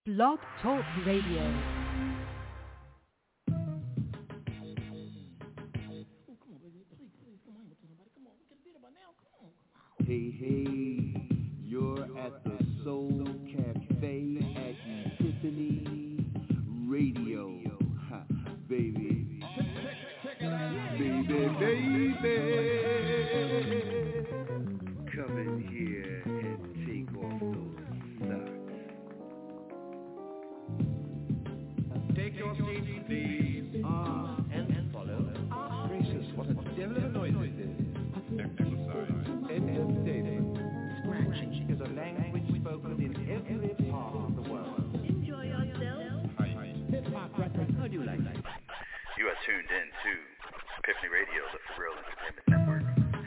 Blog Talk Radio. Hey, hey, you're at the Soul Cafe at Epiphany Radio. Ha, baby. Baby. Come in here and take off those socks. Take your seats, please. And follow. Gracious, what a devil of a noise is this? Exercise. Entertainment. Scratch is a language spoken in every part of the world. Enjoy yourself. Hip-hop records, how do you like that? You are tuned in to Epiphany Radio, the For Real Entertainment Network.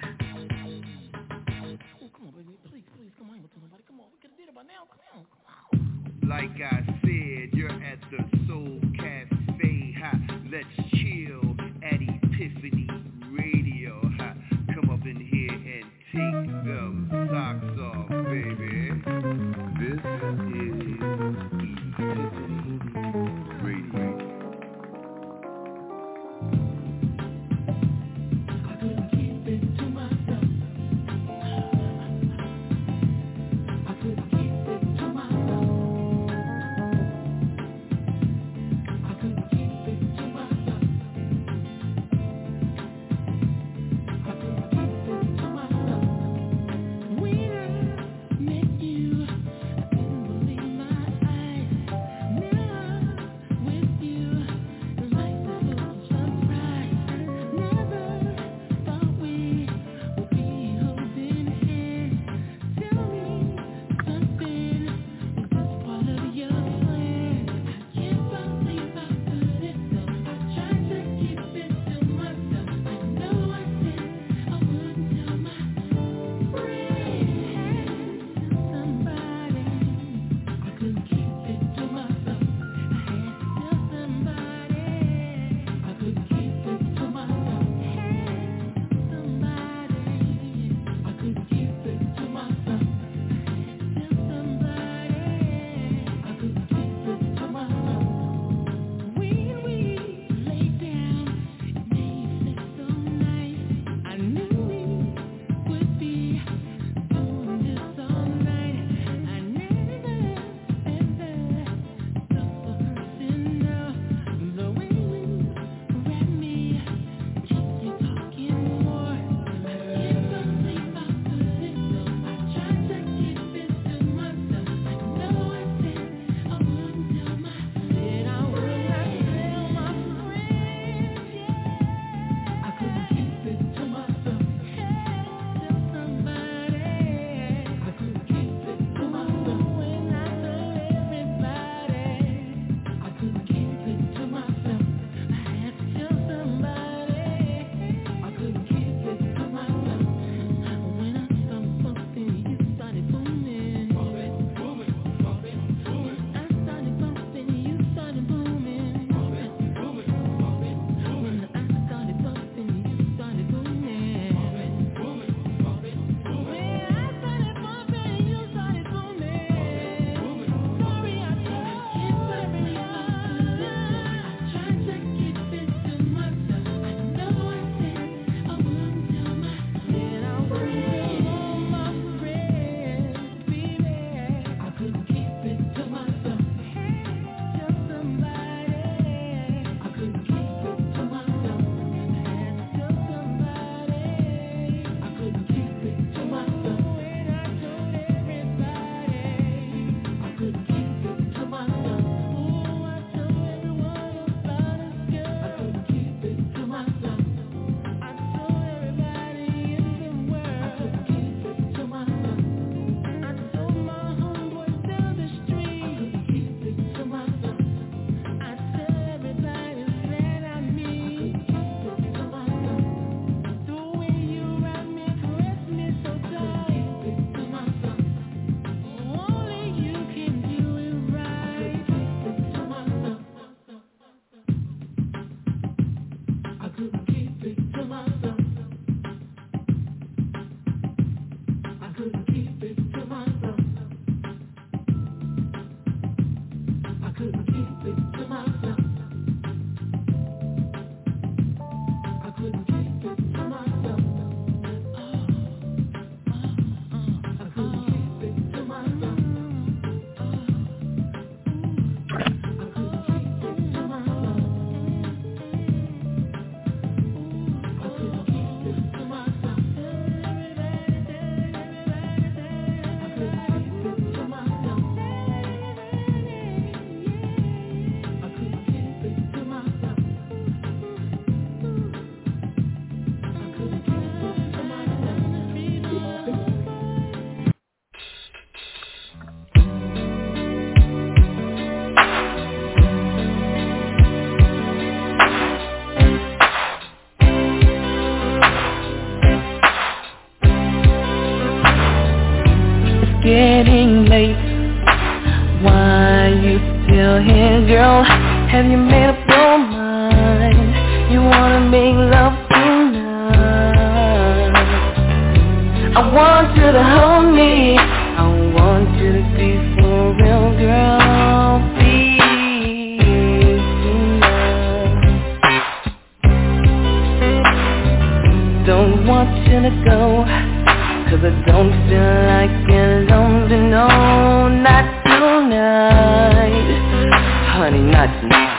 Oh, come on, baby. Please, come on. Somebody, come on. We could have did it by now. Come on. Like I said, you're at the Soul Cafe. Ha, let's chill at Epiphany Radio. Ha, come up in here and take them socks off, baby. This is Epiphany Radio. I couldn't keep it to myself. I couldn't keep it to myself. I couldn't keep it to myself. Well, hey girl, have you made up your mind? You wanna make love tonight? I want you to hold me, I want you to be for real, girl. Please tonight. Don't want you to go, 'cause I don't feel like you're lonely, no, not tonight. Honey, not tonight.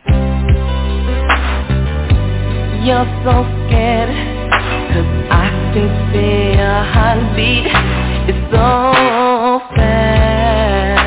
You're so scared, 'cause I can see your heartbeat. It's so fast.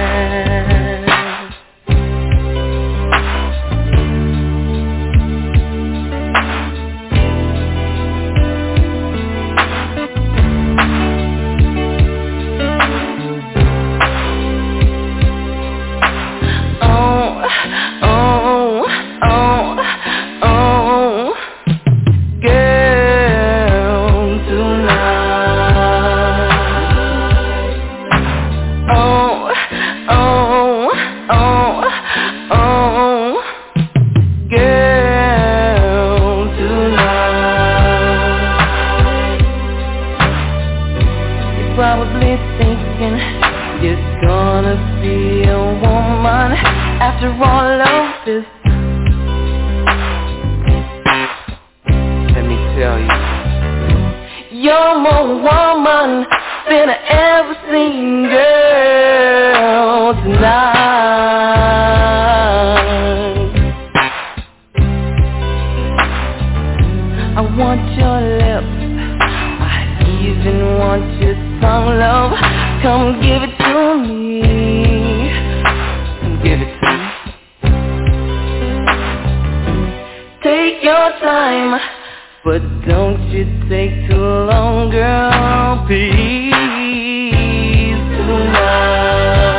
Probably thinking you're gonna be a woman after all of this. Let me tell you, you're more woman than I ever seen, girl, tonight. I want your lips, I even want your tongue, love. Come give it to me. Come give it to me. Take your time, but don't you take too long, girl, please tonight.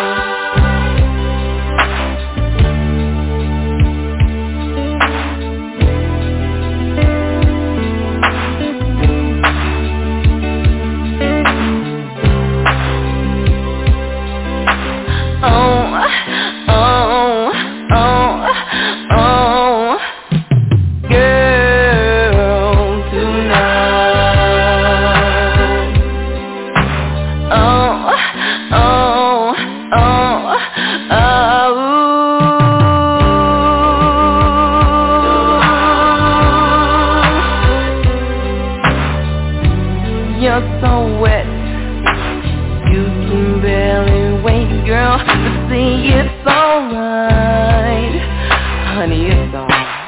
You're so wet, you can barely wait, girl, but see, it's alright, honey, it's alright.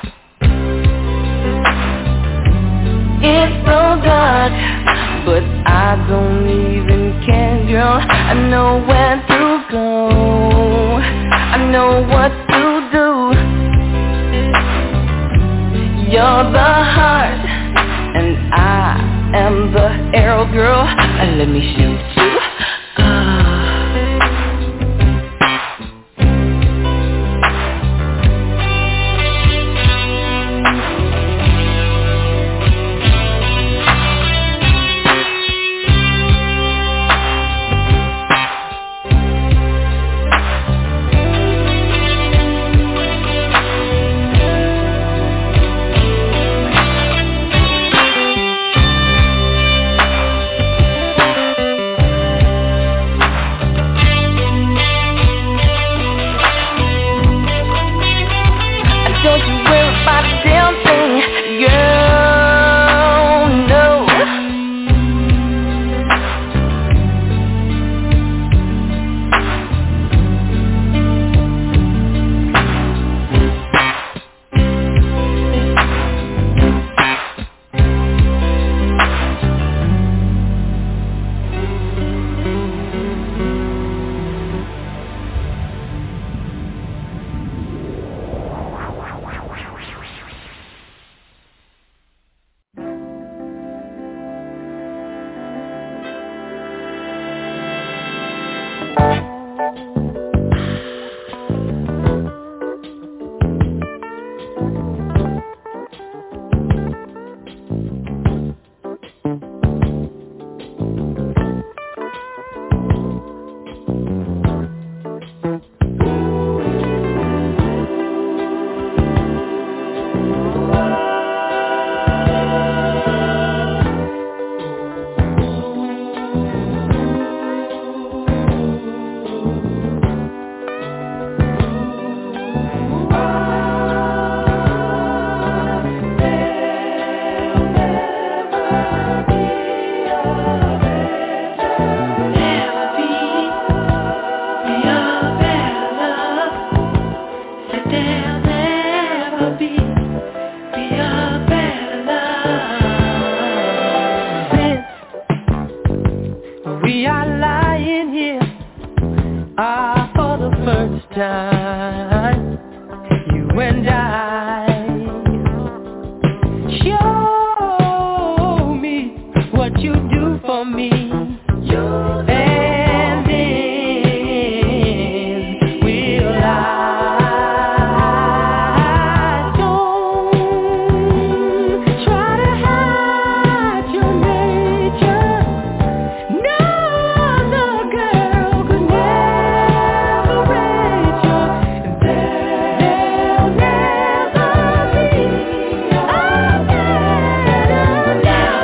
It's so dark, but I don't even care, girl. I know where to go, I know what to do. You're the heart, and I am the arrow, girl, and let me shoot you. time, you and I. Show me what you do for me, and then will I. Don't try to hide your nature. No other girl could never rate you. There'll never be a better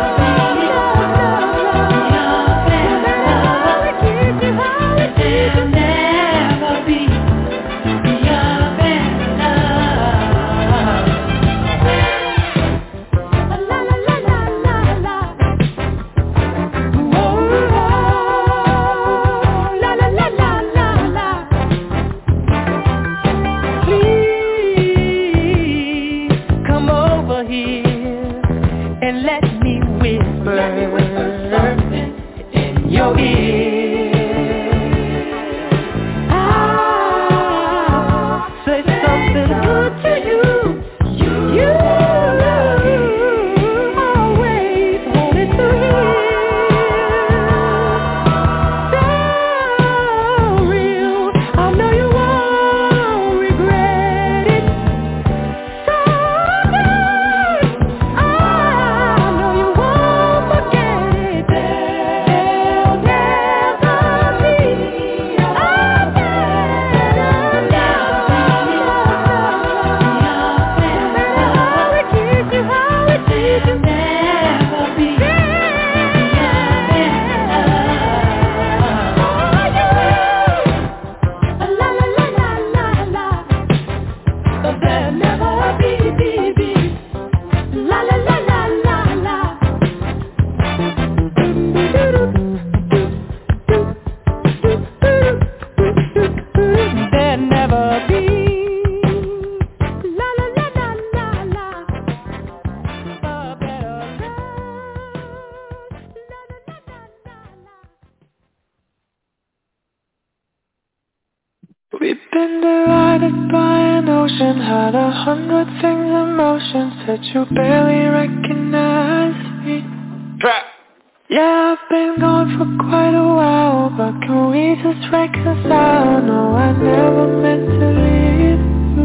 We've been divided by an ocean, had 100 things in motion, said you barely recognize me. Trap. Yeah, I've been gone for quite a while, but can we just reconcile? No, I never meant to leave you.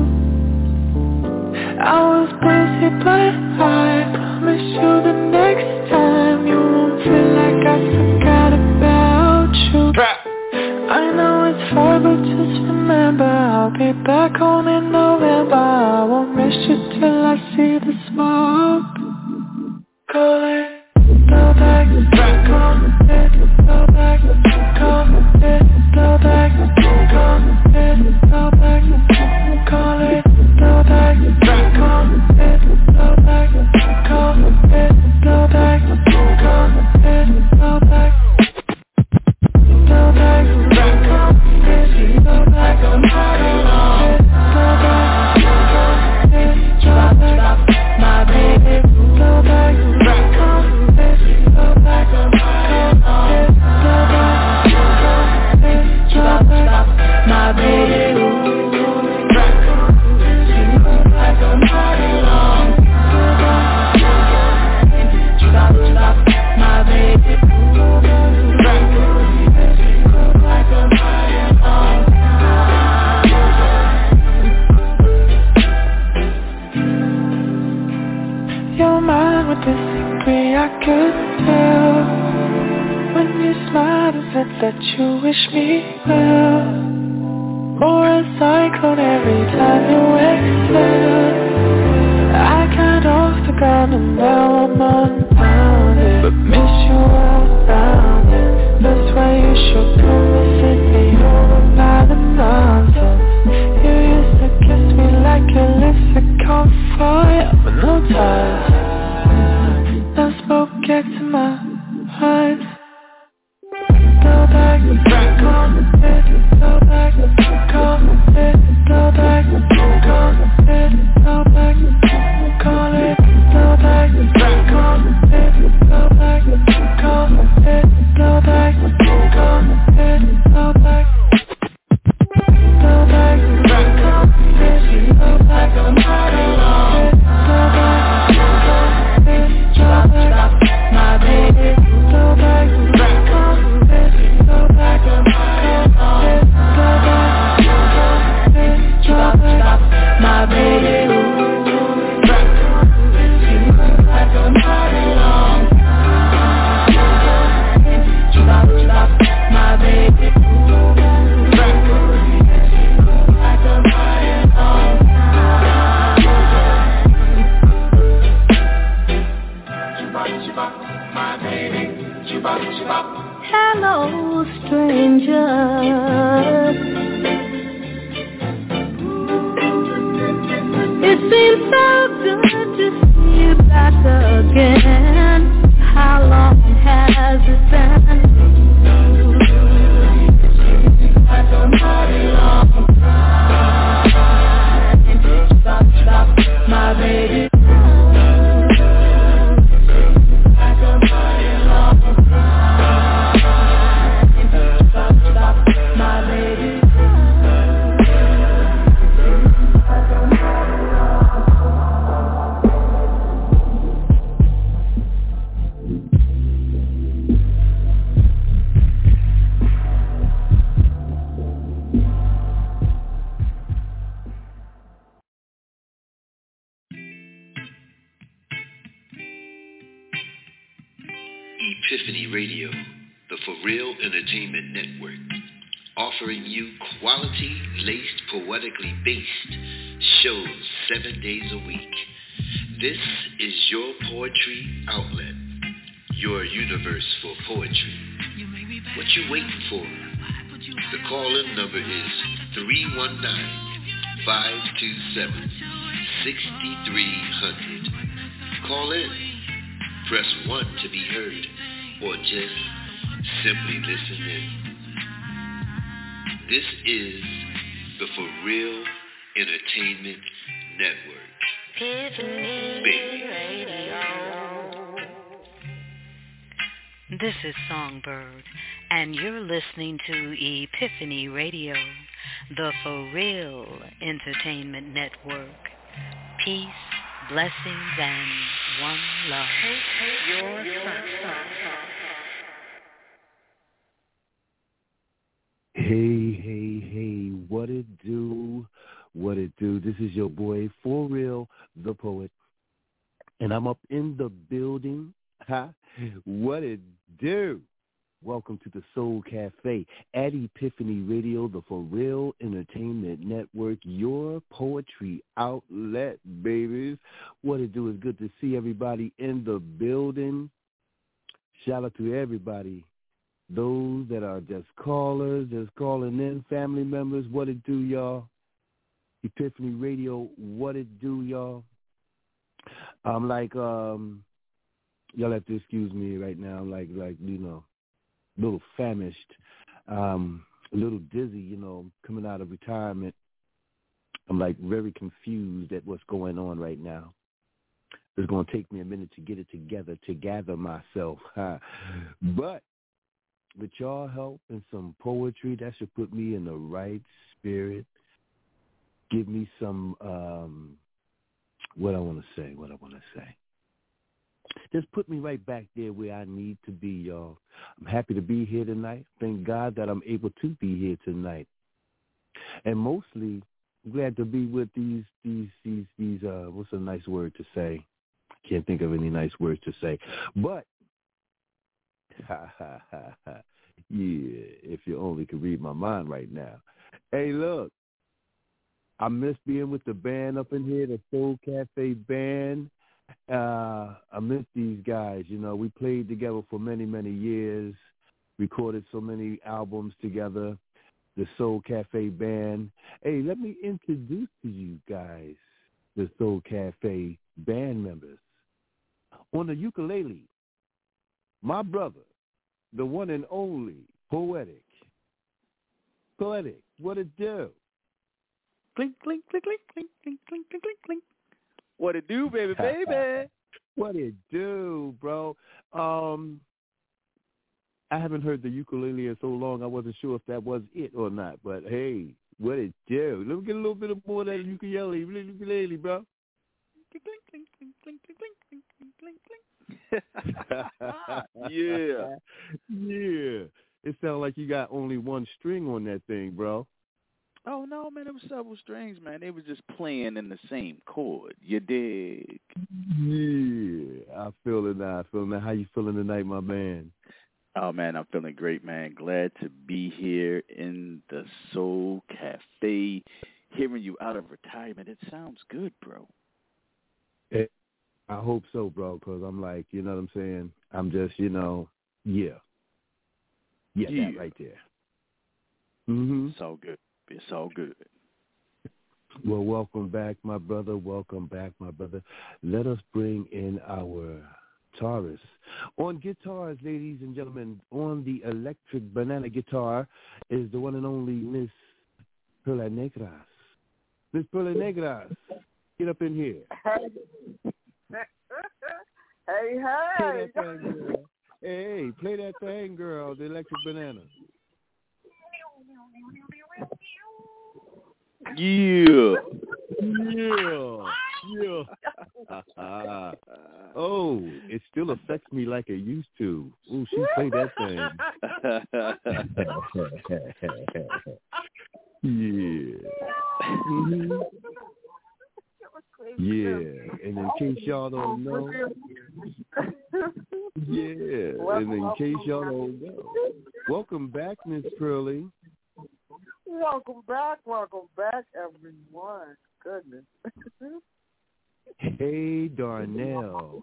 I was busy, but I promise you the next time you won't feel like I forgot about you. Trap. I know it's far, but just remember I'll be back home in November. I won't miss you till I see the smoke. Call it, go back, come it, go back, come it, go back, come it, go back, call it, go back, come it, go back, come it, go back, come it, go back. Go back, come it, go back, come it, go back, come it, drop my baby. Go back, come it, go back, come it, go back, come it, drop my baby. Go back, come it, long. Go back, drop my baby. You're mine with this degree, I could tell. When you smiled and said that you wish me well. Or a cyclone every time you excel. I got off the ground and now I'm unbounded, but miss you all around it. That's why you should come and sit me over by the nonsense. You used to kiss me like your lipstick on fire with no ties. Now smoke gets in my eyes. Go back, come it, go back, come it, go back, come it, go back, call it, go back, come it, go back, come it, go back, come it, go Epiphany Radio, the For Real Entertainment Network, offering you quality-laced, poetically based shows 7 days a week. This is your poetry outlet, your universe for poetry. What you waiting for? The call-in number is 319-527-6300. Call in, press 1 to be heard, or just simply listen in. This is the For Real Entertainment Network. Baby. This is Songbird, and you're listening to Epiphany Radio, the For Real Entertainment Network. Peace, blessings, and one love. Hey, what it do? What it do? This is your boy, For Real, the poet, and I'm up in the building. What it do? Welcome to the Soul Cafe at Epiphany Radio, the For Real Entertainment Network, your poetry outlet, babies. What it do is good to see everybody in the building. Shout out to everybody. Those that are just callers, just calling in, family members, what it do, y'all? Epiphany Radio, what it do, y'all? I'm like, y'all have to excuse me right now, like you know, a little famished, a little dizzy, you know, coming out of retirement. I'm like very confused at what's going on right now. It's going to take me a minute to get it together, to gather myself. But with y'all help and some poetry, that should put me in the right spirit. Give me some, what I want to say. Just put me right back there where I need to be, y'all. I'm happy to be here tonight. Thank God that I'm able to be here tonight. And mostly, I'm glad to be with these, what's a nice word to say? I can't think of any nice words to say. But, yeah, if you only could read my mind right now. Hey, look, I miss being with the band up in here, the Soul Cafe band. I miss these guys. You know, we played together for many, many years, recorded so many albums together, the Soul Cafe band. Hey, let me introduce to you guys the Soul Cafe band members. On the ukulele, my brother, the one and only Poetic. Poetic, what it do? Clink, clink, clink, clink, clink, clink, clink, clink, clink, clink. What it do, baby, baby? What it do, bro? I haven't heard the ukulele in so long, I wasn't sure if that was it or not. But, hey, what it do? Let me get a little bit more of that ukulele, bro. Clink, clink, clink, clink, clink, clink, clink, clink, clink. Yeah. Yeah. It sounds like you got only one string on that thing, bro. Oh, no, man, it was several strings, man. They was just playing in the same chord. You dig? Yeah, I feel it now. How you feeling tonight, my man? Oh, man, I'm feeling great, man. Glad to be here in the Soul Cafe, hearing you out of retirement. It sounds good, bro. I hope so, bro, because I'm like, you know what I'm saying? I'm just, you know, yeah. That right there. Mm-hmm. So good. It's all good. Well, welcome back, my brother. Let us bring in our guitarist. On guitars, ladies and gentlemen, on the electric banana guitar is the one and only Miss Perla Negras. Miss Perla Negras, get up in here. Hey. Play that thing, girl. Hey, play that thing, girl, the electric banana. Yeah. Oh, it still affects me like it used to. Ooh, she played that thing. Yeah. Mm-hmm. Yeah, and in case y'all don't know, Yeah, and in case y'all don't know, welcome back, Miss Pearlie. Welcome back, everyone. Goodness. Hey, Darnell.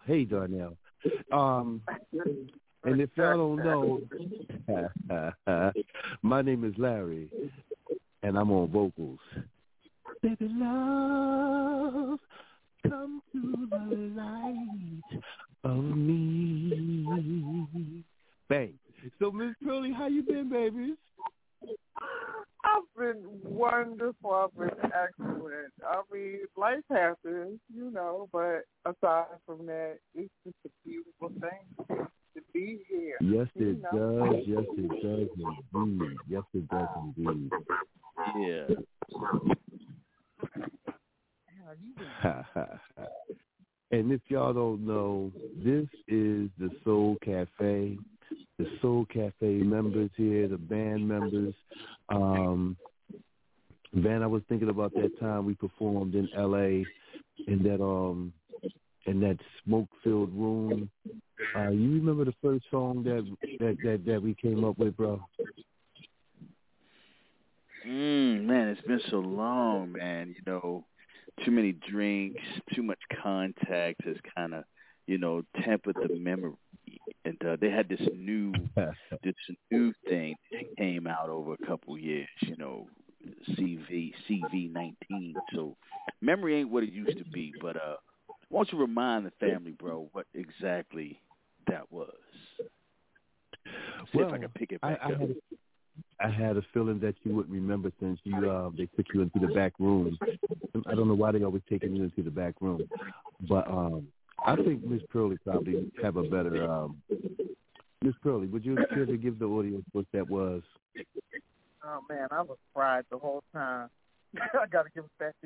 And if y'all don't know, my name is Larry, and I'm on vocals. Baby love, come to the light of me. Bang. So, Miss Pearlie, how you been, babies? I've been wonderful. I've been excellent. I mean, life happens, but aside from that, it's just a beautiful thing to be here. Yes, it does. Yes, it does indeed. Yes, it does indeed. Yeah. And if y'all don't know, this is the Soul Cafe. The Soul Cafe members here, the band members. Van, I was thinking about that time we performed in L.A. in that smoke-filled room. You remember the first song that we came up with, bro? Man, it's been so long, man. Too many drinks, too much contact has kind of, tempered the memory. And they had this new thing that came out over a couple years, CV19. So memory ain't what it used to be. But why don't you remind the family, bro, what exactly that was? See if I can pick it back up. I had a feeling that you would remember since they took you into the back room. I don't know why they always taking you into the back room, but I think Miss Pearlie probably have a better. Miss Pearlie, would you care to give the audience what that was? Oh man, I was fried the whole time. I gotta give it back to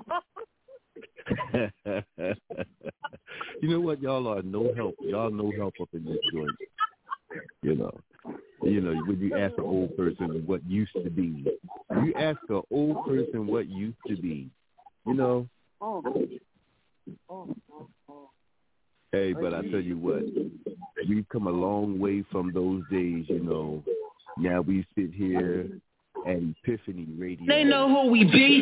y'all. You know what? Y'all are no help. Y'all no help up in this joint. When you ask an old person what used to be, you ask an old person what used to be. Hey, but I tell you what, we've come a long way from those days. Now we sit here at Epiphany Radio. They know who we be.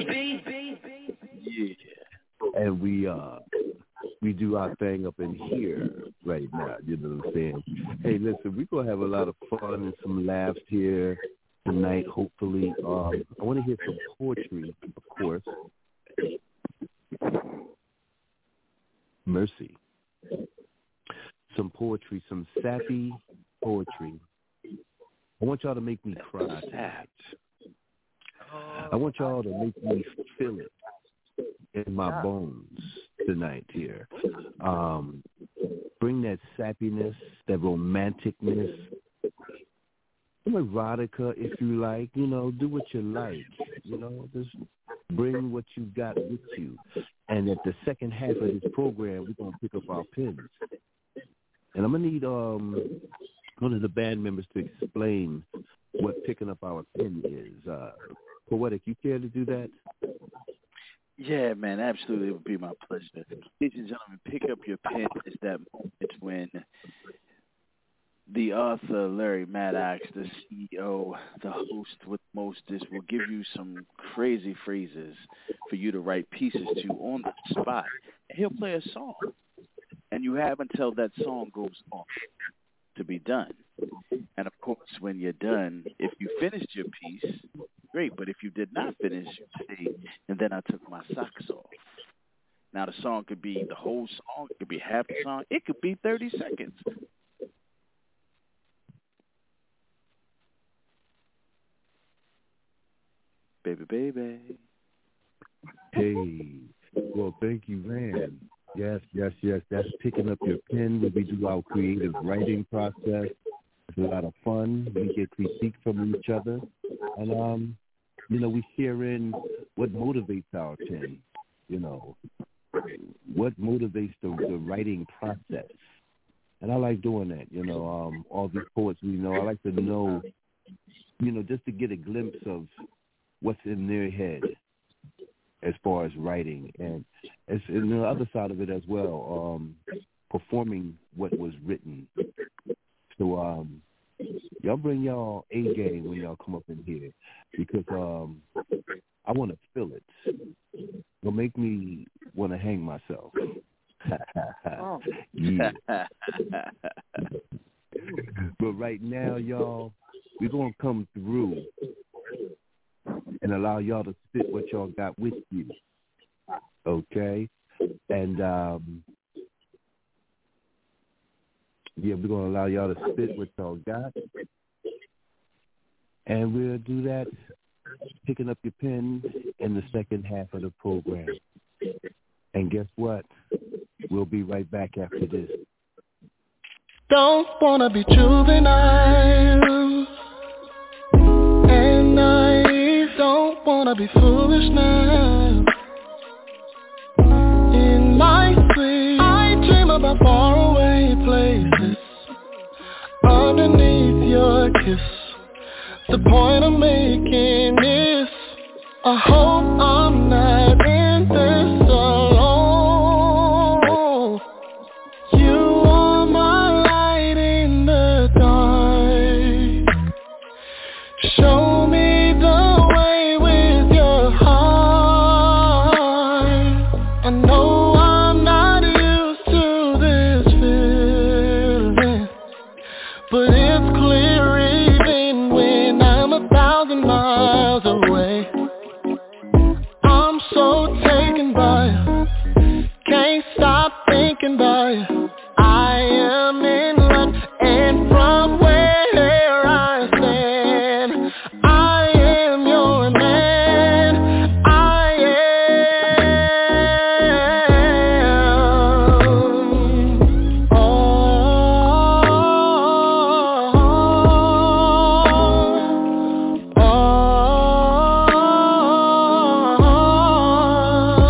Yeah, and we do our thing up in here right now. You know what I'm saying? Hey, listen, we're gonna have a lot of fun and some laughs here tonight. Hopefully, I want to hear some poetry, of course. Mercy. Some poetry, some sappy poetry. I want y'all to make me cry tonight. I want y'all to make me feel it in my bones tonight here. Bring that sappiness, that romanticness, some erotica if you like. Do what you like. Just bring what you got with you. And at the second half of this program, we're going to pick up our pens. And I'm going to need one of the band members to explain what picking up our pen is. Poetic, you care to do that? Yeah, man, absolutely. It would be my pleasure. Ladies and gentlemen, pick up your pen. It's that moment when the author, Larry Maddox, the CEO, the host with mostest, will give you some crazy phrases for you to write pieces to on the spot. And he'll play a song. And you have until that song goes off to be done. And, of course, when you're done, if you finished your piece, great. But if you did not finish, you say, and then I took my socks off. Now, the song could be the whole song. It could be half the song. It could be 30 seconds. Baby. Hey, well, thank you, man. Yes. That's picking up your pen when we do our creative writing process. It's a lot of fun. We get critique from each other. And, we share in what motivates our pen, what motivates the writing process. And I like doing that, all these poets we know. I like to know, just to get a glimpse of what's in their head as far as writing. And it's the other side of it as well, performing what was written So y'all bring y'all A game when y'all come up in here, because I want to feel it. It'll make me want to hang myself. Yeah. But right now, y'all, we're going to come through and allow y'all to spit what y'all got with you. Okay? And, yeah, we're going to allow y'all to spit what y'all got. And we'll do that picking up your pen in the second half of the program. And guess what? We'll be right back after this. Don't wanna be juvenile, and I don't wanna be foolish now. In my sleep, I dream about faraway places underneath your kiss. The point I'm making is, I hope I'm not in this alone. You are my light in the dark. Show me the way with your heart. I know I'm not used to this feeling, but it's clear even when I'm 1,000 miles away. I'm so taken by you, can't stop thinking about you. I am in love, and from where I stand, I am your man. I am all.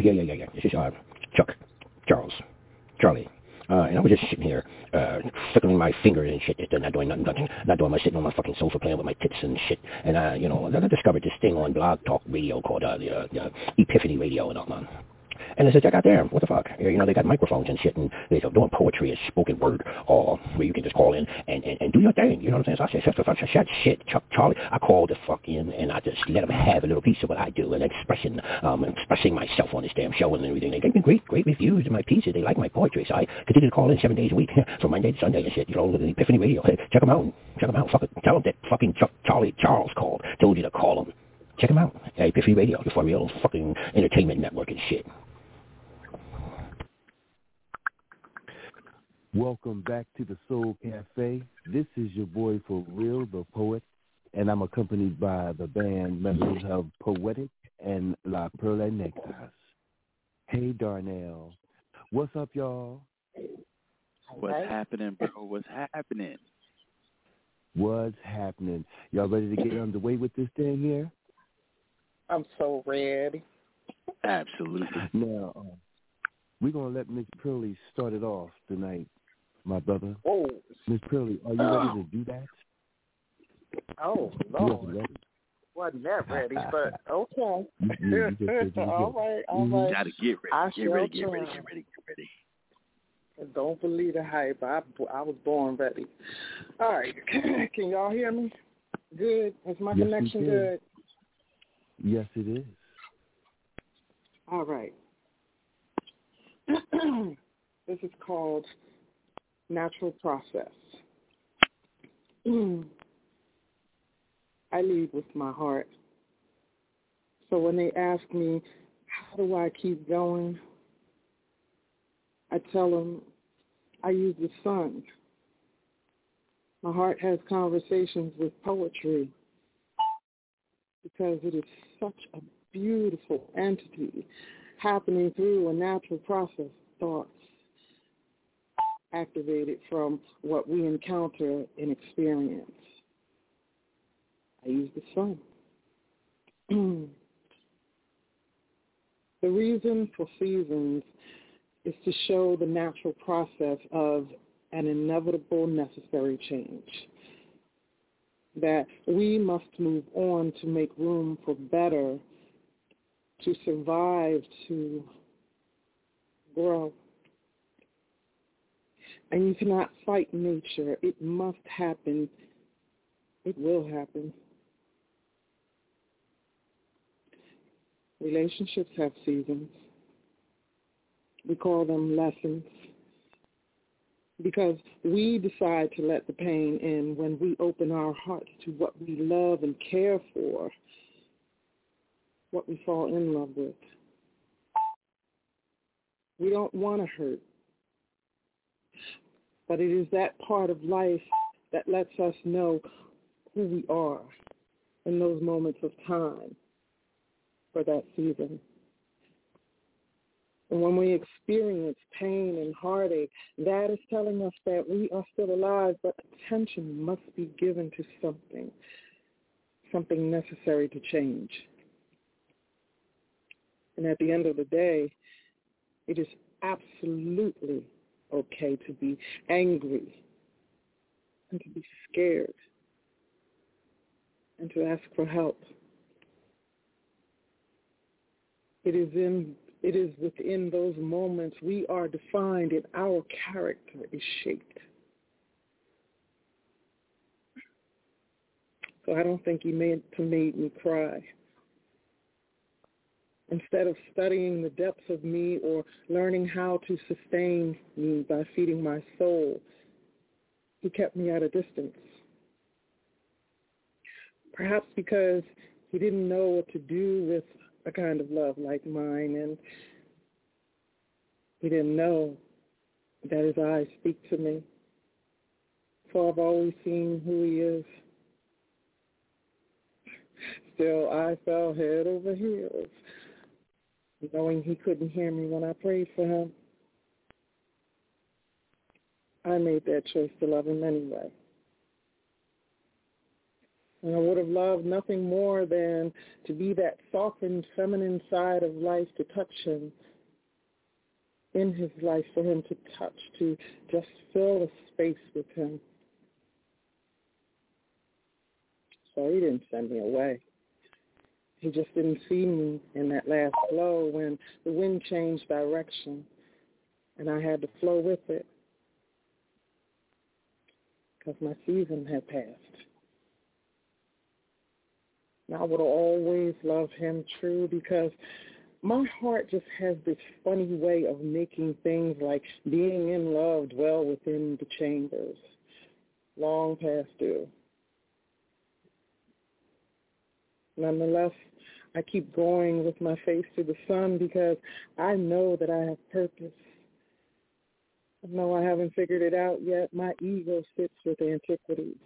This is Chuck, Charlie. And I was just sitting here, flickering my fingers and shit, not doing nothing, not doing much, sitting on my fucking sofa playing with my tits and shit. And I discovered this thing on Blog Talk Radio called the Epiphany Radio and all that. And I said, check out there, what the fuck? They got microphones and shit, and they're doing poetry and spoken word, or where you can just call in and do your thing, you know what I'm saying? So I said, shit, Charlie, I called the fuck in, and I just let them have a little piece of what I do, and expressing myself on this damn show and everything. They gave me great reviews of my pieces. They like my poetry, so I continue to call in 7 days a week, from Monday to Sunday and shit, the Epiphany Radio. Hey, check them out, fuck it. Tell them that fucking Charles called, told you to call them. Check them out, Epiphany Radio, the For Real fucking entertainment network and shit. Welcome back to the Soul Cafe. This is your boy For Real, the Poet, and I'm accompanied by the band members of Poetic and La Perla Nectas. Hey, Darnell. What's up, y'all? What's happening, bro? What's happening? What's happening? Y'all ready to get underway with this thing here? I'm so ready. Absolutely. Now, we're going to let Miss Pearly start it off tonight, my brother. Oh. Miss Pearly, are you ready to do that? Oh, Lord. Wasn't that ready, but okay. All right. Gotta get ready. Get ready. Don't believe the hype. I was born ready. All right. Can y'all hear me? Good. Is my connection good? Yes, it is. All right. This is called Natural Process. I lead with my heart. So when they ask me, how do I keep going? I tell them, I use the sun. My heart has conversations with poetry because it is such a beautiful entity happening through a natural process, thoughts activated from what we encounter and experience. I use the sun. The reason for seasons is to show the natural process of an inevitable necessary change, that we must move on to make room for better, to survive, to grow. And you cannot fight nature. It must happen. It will happen. Relationships have seasons. We call them lessons because we decide to let the pain in when we open our hearts to what we love and care for, what we fall in love with. We don't want to hurt, but it is that part of life that lets us know who we are in those moments of time for that season. And when we experience pain and heartache, that is telling us that we are still alive, but attention must be given to something necessary to change. And at the end of the day, it is absolutely okay to be angry and to be scared and to ask for help. It is within those moments we are defined and our character is shaped. So I don't think he meant to make me cry. Instead of studying the depths of me or learning how to sustain me by feeding my soul, he kept me at a distance. Perhaps because he didn't know what to do with a kind of love like mine, and he didn't know that his eyes speak to me. For I've always seen who he is. Still, I fell head over heels, knowing he couldn't hear me when I prayed for him. I made that choice to love him anyway. And I would have loved nothing more than to be that softened, feminine side of life, to touch him in his life, for him to touch, to just fill a space with him. So he didn't send me away. He just didn't see me in that last blow when the wind changed direction and I had to flow with it because my season had passed. And I would always love him true because my heart just has this funny way of making things like being in love dwell within the chambers, long past due. Nonetheless, I keep going with my face to the sun because I know that I have purpose. I know I haven't figured it out yet. My ego sits with antiquities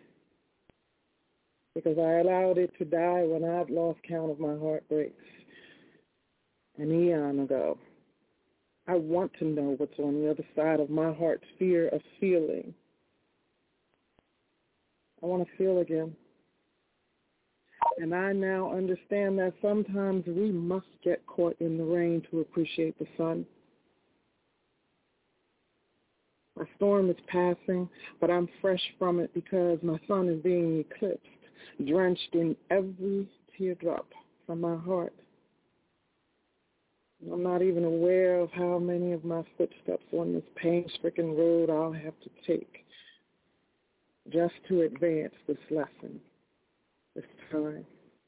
because I allowed it to die when I'd lost count of my heartbreaks an eon ago. I want to know what's on the other side of my heart's fear of feeling. I want to feel again. And I now understand that sometimes we must get caught in the rain to appreciate the sun. My storm is passing, but I'm fresh from it because my sun is being eclipsed, drenched in every teardrop from my heart. I'm not even aware of how many of my footsteps on this pain-stricken road I'll have to take just to advance this lesson, this time.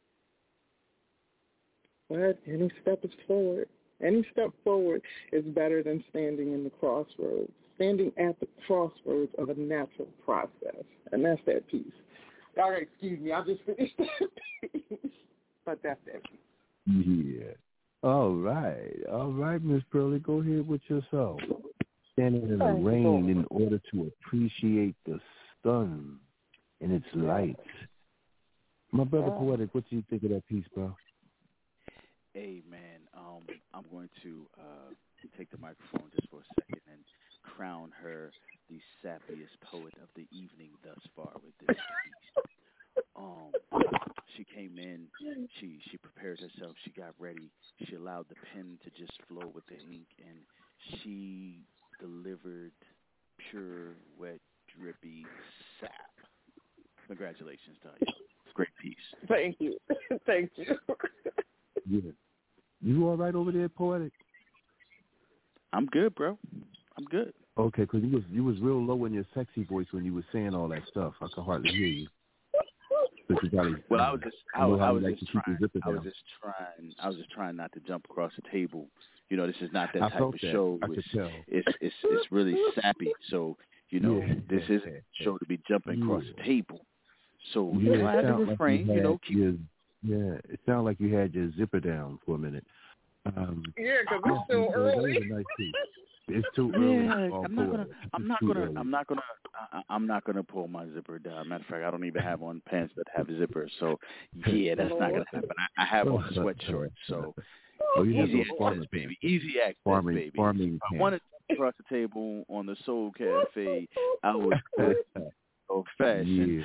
But any step is forward. Any step forward is better than standing in the crossroads, standing at the crossroads of a natural process. And that's that piece. All right, excuse me, I just finished that piece. But that's that piece. Yeah. All right, Miss Pearlie, go ahead with yourself. Standing in the rain in order to appreciate the sun and its lights. My brother Poetic, what do you think of that piece, bro? Hey, man, I'm going to take the microphone just for a second and crown her the sappiest poet of the evening thus far with this piece. She came in, she prepared herself, she got ready, she allowed the pen to just flow with the ink, and she delivered pure, wet, drippy sap. Congratulations to you. Great piece. Thank you. Thank you. Yeah. You all right over there, Poetic? I'm good, bro. I'm good. Okay, because you was real low in your sexy voice when you were saying all that stuff. I could hardly hear you. Well, I was just trying not to jump across the table. You know, this is not that type of show. It's really sappy. So, you know, this isn't a show to be jumping across the table. So you know, I have to refrain. It sounded like you had your zipper down for a minute. Because it's still early. That was a nice piece. It's too early. Yeah, I'm not gonna pull my zipper down. Matter of fact, I don't even have on pants that have zippers. So yeah, that's not gonna happen. I have on a sweatshirt. So easy access, baby. Easy access, baby. I wanted to across the table on the Soul Cafe. I was old fashioned.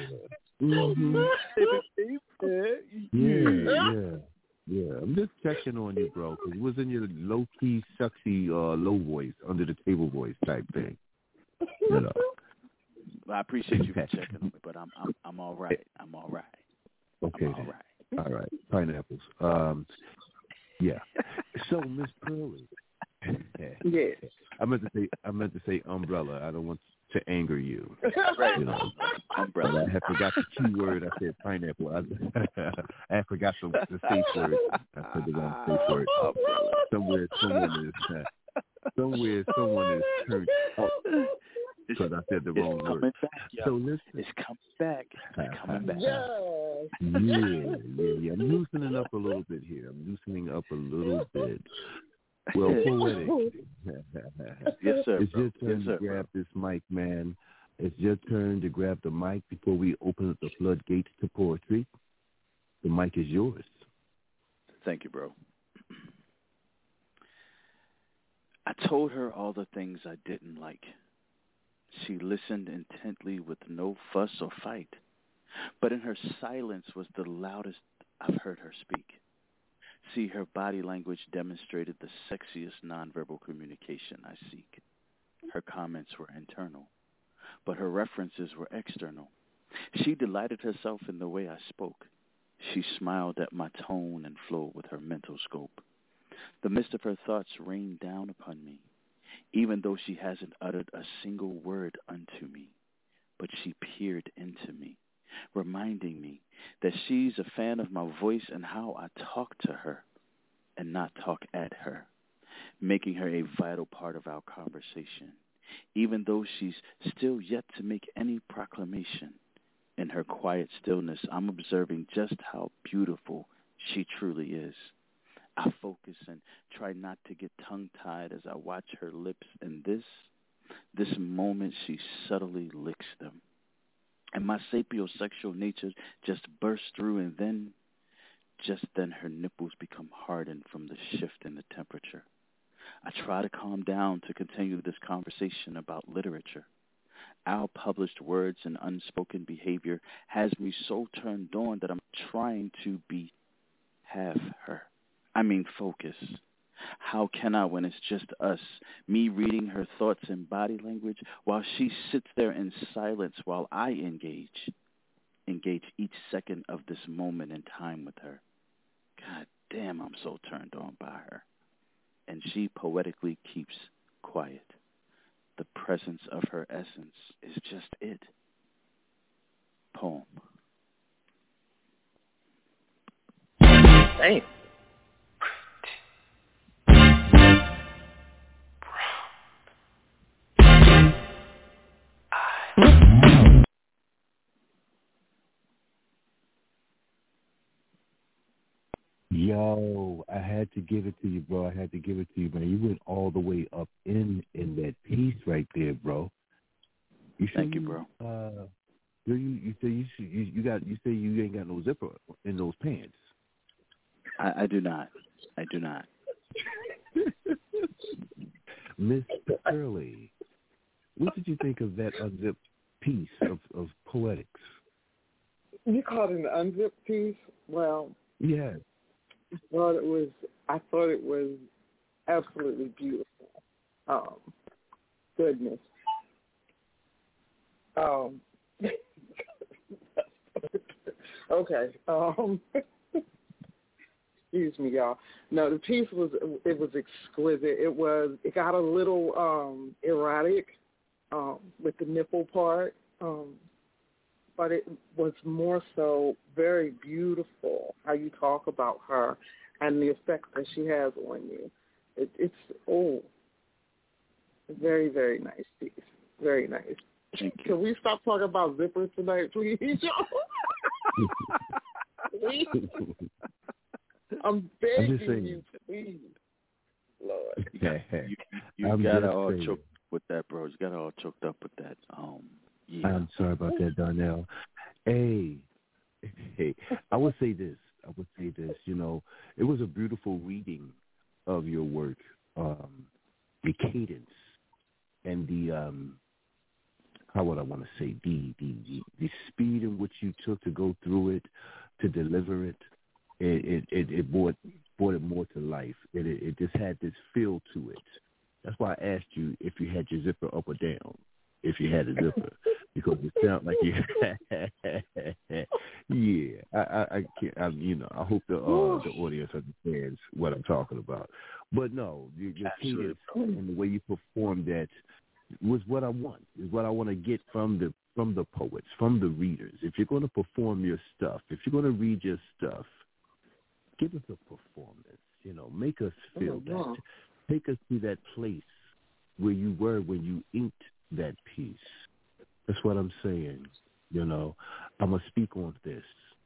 Yeah. I'm just checking on you, bro, because it was in your low-key, sexy, low voice, under the table voice type thing. You know. Well, I appreciate you for checking on me, but I'm all right. I'm all right. Okay. All right. Pineapples. Yeah. So, Miss Pearlie. Yes. I meant to say umbrella. I don't want to anger you. Right. You know, umbrella. I had forgot the key word. I said pineapple. I forgot the safe word. I said the wrong safe word. Somewhere someone is turned up because I said the wrong word. So listen. It's coming back. It's coming back. Yeah. I'm loosening up a little bit here. Well, Poetic. Yes, sir. It's your turn to grab this mic, man. It's your turn to grab the mic before we open up the floodgates to poetry. The mic is yours. Thank you, bro. I told her all the things I didn't like. She listened intently with no fuss or fight. but in her silence was the loudest I've heard her speak. See, her body language demonstrated the sexiest nonverbal communication I seek. Her comments were internal, but her references were external. She delighted herself in the way I spoke. She smiled at my tone and flow with her mental scope. The mist of her thoughts rained down upon me, even though she hasn't uttered a single word unto me, but she peered into me, reminding me that she's a fan of my voice and how I talk to her and not talk at her, making her a vital part of our conversation, even though she's still yet to make any proclamation. In her quiet stillness, I'm observing just how beautiful she truly is. I focus and try not to get tongue-tied as I watch her lips, and this moment she subtly licks them. And my sapiosexual nature just bursts through, and just then her nipples become hardened from the shift in the temperature. I try to calm down to continue this conversation about literature. Our published words and unspoken behavior has me so turned on that I'm trying to focus. How can I when it's just us, me reading her thoughts and body language while she sits there in silence while I engage each second of this moment in time with her. God damn, I'm so turned on by her. And she poetically keeps quiet. The presence of her essence is just it. Poem. Damn. Yo, I had to give it to you, bro. I had to give it to you, man. You went all the way up in that piece right there, bro. Thank you, bro. You say you ain't got no zipper in those pants. I do not. I do not. Miss Curly, what did you think of that unzipped piece of poetics? You called it an unzipped piece? Well, yeah. I thought it was absolutely beautiful. Goodness. Okay. Excuse me, y'all. No, the piece was exquisite. It got a little erotic with the nipple part, but it was more so very beautiful how you talk about her and the effect that she has on you. It's very, very nice piece. Very nice. Can we stop talking about zippers tonight, please? Please? I'm begging you, please. Lord. You got it all choked with that, bro. You got it all choked up with that. Yeah. I'm sorry about that, Darnell. Hey, I would say this. You know, it was a beautiful reading of your work, the cadence and the how would I want to say the speed in which you took to go through it, to deliver it. It brought it more to life. It just had this feel to it. That's why I asked you if you had your zipper up or down, if you had a zipper, because it sounded like you. Yeah, I can't. I hope the audience understands what I'm talking about. But no, your cadence and the way you performed that was what I want. Is what I want to get from the poets, from the readers. If you're going to perform your stuff, if you're going to read your stuff, give us a performance. You know, make us feel that. Take us to that place where you were when you inked that piece. That's what I'm saying. You know, I'm going to speak on this.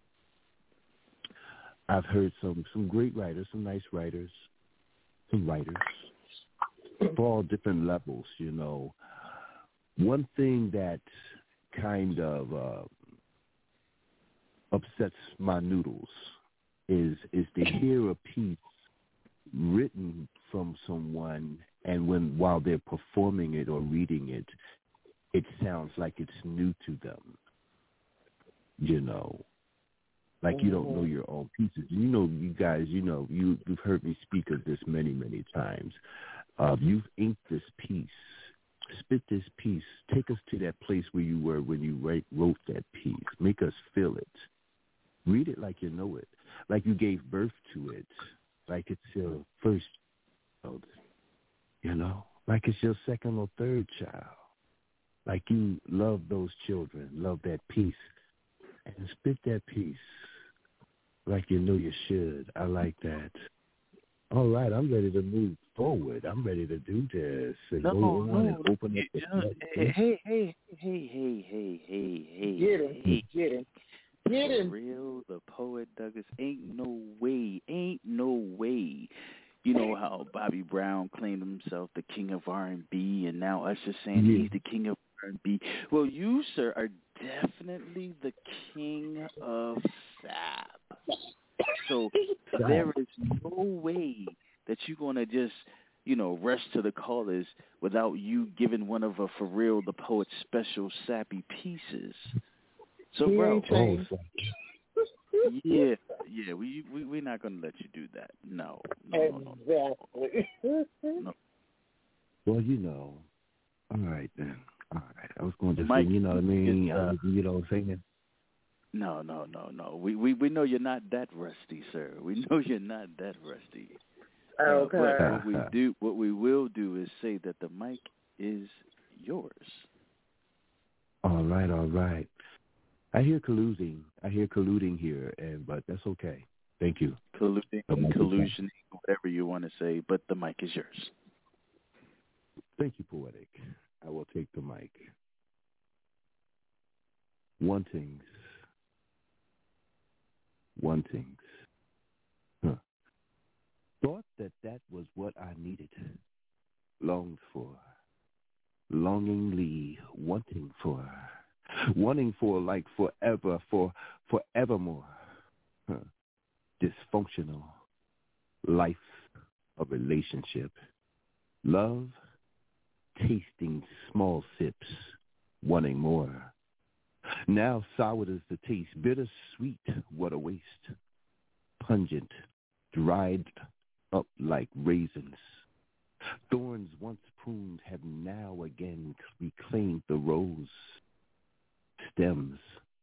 I've heard some great writers, some nice writers, some writers for all different levels, you know. One thing that kind of upsets my noodles is to hear a piece written from someone, and while they're performing it or reading it, it sounds like it's new to them. you know, like you don't know your own pieces. You know, you guys, you know, you've heard me speak of this many, many times. You've inked this piece, spit this piece. Take us to that place where you were when you wrote that piece. Make us feel it. Read it like you know it, like you gave birth to it, like it's your first child, you know, like it's your second or third child, like you love those children, love that piece, and spit that piece like you know you should. I like that. All right, I'm ready to move forward. I'm ready to do this and go on and open up the Hey. Get him. For real, the poet Douglas, ain't no way. You know how Bobby Brown claimed himself the king of R&B, and now Usher saying he's the king of R&B. Well, you, sir, are definitely the king of sap. So there is no way that you're going to just, you know, rush to the callers without you giving one of For Real the Poet's special sappy pieces. So, bro, we're not going to let you do that. No. Exactly. No. Well, you know, all right then. All right, I was going to say, you know what I mean? You know what I'm saying? No. We know you're not that rusty, sir. We know you're not that rusty. Okay. But what we will do is say that the mic is yours. All right. I hear colluding here, but that's okay. Thank you. Collusion, whatever you want to say, but the mic is yours. Thank you, Poetic. I will take the mic. Wantings. Thought that was what I needed, longed for, longingly wanting for like forever, for forevermore. Dysfunctional life of relationship, love, tasting small sips, wanting more. Now sour is the taste, bittersweet, what a waste. Pungent, dried up like raisins. Thorns once pruned have now again reclaimed the rose. Stems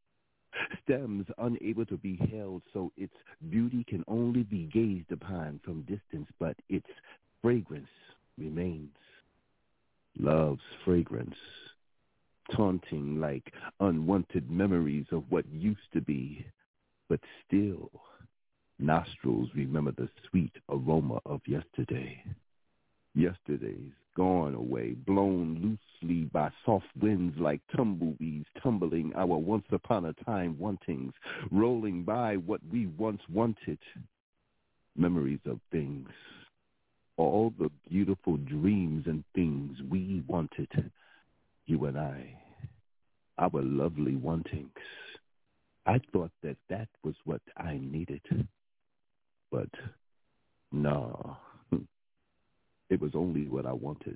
unable to be held, so its beauty can only be gazed upon from distance, but its fragrance remains. Love's fragrance, taunting like unwanted memories of what used to be, but still nostrils remember the sweet aroma of yesterday. Yesterday's gone away, blown loosely by soft winds like tumbleweeds, tumbling our once upon a time wantings, rolling by what we once wanted. Memories of things, all the beautiful dreams and things we wanted, you and I, our lovely wantings. I thought that was what I needed, but no. It was only what I wanted.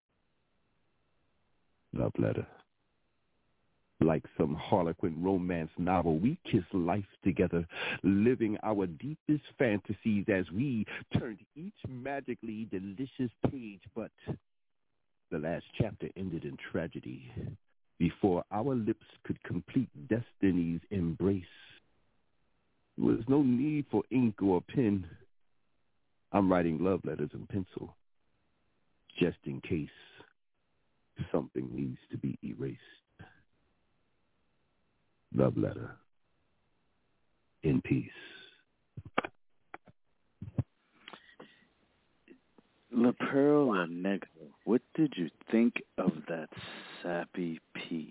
Love letter. Like some Harlequin romance novel, we kissed life together, living our deepest fantasies as we turned each magically delicious page, but the last chapter ended in tragedy before our lips could complete destiny's embrace. There was no need for ink or pen. I'm writing love letters in pencil, just in case something needs to be erased. Love letter. In peace. La Pearl or Negro, what did you think of that sappy piece?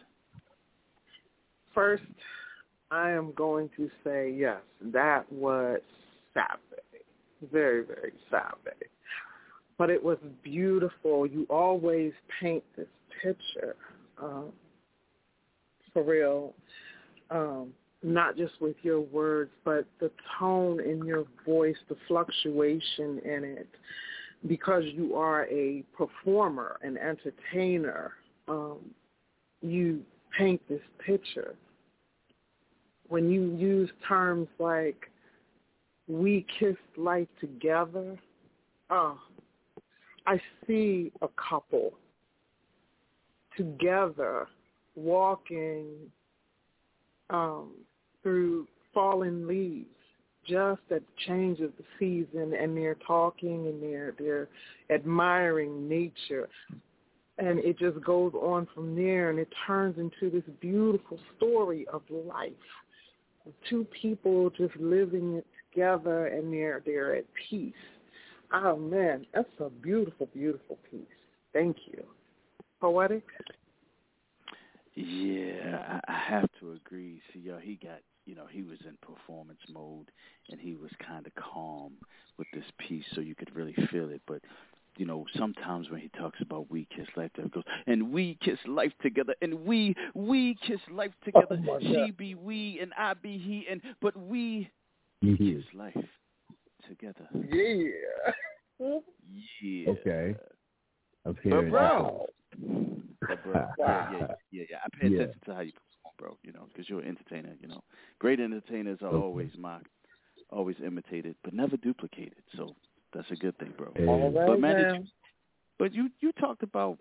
First, I am going to say yes, that was sappy. Very, very sappy. But it was beautiful. You always paint this picture, for real, not just with your words, but the tone in your voice, the fluctuation in it, because you are a performer, an entertainer. You paint this picture when you use terms like we kissed life together, I see a couple together walking through fallen leaves just at the change of the season, and they're talking and they're admiring nature. And it just goes on from there, and it turns into this beautiful story of life. Two people just living it together, and they're at peace. Oh, man, that's a beautiful, beautiful piece. Thank you. Poetic? Yeah, I have to agree. See, he got, he was in performance mode, and he was kind of calm with this piece, so you could really feel it. But, sometimes when he talks about we kiss life together, goes, and we kiss life together, and we kiss life together. She be we, and I be he, but we kiss life together. Yeah. Yeah. Okay. I'm hearing bro. Yeah. I pay attention to how you perform, bro, because you're an entertainer, Great entertainers are always mocked, always imitated, but never duplicated. So that's a good thing, bro. All right, but man, you talked about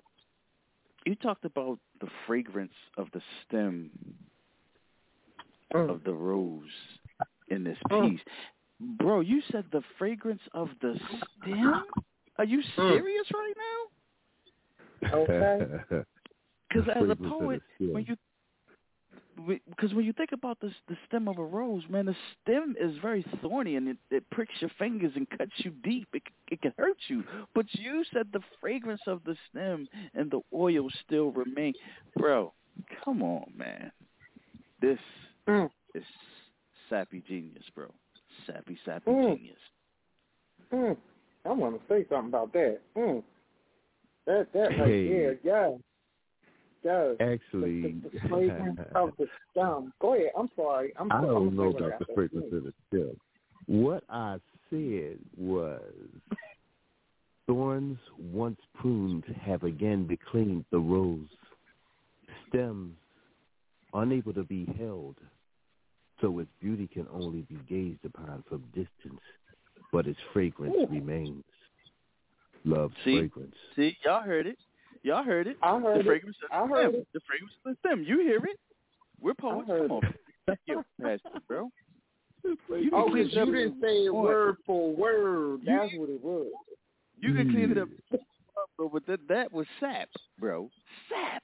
the fragrance of the stem of the rose in this piece. Bro, you said the fragrance of the stem? Are you serious right now? Okay. Because as a poet, when you think about the stem of a rose, man, the stem is very thorny, and it pricks your fingers and cuts you deep. It can hurt you. But you said the fragrance of the stem and the oil still remain. Bro, come on, man. This is sappy genius, bro. Sappy genius. I want to say something about that. That right there, yeah. Actually, the fragrance of the stem. Go ahead. I'm sorry. I don't know about the fragrance of the stem. What I said was, thorns once pruned have again beclaimed the rose. Stems unable to be held, so its beauty can only be gazed upon from distance, but its fragrance remains. Love's fragrance. See, y'all heard it. I heard the fragrance it. Of the stem. The fragrance of the stem. You hear it. We're poets. Come on. You're bro. You didn't say it word for word. That's what it was. You can clean it up, bro, but that was sap, bro. Sap.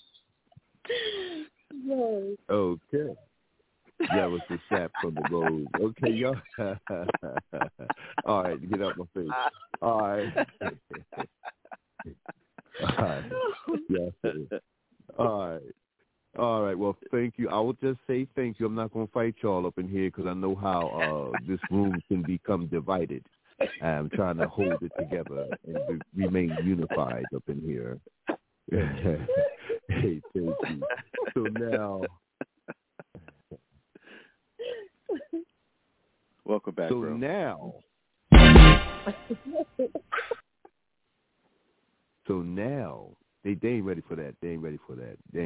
Yes. Okay. That was the sap from the rose. Okay, y'all. All right, get out my face. All right. All right. Well, thank you. I will just say thank you. I'm not going to fight y'all up in here because I know how this room can become divided. I'm trying to hold it together and remain unified up in here. Hey, thank you. So now... Welcome back, so bro. now, they ain't ready for that. They ain't ready. They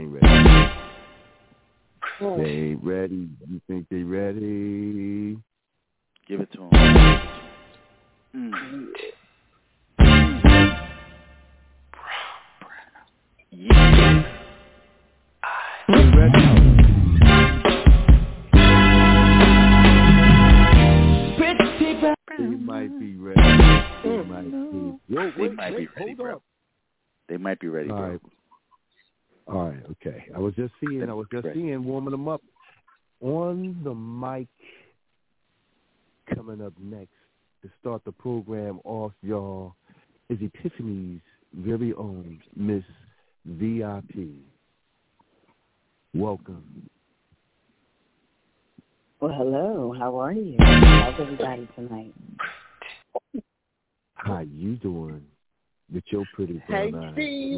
ain't ready. You think they ready? Give it to them. Yeah. You ready? They might be ready. They might be ready, bro. They might be ready, bro. All right, okay. I was just seeing, warming them up. On the mic, coming up next to start the program off, y'all, is Epiphany's very own Miss VIP. Welcome. Well, hello. How are you? How's everybody tonight? How you doing with your pretty brown eyes?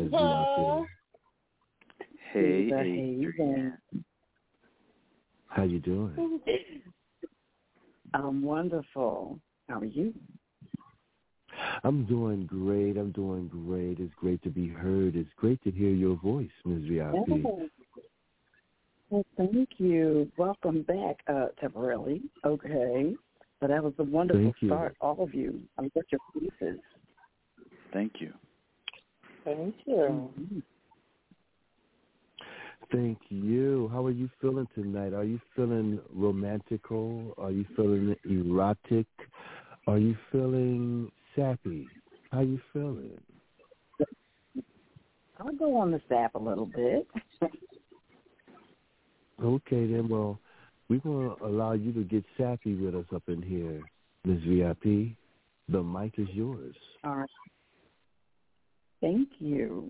Hey, Adrian. How you doing? I'm wonderful. How are you? I'm doing great. It's great to be heard. It's great to hear your voice, Ms. VIP. Well, thank you. Welcome back, Temporarily. Okay. So that was a wonderful start, all of you. I love your pieces. Thank you. Thank you. Mm-hmm. Thank you. How are you feeling tonight? Are you feeling romantical? Are you feeling erotic? Are you feeling sappy? How you feeling? I'll go on the sap a little bit. Okay, then. Well, we're going to allow you to get sappy with us up in here, Ms. VIP. The mic is yours. All right. Thank you.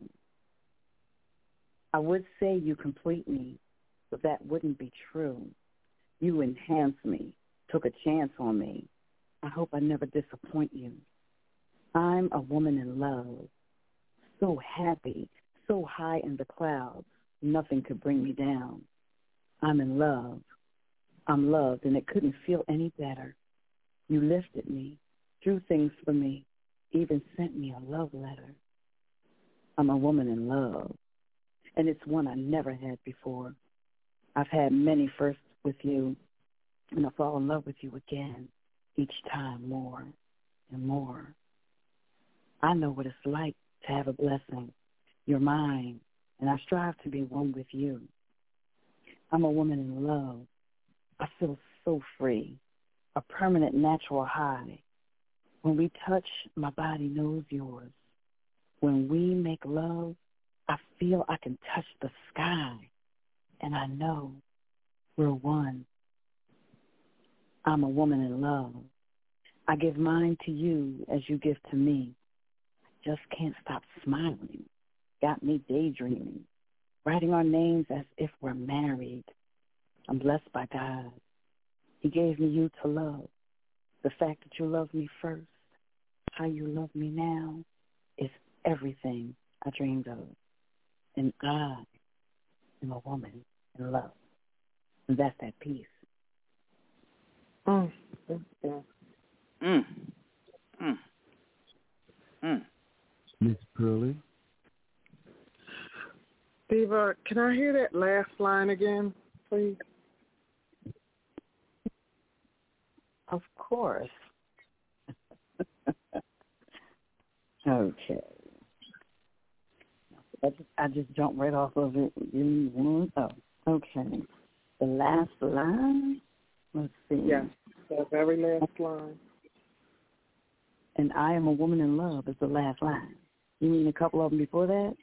I would say you complete me, but that wouldn't be true. You enhance me, took a chance on me. I hope I never disappoint you. I'm a woman in love, so happy, so high in the clouds, nothing could bring me down. I'm in love. I'm loved, and it couldn't feel any better. You lifted me, drew things for me, even sent me a love letter. I'm a woman in love, and it's one I never had before. I've had many firsts with you, and I fall in love with you again, each time more and more. I know what it's like to have a blessing. You're mine, and I strive to be one with you. I'm a woman in love. I feel so free, a permanent natural high. When we touch, my body knows yours. When we make love, I feel I can touch the sky, and I know we're one. I'm a woman in love. I give mine to you as you give to me. I just can't stop smiling. Got me daydreaming, writing our names as if we're married. I'm blessed by God. He gave me you to love. The fact that you loved me first, how you love me now, is everything I dreamed of. And I am a woman in love. And that's that piece. Miss Pearlie? Diva, can I hear that last line again, please? Of course. Okay. I just jumped right off of it. Give me one. Oh, okay. The last line? Let's see. Yes, the very last line. And I am a woman in love is the last line. You mean a couple of them before that?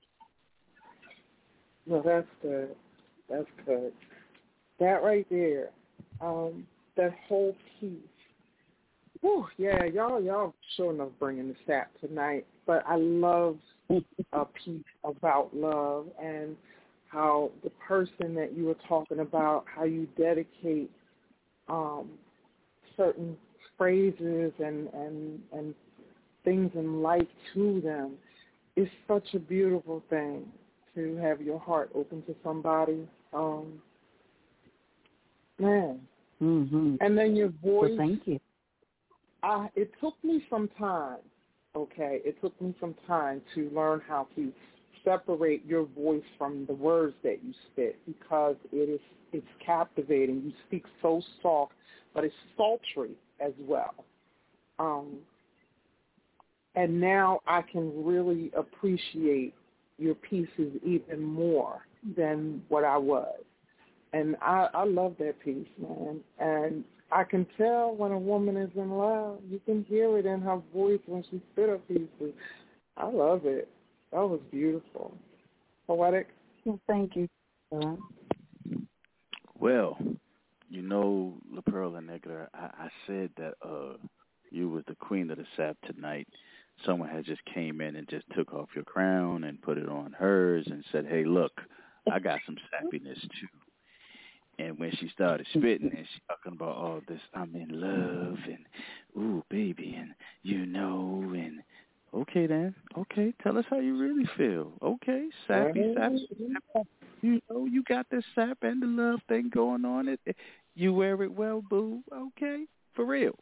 No, that's good. That's good. That right there, that whole piece. Whew, yeah, y'all sure enough bringing the sap tonight. But I love a piece about love and how the person that you were talking about, how you dedicate certain phrases and things in life to them. It's such a beautiful thing to have your heart open to somebody. Man. Mm-hmm. And then your voice. Well, thank you. It took me some time, okay? It took me some time to learn how to separate your voice from the words that you spit because it's captivating. You speak so soft, but it's sultry as well. And now I can really appreciate your pieces even more than what I was. And I love that piece, man. And I can tell when a woman is in love. You can hear it in her voice when she spit her pieces. I love it. That was beautiful. Poetic? Well, thank you. Well, you know, La Pearl and Negro, I said that you was the queen of the sap tonight. Someone had just came in and just took off your crown and put it on hers and said, hey, look, I got some sappiness too. And when she started spitting and she talking about all this, I'm in love and, ooh, baby, and you know, and okay then, okay, tell us how you really feel. Okay, sappy. You know, you got this sap and the love thing going on. You wear it well, boo. Okay, for real.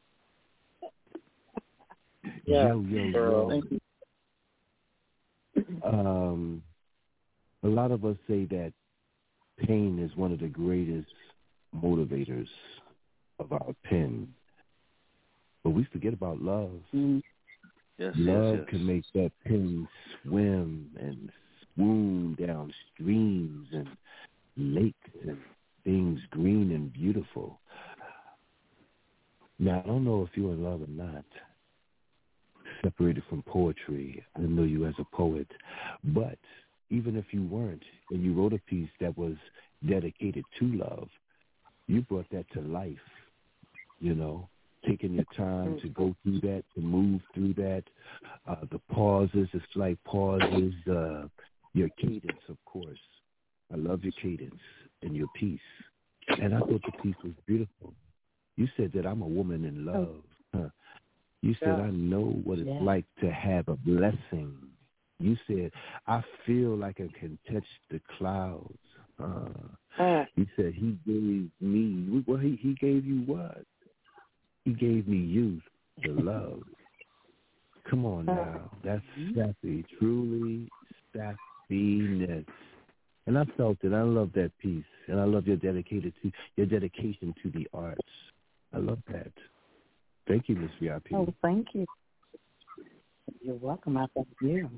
Yeah, yo. A lot of us say that pain is one of the greatest motivators of our pen. But we forget about love. Yes, love yes. can make that pen swim and swoon down streams and lakes and things green and beautiful. Now, I don't know if you're in love or not. Separated from poetry, I know you as a poet. But even if you weren't and you wrote a piece that was dedicated to love, you brought that to life, you know, taking your time to go through that, to move through that, the pauses, the slight pauses, your cadence, of course. I love your cadence and your piece. And I thought the piece was beautiful. You said that I'm a woman in love. Huh? You said I know what it's like to have a blessing. You said I feel like I can touch the clouds. You said he gave me, well, he gave you what? He gave me youth, the love. Come on now. That's sappy, truly sappiness. And I felt it. I love that piece. And I love your dedication to the arts. I love that. Thank you, Miss VIP. Oh, thank you. You're welcome. I thank you.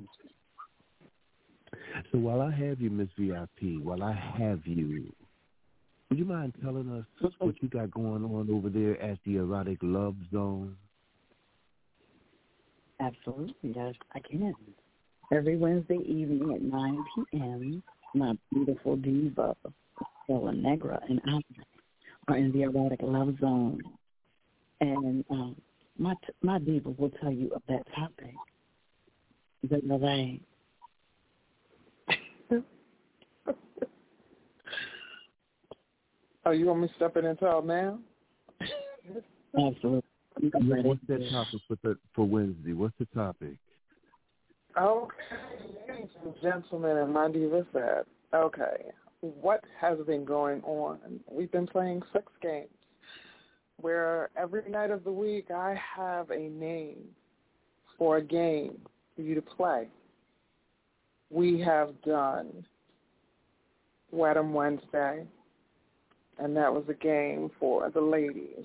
So while I have you, Miss VIP, would you mind telling us what you got going on over there at the Erotic Love Zone? Absolutely, yes, I can. Every Wednesday evening at 9 p.m., my beautiful diva, Stella Negra, and I are in the Erotic Love Zone. And my diva will tell you of that topic. Is that all right? Oh, you want me to step in and tell now? Absolutely. What's that topic for Wednesday? What's the topic? Okay, ladies and gentlemen, and my diva said, okay, what has been going on? We've been playing sex games, where every night of the week I have a name for a game for you to play. We have done Wet 'em Wednesday, and that was a game for the ladies.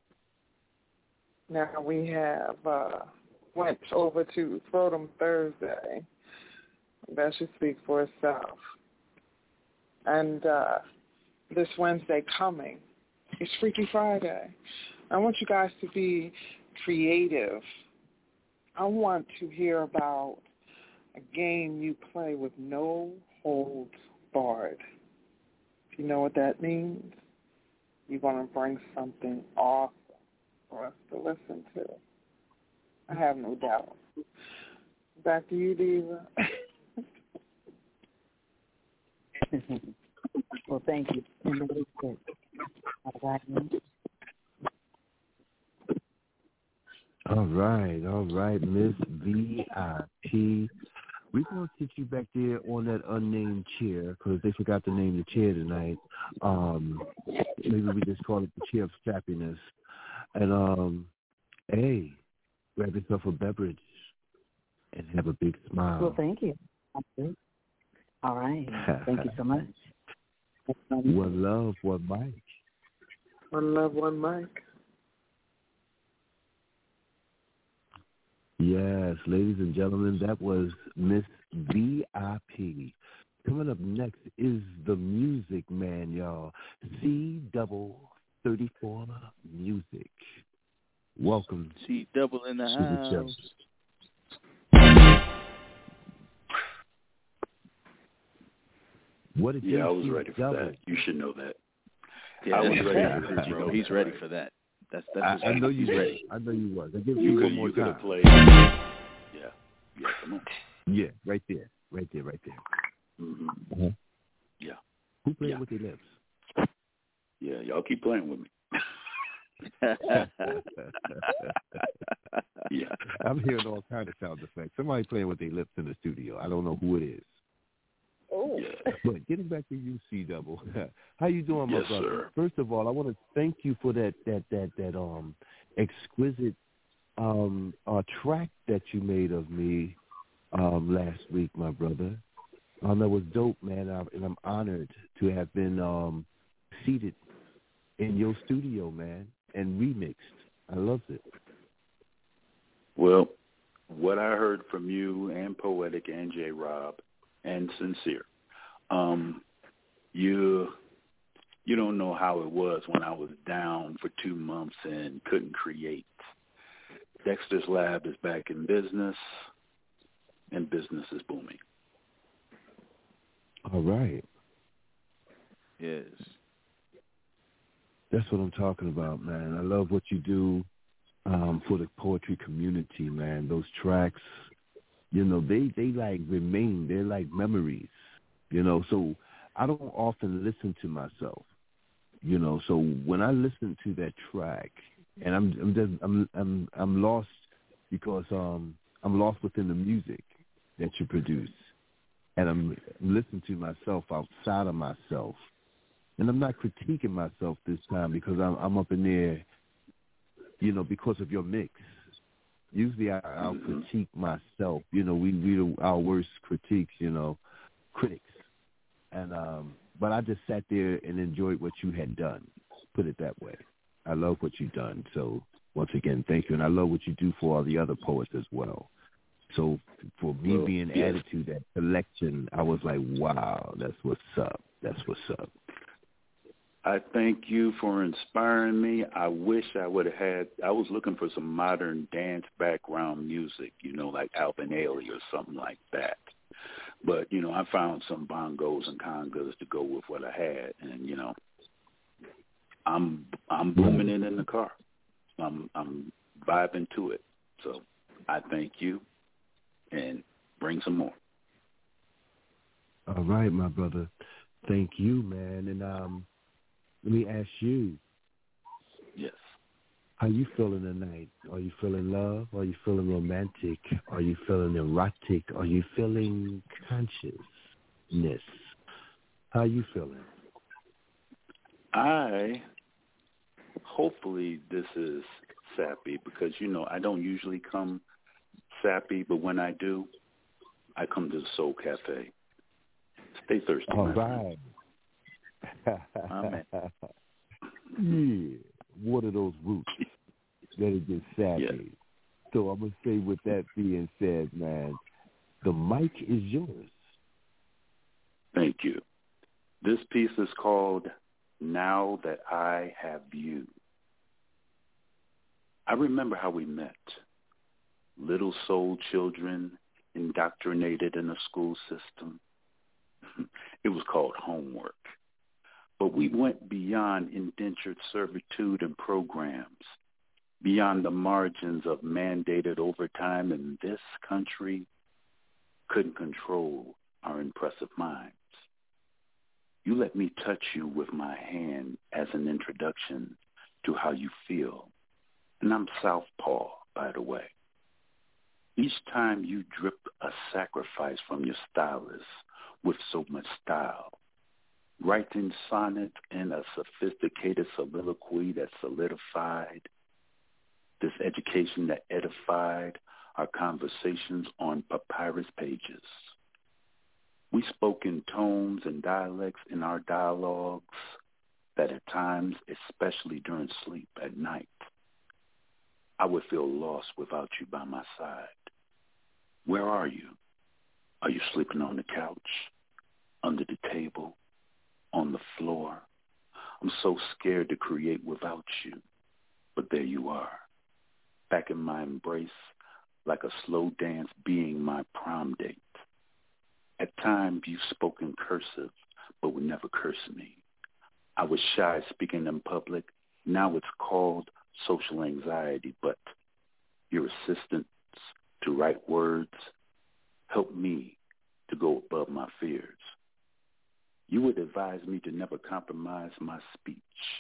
Now we have went over to Throat 'em Thursday. That should speak for itself. And this Wednesday coming, it's Freaky Friday. I want you guys to be creative. I want to hear about a game you play with no holds barred. If you know what that means, you're going to bring something awesome for us to listen to. I have no doubt. Back to you, Diva. Well, thank you. All right, Miss VIP. We're going to sit you back there on that unnamed chair because they forgot to name the chair tonight. Maybe we just call it the chair of sappiness. And, hey, grab yourself a beverage and have a big smile. Well, thank you. All right. Thank you so much. One love, one mic. One love, one mic. Yes, ladies and gentlemen, that was Miss VIP. Coming up next is the Music Man, y'all. C-double-34 Music. Welcome. C-double in the house. What did I was ready for that. You should know that. Yeah, I was ready for that. He's ready for that. That's I know you ready. I know you was. I give you one more time. Play. Yeah, come on. Yeah, right there. Mm-hmm. Uh-huh. Yeah. Who played with their lips? Yeah, y'all keep playing with me. Yeah. I'm hearing all kinds of sound effects. Somebody playing with their lips in the studio. I don't know who it is. Oh. Yeah. But getting back to you, C-double. How you doing, my brother? Sir. First of all, I want to thank you for that exquisite track that you made of me last week, my brother. That was dope, man, and I'm honored to have been seated in your studio, man, and remixed. I loved it. Well, what I heard from you and Poetic and J. Rob and Sincere, you don't know how it was when I was down for 2 months and couldn't create. Dexter's Lab is back in business, and business is booming. All right. Yes. That's what I'm talking about, man. I love what you do for the poetry community, man. Those tracks, they like remain. They're like memories, So I don't often listen to myself, So when I listen to that track, and I'm lost because I'm lost within the music that you produce, and I'm listening to myself outside of myself. And I'm not critiquing myself this time because I'm up in there, because of your mix. Usually I'll critique myself. We our worst critiques, critics. And but I just sat there and enjoyed what you had done. Put it that way. I love what you've done. So once again, thank you. And I love what you do for all the other poets as well. So for me being added to that collection, I was like, wow, that's what's up. That's what's up. I thank you for inspiring me. I wish I would have had, I was looking for some modern dance background music, like Alvin Ailey or something like that. But, I found some bongos and congas to go with what I had. And, I'm booming it in the car. I'm vibing to it. So I thank you and bring some more. All right, my brother. Thank you, man. And let me ask you. Yes. How you feeling tonight? Are you feeling love? Are you feeling romantic? Are you feeling erotic? Are you feeling consciousness? How you feeling? Hopefully this is sappy because, I don't usually come sappy, but when I do, I come to the Soul Cafe. Stay thirsty. All right. Yeah, water those roots. Let it get sappy. Yeah. So I'm going to say with that being said, man, the mic is yours. Thank you. This piece is called Now That I Have You. I remember how we met. Little soul children indoctrinated in a school system. It was called homework. But we went beyond indentured servitude and programs, beyond the margins of mandated overtime, and this country couldn't control our impressive minds. You let me touch you with my hand as an introduction to how you feel. And I'm southpaw, by the way. Each time you drip a sacrifice from your stylist with so much style, writing sonnet in a sophisticated soliloquy that solidified this education that edified our conversations on papyrus pages. We spoke in tones and dialects in our dialogues that at times, especially during sleep at night, I would feel lost without you by my side. Where are you? Are you sleeping on the couch, under the table, on the floor? I'm so scared to create without you, but there you are, back in my embrace, like a slow dance being my prom date. At times you spoke in cursive, but would never curse me. I was shy speaking in public. Now it's called social anxiety, but your assistance to write words helped me to go above my fears. You would advise me to never compromise my speech,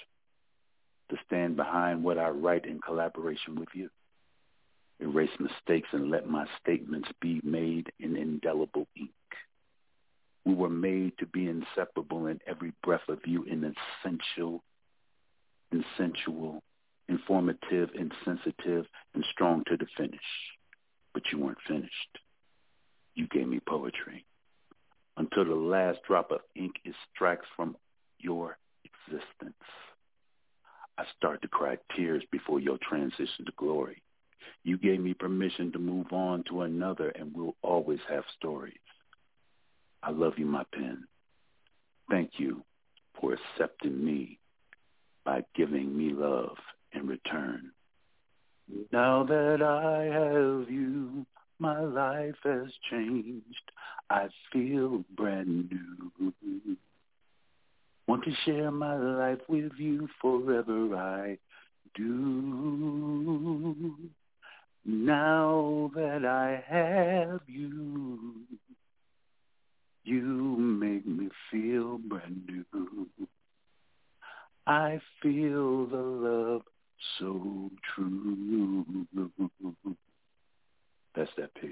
to stand behind what I write in collaboration with you, erase mistakes and let my statements be made in indelible ink. We were made to be inseparable in every breath of you, in essential, insensual, informative, insensitive, and strong to the finish. But you weren't finished. You gave me poetry, until the last drop of ink extracts from your existence. I start to cry tears before your transition to glory. You gave me permission to move on to another, and we'll always have stories. I love you, my pen. Thank you for accepting me by giving me love in return. Now that I have you, my life has changed. I feel brand new. Want to share my life with you forever, I do. Now that I have you, you make me feel brand new. I feel the love so true. That's that piece.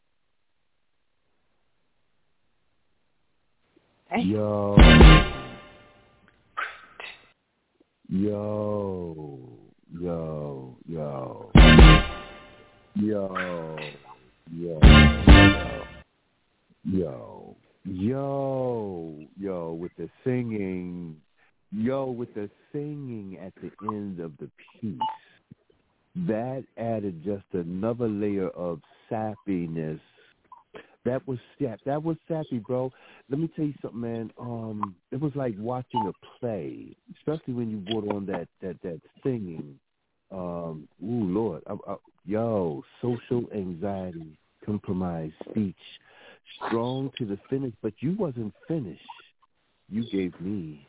Yo. Yo. Yo. Yo. Yo. Yo. Yo. Yo. Yo. With the singing. Yo, with the singing at the end of the piece, that added just another layer of sappiness. That was sappy, bro. Let me tell you something, man. It was like watching a play, especially when you brought on that singing. Ooh, Lord. Yo, social anxiety, compromised speech, strong to the finish, but you wasn't finished. You gave me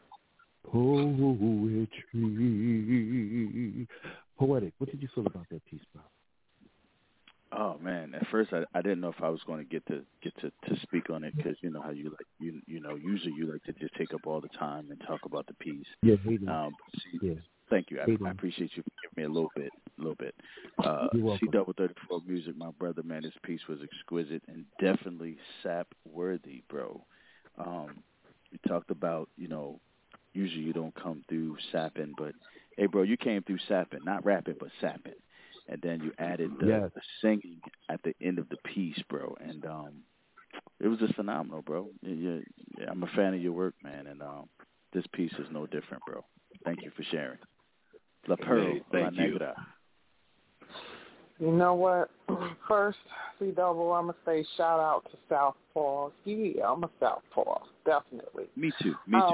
poetry. Poetic. What did you feel about that piece, bro? Oh man! At first, I didn't know if I was going to get to speak on it because you know how you like usually you like to just take up all the time and talk about the piece. Yeah, Thank you. I appreciate you giving me a little bit. You're welcome. C34 Music, my brother, man, this piece was exquisite and definitely sap worthy, bro. You talked about usually you don't come through sapping, but hey, bro, you came through sapping, not rapping, but sapping. And then you added the singing at the end of the piece, bro. And it was just phenomenal, bro. I'm a fan of your work, man. And this piece is no different, bro. Thank you for sharing. La Pearl, thank you. Negra. You know what? First, C-Double, I'm going to say shout out to Southpaw. Yeah, I'm a Southpaw, definitely. Me too.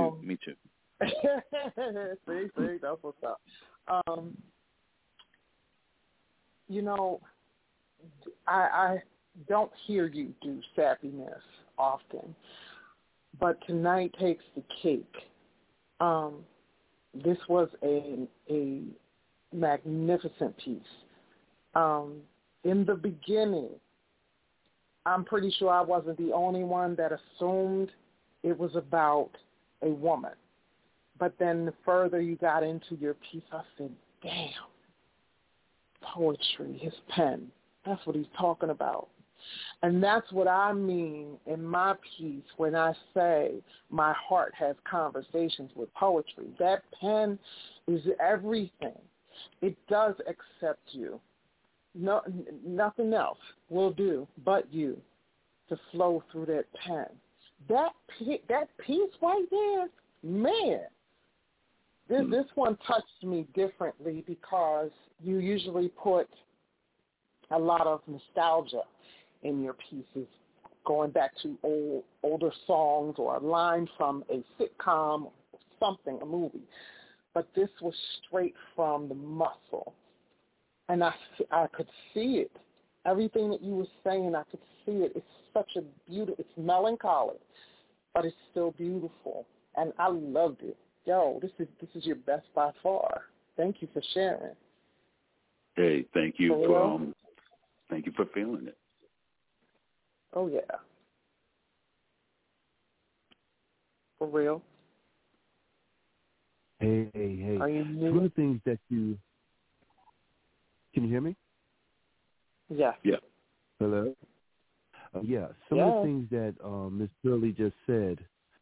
See, that's what's up. I don't hear you do sappiness often, but tonight takes the cake. This was a magnificent piece. In the beginning, I'm pretty sure I wasn't the only one that assumed it was about a woman. But then the further you got into your piece, I said, damn, poetry, his pen, that's what he's talking about. And that's what I mean in my piece when I say my heart has conversations with poetry. That pen is everything. It does accept you. No, nothing else will do but you to flow through that pen. That piece right there, man, this one touched me differently because you usually put a lot of nostalgia in your pieces, going back to older songs or a line from a sitcom or something, a movie. But this was straight from the muscle. And I could see it. Everything that you were saying, I could see it. It's such a beautiful, it's melancholy, but it's still beautiful. And I loved it. Yo, this is your best by far. Thank you for sharing. Hey, thank you for feeling it. Oh yeah. For real. Hey. Are you new? One of the things that you can you hear me? Yeah. Yeah. Hello? Some of the things that Ms. Shirley just said,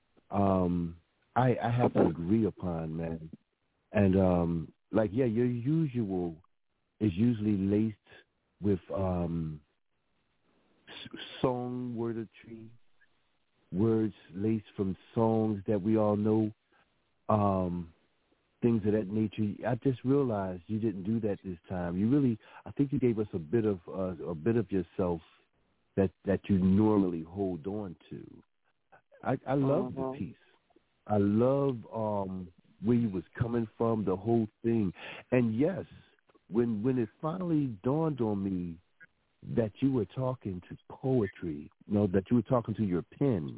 I have to agree upon, man. And your usual is usually laced with song wordetry, words laced from songs that we all know, things of that nature. I just realized you didn't do that this time. You really, I think you gave us a bit of yourself that you normally hold on to. I love the piece. I love where you was coming from, the whole thing. And yes, when it finally dawned on me that you were talking to poetry, that you were talking to your pen,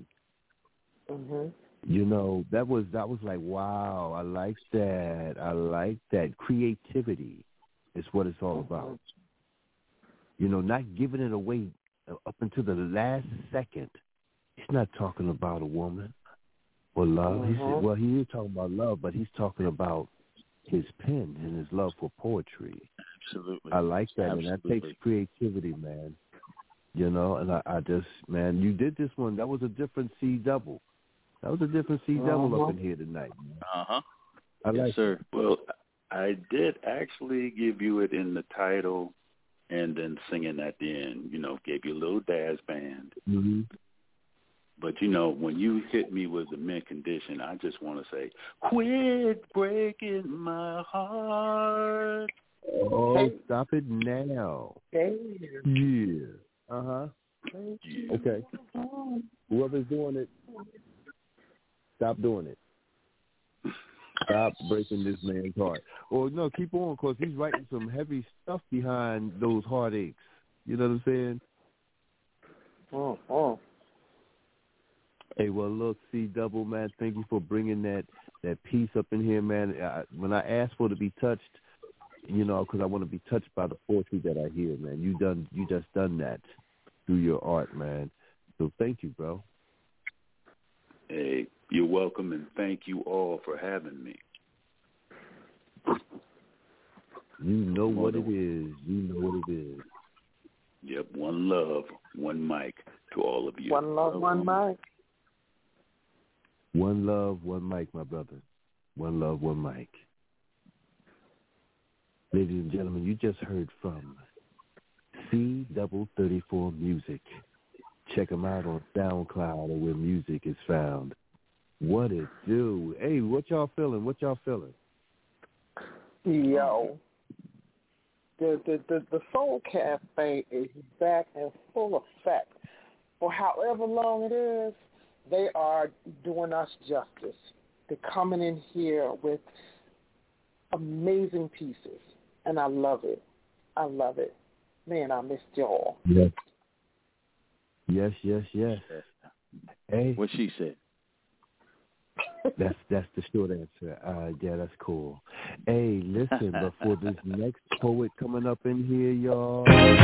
that was like, wow, I like that. I like that. Creativity is what it's all about. Not giving it away up until the last second. He's not talking about a woman or love. He is talking about love, but he's talking about his pen and his love for poetry. Absolutely. I like that, and that takes creativity, man. And I just, man, you did this one. That was a different C double. That was a different C double up in here tonight. I like yes, sir. Well, I did actually give you it in the title and then singing at the end, gave you a little Daz band. Mm-hmm. But, when you hit me with the mint condition, I just want to say, quit breaking my heart. Oh, stop it now. Yeah. Uh-huh. Okay. Whoever's doing it, stop doing it. Stop breaking this man's heart. Or, no, keep on, because he's writing some heavy stuff behind those heartaches. You know what I'm saying? Hey, well, look, C Double, man, thank you for bringing that piece up in here, man. When I asked for it to be touched, because I want to be touched by the poetry that I hear, man. You just done that through your art, man. So thank you, bro. Hey, you're welcome, and thank you all for having me. You know what it is. You know what it is. Yep, one love, one mic to all of you. One love, one mic. One love, one mic, my brother. One love, one mic. Ladies and gentlemen, you just heard from C34 Music. Check them out on SoundCloud or where music is found. What it do? Hey, what y'all feeling? Yo, the Soul Cafe is back in full effect. For however long it is, they are doing us justice. They're coming in here with amazing pieces, and I love it. Man, I missed y'all. Yes. Hey, what she said. That's the short answer. Yeah, that's cool. Hey, listen, but for this next poet coming up in here, y'all.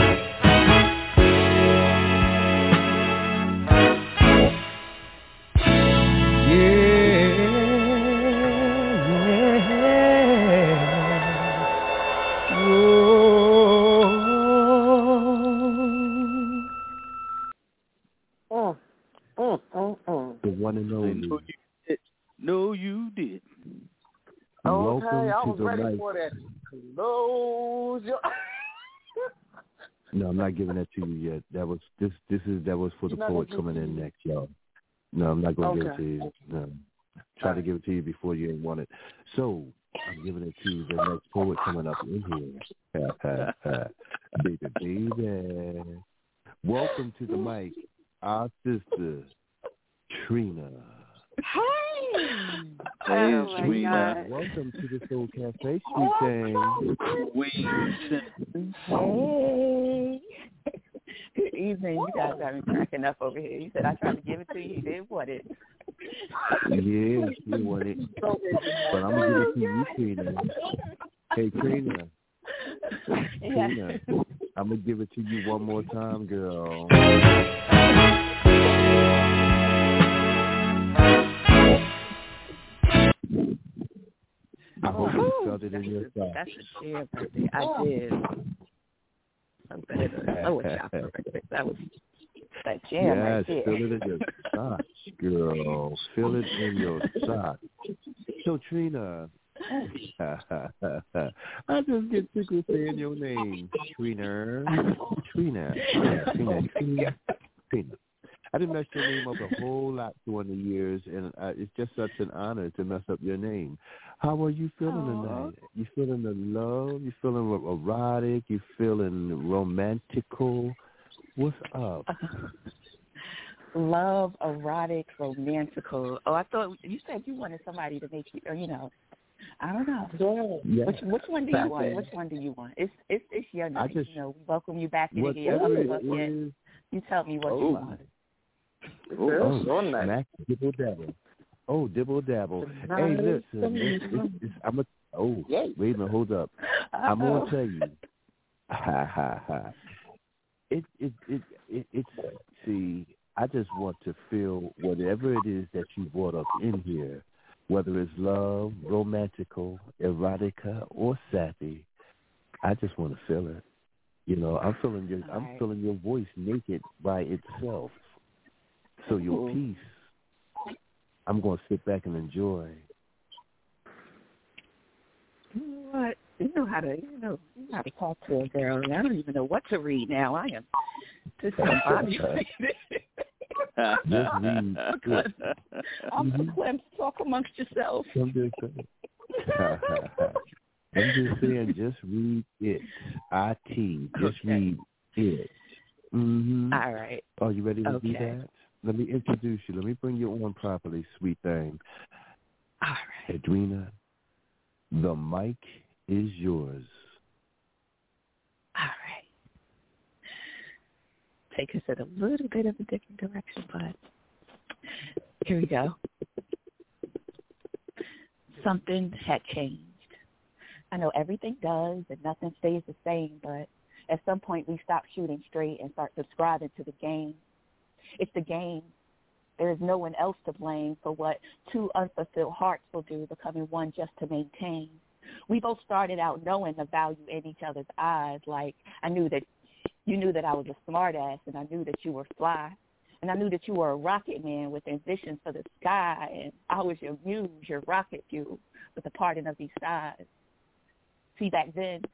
The one and only. No, you didn't. Okay, Welcome I was to the ready night. for that. Close your... No, I'm not giving that to you yet. That was for the poet coming in next, y'all. No, I'm not going to give it to you. No. Try to give it to you before you ain't want it. So I'm giving it to you, the next poet coming up in here. Baby. Welcome to the mic, our sister, Trina. Hey, Trina. Welcome to the Soul Cafe, sweet thing. Hey. Good evening. You guys got me cracking up over here. You said I tried to give it to you. You didn't want it. Yeah, she want it. But I'm going to give it to you, Trina. Hey, Trina. Trina, I'm going to give it to you one more time, girl. I hope you felt it in your side. That's a cheer, birthday. I did. I'm better than a lower chopper. That was that jam right there. Yes, feel it in your socks, girl. Feel it in your socks. So, Trina, I just get sick of saying your name. Trina. I didn't mess your name up a whole lot during the years, and it's just such an honor to mess up your name. How are you feeling tonight? You feeling the love? You feeling erotic? You feeling romantical? What's up? Love, erotic, romantical. Oh, I thought you said you wanted somebody to make you, I don't know. Yeah. Which one do you want? Which one do you want? It's your night. We welcome you back in again. You tell me what you want. Smack, dibble dabble. Oh, dibble dabble. Hey, listen. Wait a minute, hold up. I'm gonna tell you. It's see. I just want to feel whatever it is that you brought up in here, whether it's love, romantical, erotica, or sappy. I just want to feel it. I'm feeling your voice naked by itself. So your piece, I'm going to sit back and enjoy. You know what? You know how to talk to a girl. I don't even know what to read now. I am just discombobulated. Just read. I'm verklempt. Talk amongst yourself. I'm just saying, just read it. Just read it. Mm-hmm. All right. Are you ready to do that? Let me introduce you. Let me bring you on properly, sweet thing. All right. Edwina, the mic is yours. All right. Take us in a little bit of a different direction, but here we go. Something had changed. I know everything does and nothing stays the same, but at some point we stop shooting straight and start subscribing to the game. It's the game. There is no one else to blame for what two unfulfilled hearts will do, becoming one just to maintain. We both started out knowing the value in each other's eyes. Like, I knew that you knew that I was a smart ass, and I knew that you were fly. And I knew that you were a rocket man with ambitions for the sky, and I was your muse, your rocket fuel, with the parting of these sides. See, back then,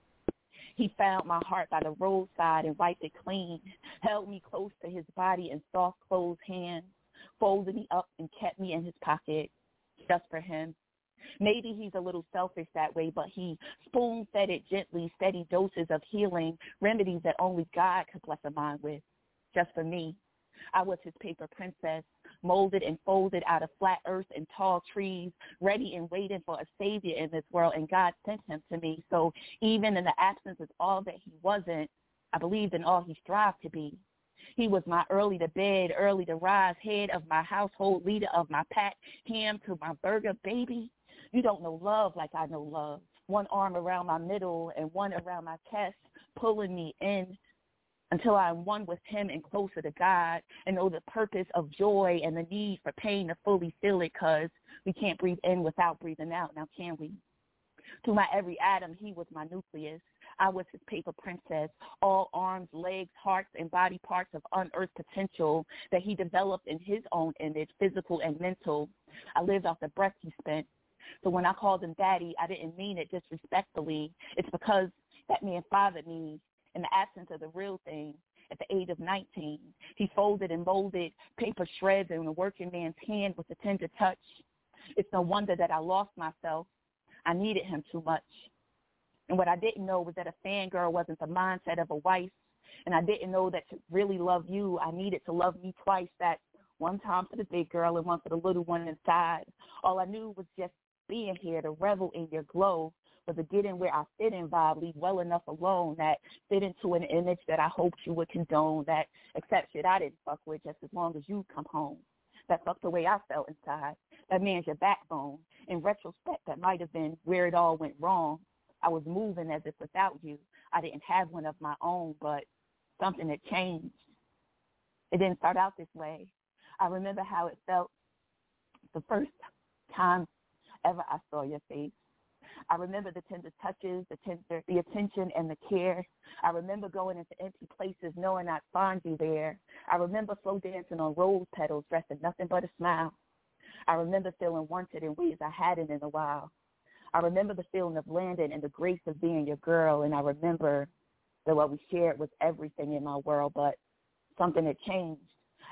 he found my heart by the roadside and wiped it clean, held me close to his body in soft, closed hands, folded me up and kept me in his pocket just for him. Maybe he's a little selfish that way, but he spoon-fed it gently, steady doses of healing, remedies that only God could bless a mind with, just for me. I was his paper princess, molded and folded out of flat earth and tall trees, ready and waiting for a savior in this world, and God sent him to me. So even in the absence of all that he wasn't, I believed in all he strived to be. He was my early to bed, early to rise, head of my household, leader of my pack, ham to my burger, baby. You don't know love like I know love. One arm around my middle and one around my chest, pulling me in until I am one with him and closer to God, and know the purpose of joy and the need for pain to fully feel it, because we can't breathe in without breathing out, now can we? To my every atom, he was my nucleus. I was his paper princess, all arms, legs, hearts, and body parts of unearthed potential that he developed in his own image, physical and mental. I lived off the breath he spent. So when I called him daddy, I didn't mean it disrespectfully. It's because that man fathered me in the absence of the real thing. At the age of 19, he folded and molded paper shreds in a working man's hand with a tender touch. It's no wonder that I lost myself. I needed him too much. And what I didn't know was that a fangirl wasn't the mindset of a wife. And I didn't know that to really love you, I needed to love me twice. That one time for the big girl and one for the little one inside. All I knew was just being here to revel in your glow, but the getting where I fit in vibe, leave well enough alone, that fit into an image that I hoped you would condone, that accept shit I didn't fuck with just as long as you come home, that fuck the way I felt inside. That man's your backbone. In retrospect, that might have been where it all went wrong. I was moving as if without you, I didn't have one of my own, but something had changed. It didn't start out this way. I remember how it felt the first time ever I saw your face. I remember the tender touches, the attention and the care. I remember going into empty places knowing I'd find you there. I remember slow dancing on rose petals dressed in nothing but a smile. I remember feeling wanted in ways I hadn't in a while. I remember the feeling of landing and the grace of being your girl, and I remember that what we shared was everything in my world, but something had changed.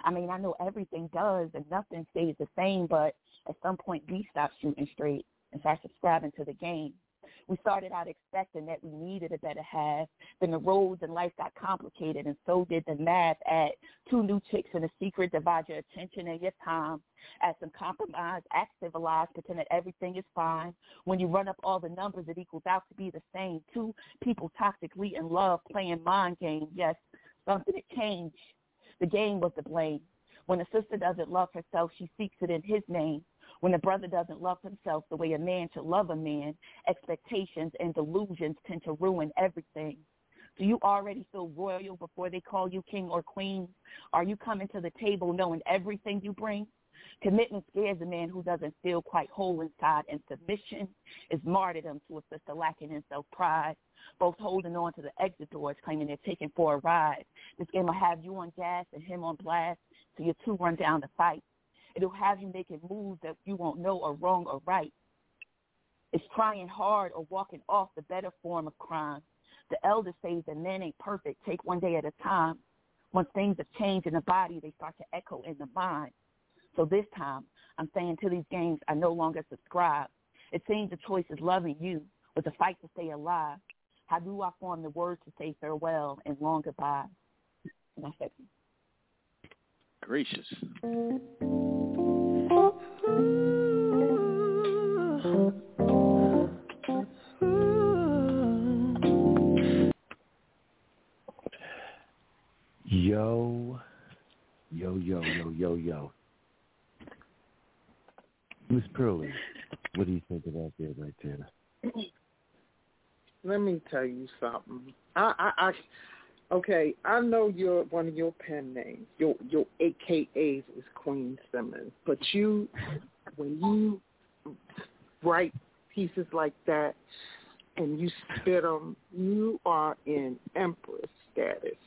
I mean, I know everything does and nothing stays the same, but at some point we stopped shooting straight and started subscribing to the game. We started out expecting that we needed a better half. Then the roads in life got complicated, and so did the math. At 2 new chicks in a secret, divide your attention and your time. At some compromise, act civilized, pretend that everything is fine. When you run up all the numbers, it equals out to be the same. 2 people toxically in love, playing mind games. Yes, something had changed. The game was to blame. When a sister doesn't love herself, she seeks it in his name. When a brother doesn't love himself the way a man should love a man, expectations and delusions tend to ruin everything. Do you already feel royal before they call you king or queen? Are you coming to the table knowing everything you bring? Commitment scares a man who doesn't feel quite whole inside, and submission is martyrdom to a sister lacking in self-pride, both holding on to the exit doors, claiming they're taking for a ride. This game will have you on gas and him on blast, so you two run down the fight. It'll have you making moves that you won't know are wrong or right. It's trying hard or walking off the better form of crime. The elders say that men ain't perfect. Take one day at a time. Once things have changed in the body, they start to echo in the mind. So this time, I'm saying to these games, I no longer subscribe. It seems the choice is loving you with a fight to stay alive. How do I form the words to say farewell and long goodbye? And that's it. Gracious. Yo. Miss Pearlie, what do you think about that right there? Let me tell you something. Okay, I know one of your pen names, your AKAs is Queen Simmons, but when you write pieces like that and you spit them, you are in Empress status.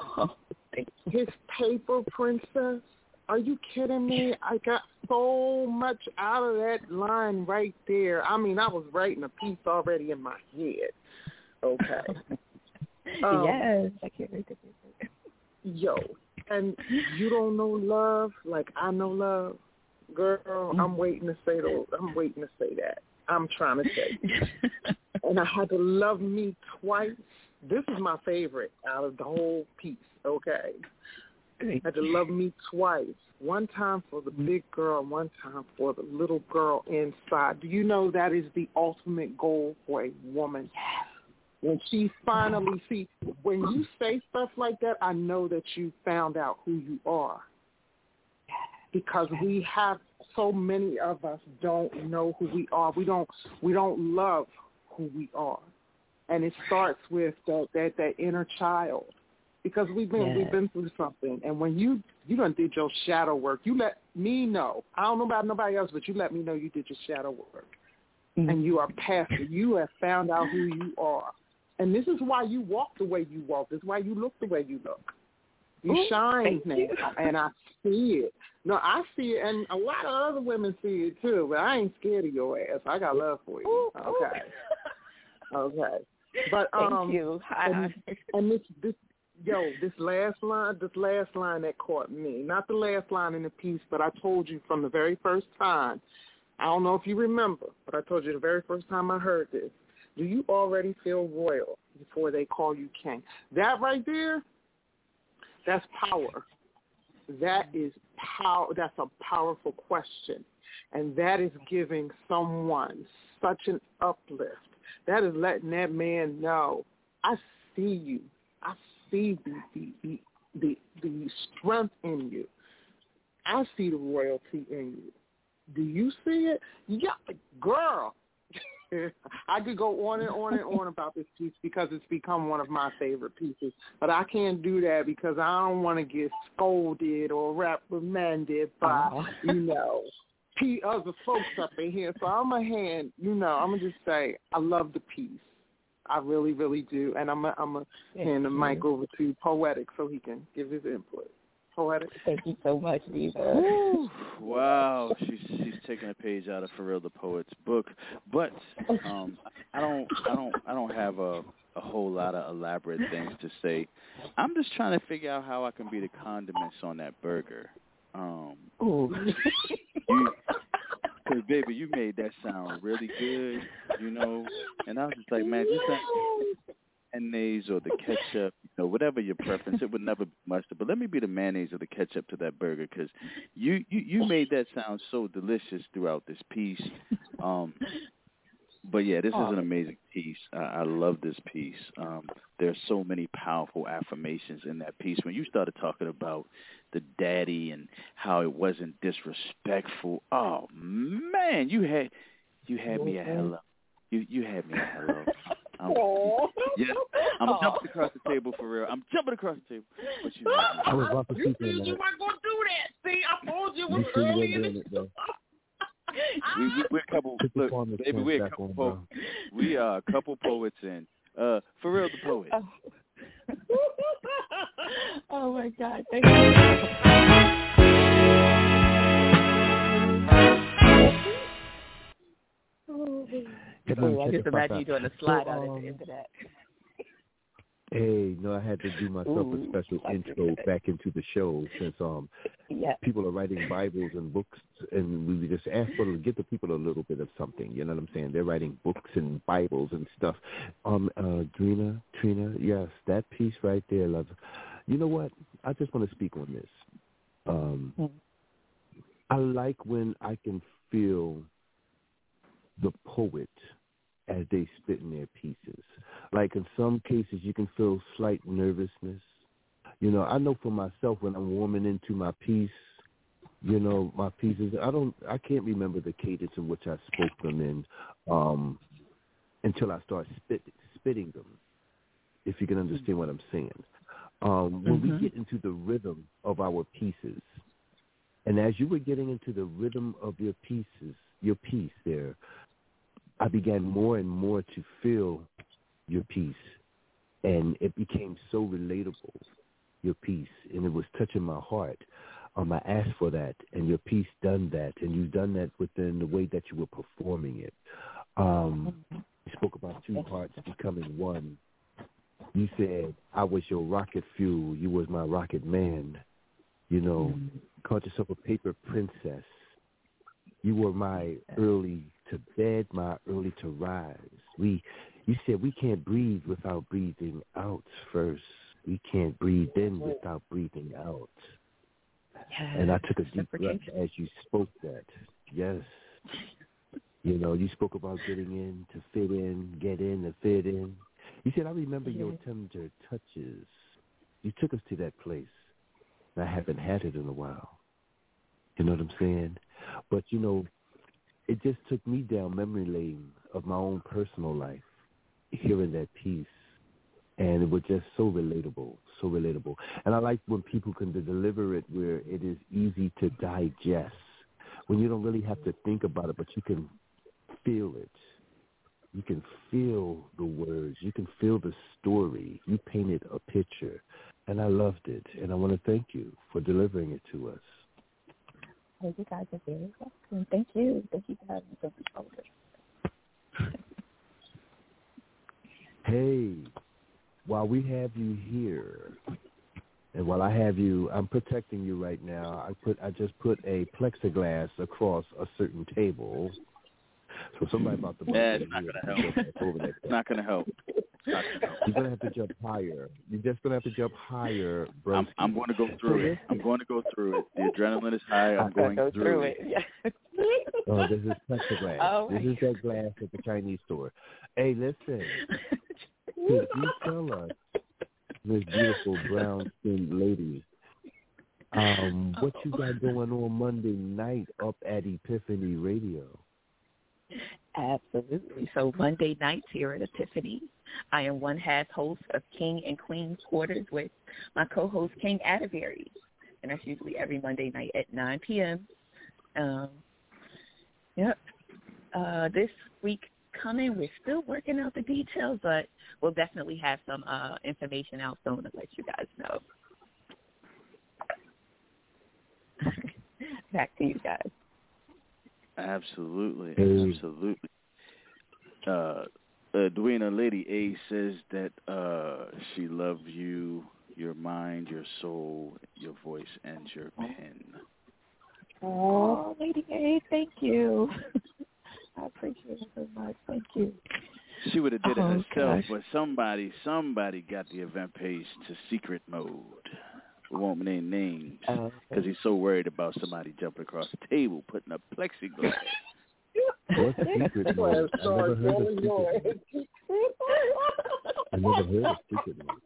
His Paper Princess, are you kidding me? I got so much out of that line right there. I mean, I was writing a piece already in my head. Okay. Yes, I can't wait to do it. Yo, and you don't know love like I know love, girl. I'm waiting to say that. I'm trying to say, and I had to love me twice. This is my favorite out of the whole piece. Okay, I had to love me twice. One time for the big girl, one time for the little girl inside. Do you know that is the ultimate goal for a woman? When she finally when you say stuff like that, I know that you found out who you are. Because we have so many of us don't know who we are. We don't love who we are. And it starts with that inner child. Because we've been through something. And when you done did your shadow work, you let me know. I don't know about nobody else, but you let me know you did your shadow work. Mm-hmm. And you are past it. You have found out who you are. And this is why you walk the way you walk. This is why you look the way you look. You shine now, and I see it. No, I see it, and a lot of other women see it too, but I ain't scared of your ass. I got love for you. Okay. Okay. But thank you. And this last line that caught me. Not the last line in the piece, but I told you from the very first time. I don't know if you remember, but I told you the very first time I heard this. Do you already feel royal before they call you king? That right there, that's power. That is power. That's a powerful question. And that is giving someone such an uplift. That is letting that man know, I see you. I see the strength in you. I see the royalty in you. Do you see it? Yeah, girl. I could go on and on and on about this piece because it's become one of my favorite pieces. But I can't do that because I don't want to get scolded or reprimanded by, other folks up in here. So I'm going to just say I love the piece. I really, really do. And I'm going to hand the mic over to Poetic so he can give his input. Poetic. Thank you so much, Diva. Wow, she's taking a page out of Pharrell the Poet's book, but I don't have a whole lot of elaborate things to say. I'm just trying to figure out how I can be the condiments on that burger. Because, baby, you made that sound really good, you know. And I was just like, man, just that mayonnaise or the ketchup, you know, whatever your preference. It would never be mustard, but let me be the mayonnaise or the ketchup to that burger, because you made that sound so delicious throughout this piece. But yeah, this is an amazing piece. I love this piece. There's so many powerful affirmations in that piece. When you started talking about the daddy and how it wasn't disrespectful, oh man, you had me a hello. You had me a hello. Yeah, I'm jumping across the table for real. I'm jumping across the table. But you weren't going to do that. See, I told you it was early in the show. We're a couple. Look, baby, we're a couple poets. We are a couple poets in. Pharrell the Poet. Oh my God! Thank you. I just imagine you doing a slide out at the end of that. Hey, no, I had to do myself a special intro back into the show since people are writing Bibles and books, and we just asked for to give the people a little bit of something. You know what I'm saying? They're writing books and Bibles and stuff. Trina, yes, that piece right there, love. You know what? I just want to speak on this. I like when I can feel the poet as they spit in their pieces. Like in some cases, you can feel slight nervousness. You know, I know for myself when I'm warming into my piece, you know, my pieces, I can't remember the cadence in which I spoke them in until I start spitting them, if you can understand what I'm saying. When we get into the rhythm of our pieces, and as you were getting into the rhythm of your piece there, I began more and more to feel your piece, and it became so relatable, your piece, and it was touching my heart. I asked for that, and your piece done that, and you've done that within the way that you were performing it. You spoke about two hearts becoming one. You said, I was your rocket fuel, you was my rocket man. You know, called yourself a paper princess. You were my early to bed, my early to rise. You said we can't breathe without breathing out first. We can't breathe in without breathing out. Yes. And I took a deep breath as you spoke that. Yes. You know, you spoke about getting in to fit in, get in to fit in. You said, I remember your tender touches. You took us to that place. And I haven't had it in a while. You know what I'm saying? But, you know, it just took me down memory lane of my own personal life, hearing that piece. And it was just so relatable, so relatable. And I like when people can deliver it where it is easy to digest, when you don't really have to think about it, but you can feel it. You can feel the words. You can feel the story. You painted a picture. And I loved it. And I want to thank you for delivering it to us. Hey, you guys are very welcome. Thank you. Thank you for having me so much. Hey, while we have you here, and while I have you, I'm protecting you right now. I just put a plexiglass across a certain table. So somebody about to... That's not going to help. It's not going to help. You're going to have to jump higher. You're just going to have to jump higher, bro. I'm going to go through it. I'm going to go through it. The adrenaline is high. I'm going through it. Yeah. Oh, this is plexiglass. Oh, this is that glass at the Chinese store. Hey, listen. Could you tell us, this beautiful brown-skinned lady, what you got going on Monday night up at Epiphany Radio? Absolutely. So Monday nights here at Epiphany, I am one half host of King and Queen Quarters with my co-host King Atterbury, and that's usually every Monday night at 9 p.m. This week coming, we're still working out the details, but we'll definitely have some information out soon to let you guys know. Back to you guys. Absolutely. Hey. Absolutely. Dwayne, Lady A says that she loves you, your mind, your soul, your voice, and your pen. Oh, Lady A, thank you. I appreciate it so much. Thank you. She would have did it herself, gosh. but somebody got the event page to secret mode. We won't name names because he's so worried about somebody jumping across the table, putting up plexiglass. What's secret mode? I never heard of secret mode. I never heard of secret mode.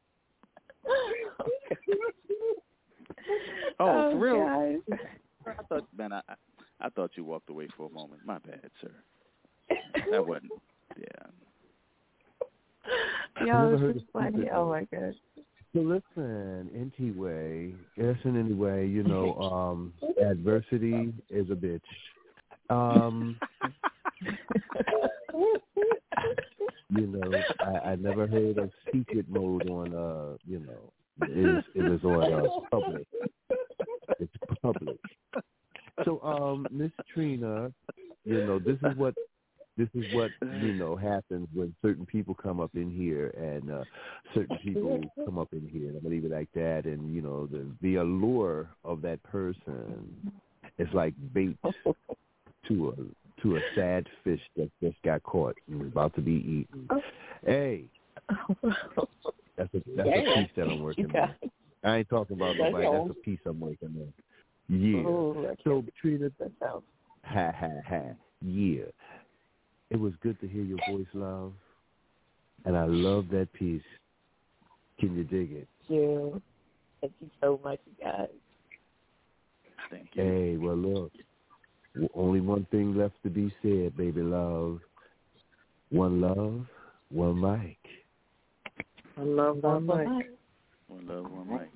Oh, for real? Gosh. I thought, man, I thought you walked away for a moment. My bad, sir. That wasn't. Yeah. Yo, this is funny. Oh my gosh. So listen, anyway, you know, adversity is a bitch. You know, I never heard of secret mode on, you know, it was on public. It's public. So, Miss Trina, you know, this is what you know happens when certain people come up in here, and certain people come up in here, and I believe it like that, and you know the allure of that person is like bait to a sad fish that just got caught and is about to be eaten. Hey, that's a piece that I'm working on. I ain't talking about nobody. That's a piece I'm working on. Yeah. So Trina, yeah. It was good to hear your voice, love, and I love that piece. Can you dig it? Thank you so much, you guys. Thank you. Hey, well, look, only one thing left to be said, baby love. One love, one mic. One love, one mic. One love, one mic.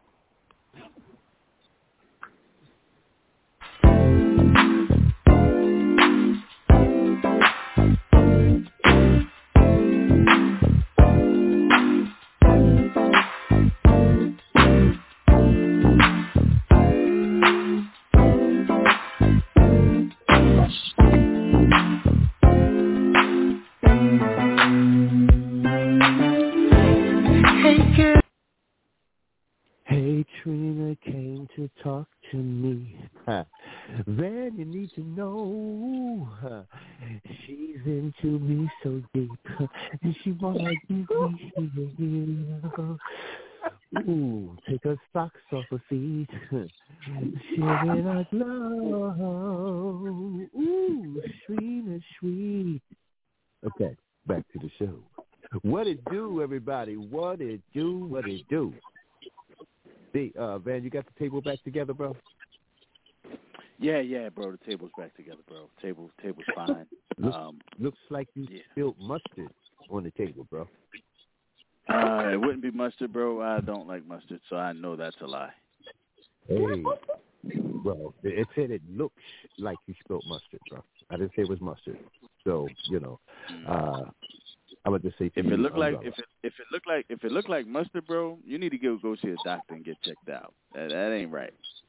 Hey, Trina came to talk to me. Van, you need to know she's into me so deep, and she wanna give me here. Ooh, take her socks off her feet. Sharing our love. Ooh, Trina, sweet. Okay, back to the show. What it do, everybody? What it do? What it do? Hey, Van, you got the table back together, bro? Yeah, bro. The table's back together, bro. Table's fine. Looks like you spilled mustard on the table, bro. It wouldn't be mustard, bro. I don't like mustard, so I know that's a lie. Hey, bro, it said it looks like you spilled mustard, bro. I didn't say it was mustard. So, you know, I'm gonna just say if it looked like mustard, bro, you need to go see a doctor and get checked out. That ain't right.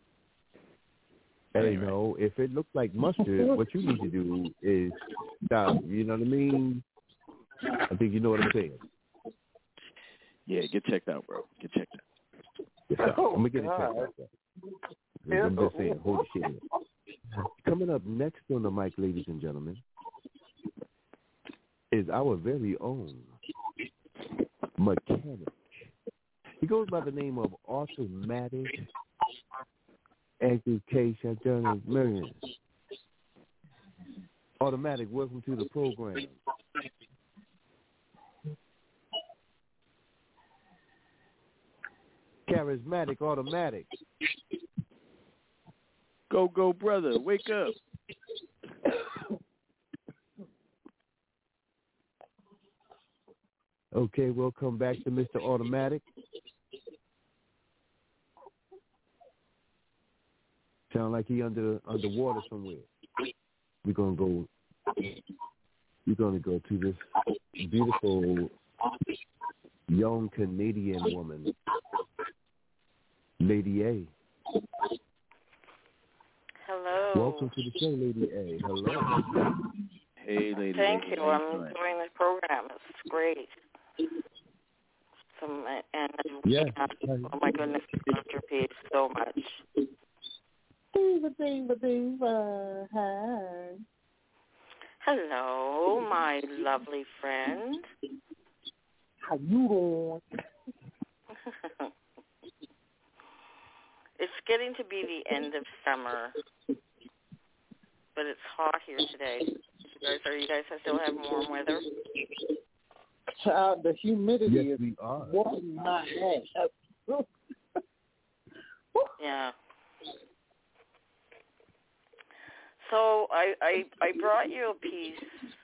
Hey, no, if it looks like mustard, what you need to do is stop. You know what I mean? I think you know what I'm saying. Yeah, get checked out, bro. Get checked out. Yes, sir. I'm gonna get it checked out. I'm just saying, hold the shit in. Coming up next on the mic, ladies and gentlemen, is our very own mechanic. He goes by the name of Automatic Education Millions. Automatic, welcome to the program. Charismatic Automatic. Go, brother. Wake up. Okay, we'll come back to Mr. Automatic. Sound like he underwater somewhere. We're gonna go to this beautiful young Canadian woman, Lady A. Hello. Welcome to the show, Lady A. Hello. Hey, Lady A. Thank you. I'm enjoying the program. It's great. Yes. Oh my goodness, I loved your piece so much. Diva. Hi. Hello, my lovely friend. How you doing? It's getting to be the end of summer, but it's hot here today. You guys still have warm weather? Child, the humidity yes, is whooping my ass. Yeah. So I brought you a piece.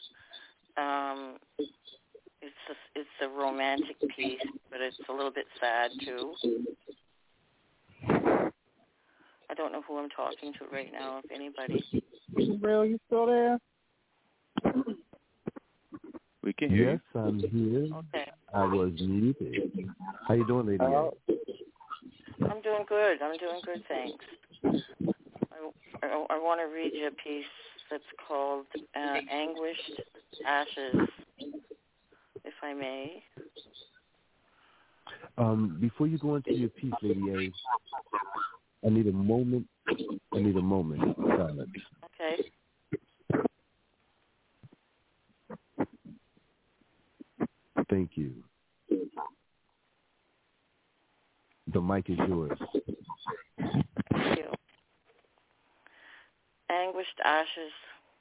It's a romantic piece, but it's a little bit sad too. I don't know who I'm talking to right now, if anybody. Real, you still there? We can hear you. Yes, I'm here. Okay. I was muted. How you doing, Lady A? I'm doing good. Thanks. I want to read you a piece that's called Anguished Ashes, if I may. Before you go into your piece, Lady A, I need a moment of silence. Okay. Thank you. The mic is yours. Thank you. Anguished ashes,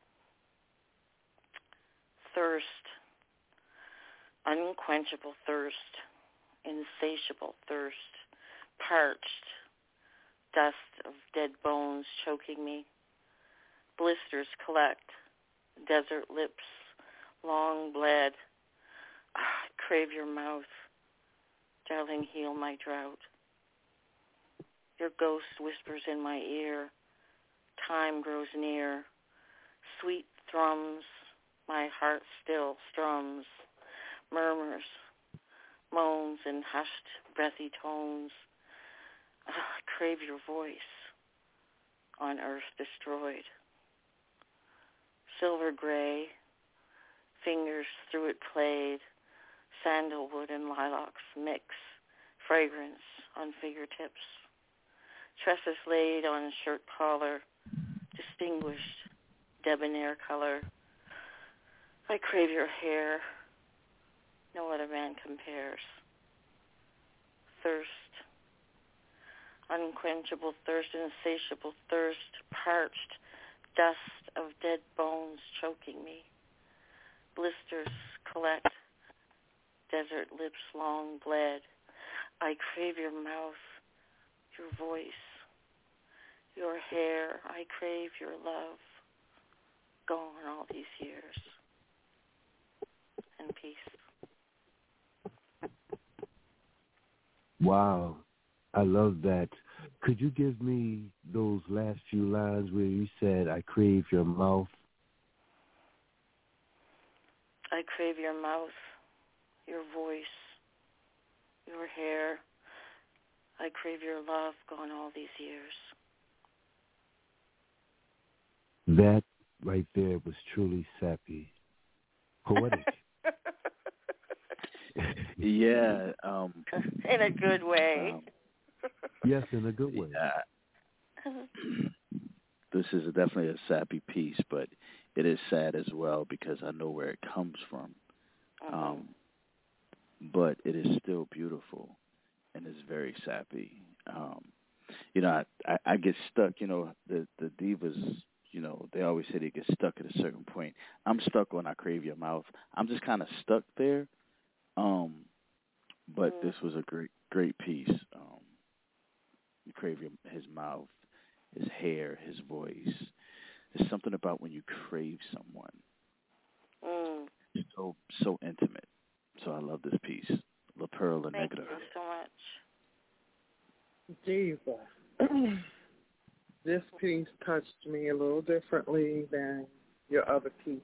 thirst, unquenchable thirst, insatiable thirst, parched, dust of dead bones choking me, blisters collect, desert lips, long bled, crave your mouth, darling, heal my drought. Your ghost whispers in my ear, time grows near, sweet thrums, my heart still strums, murmurs, moans in hushed, breathy tones. Crave your voice on earth destroyed. Silver gray, fingers through it played, sandalwood and lilacs mix, fragrance on fingertips. Tresses laid on shirt collar, distinguished, debonair color. I crave your hair, no other man compares. Thirst, unquenchable thirst, insatiable thirst, parched, dust of dead bones choking me. Blisters collect, desert lips long bled. I crave your mouth, your voice, your hair. I crave your love, gone all these years. And peace. Wow. I love that. Could you give me those last few lines where you said, I crave your mouth? I crave your mouth, your voice, your hair. I crave your love, gone all these years. That right there was truly sappy. Poetic. Yeah. In a good way. Yes, in a good way. Yeah. This is definitely a sappy piece, but it is sad as well because I know where it comes from. But it is still beautiful and it's very sappy. I get stuck, the divas, they always say they get stuck at a certain point. I'm stuck on I Crave Your Mouth. I'm just kind of stuck there. But this was a great piece. You crave his mouth, his hair, his voice. There's something about when you crave someone. It's so intimate. So I love this piece. La Pearl La Negra. Thank you so much. Diva. This piece touched me a little differently than your other pieces.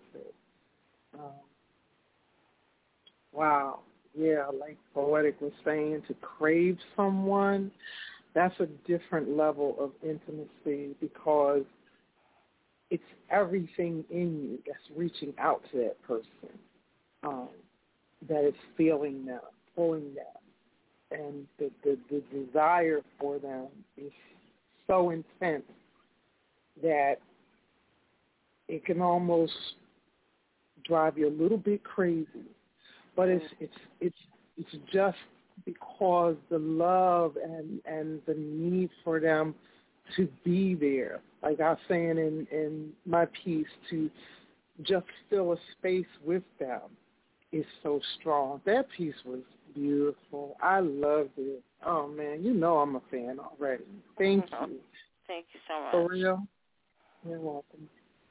Wow. Yeah, like Poetic was saying, to crave someone, that's a different level of intimacy because it's everything in you that's reaching out to that person, that is feeling them, pulling them, and the desire for them is so intense that it can almost drive you a little bit crazy. But it's just because the love and the need for them to be there, like I was saying in my piece, to just fill a space with them is so strong. That piece was beautiful. I loved it. Oh, man, you know I'm a fan already. Thank you. Thank you so much. For real? You're welcome.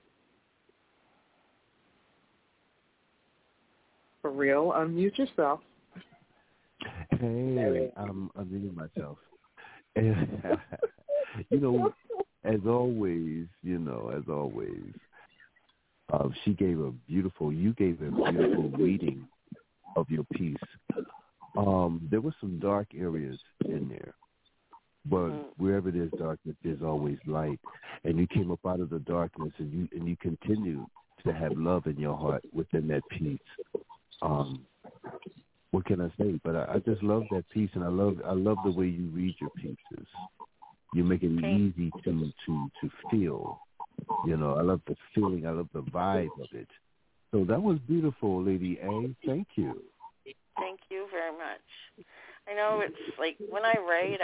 For real, unmute yourself. Hey, I'm unmuting myself. You know, as always, you gave a beautiful reading of your piece. There were some dark areas in there, but wherever there's darkness, there's always light. And you came up out of the darkness, and you continue to have love in your heart within that piece. What can I say? But I just love that piece, and I love the way you read your pieces. You make it easy to feel. You know, I love the feeling. I love the vibe of it. So that was beautiful, Lady A. Thank you. Thank you very much. I know it's like when I write,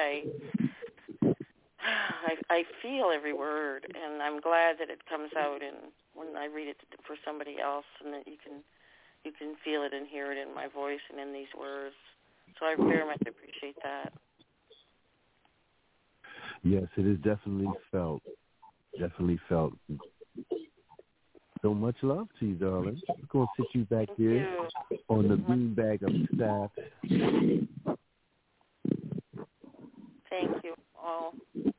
I feel every word, and I'm glad that it comes out and when I read it for somebody else, and that you can feel it and hear it in my voice and in these words. So I very much appreciate that. Yes, it is definitely felt. Definitely felt. So much love to you, darling. I'm going to sit you back here on the green bag of staff. Thank you all.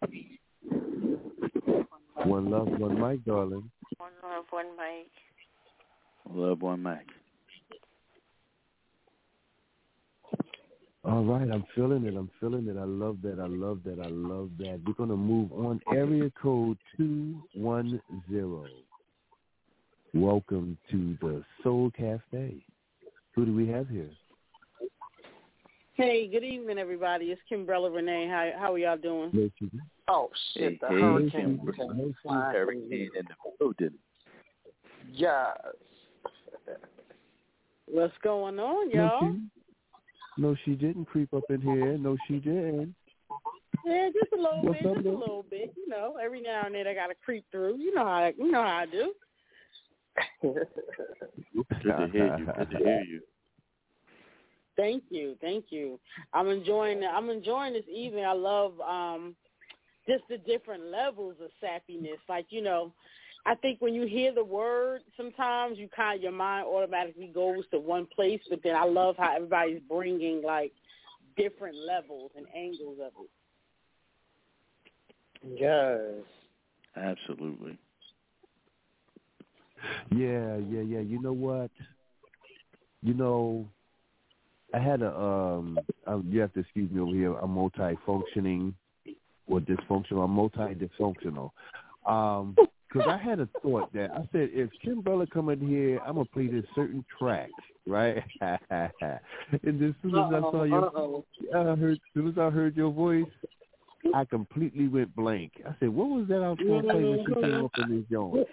One love, one mic, darling. One love, one mic. Love, one mic. All right, I'm feeling it. I love that. We're going to move on. Area code 210. Welcome to the Soul Cafe. Who do we have here? Hey, good evening, everybody. It's Kimbrella Renee. How are y'all doing? Oh, shit, the hurricane came flying. Hurricane in the building. Yeah. What's going on, y'all? No, she didn't creep up in here. No, she didn't. Yeah, just a little bit. You know, every now and then I got to creep through. You know how I do. Good to hear you. Thank you. I'm enjoying this evening. I love just the different levels of sappiness. Like, you know, I think when you hear the word, sometimes your mind automatically goes to one place, but then I love how everybody's bringing like different levels and angles of it. Yes. Absolutely. Yeah. You know what? You know, I had you have to excuse me over here. I'm multifunctioning or dysfunctional. I'm multi-dysfunctional. Because I had a thought that I said, if Kimbrella come in here, I'm going to play this certain track, right? And as soon as I saw as soon as I heard your voice, I completely went blank. I said, what was that I was going to play when she came up in this joint?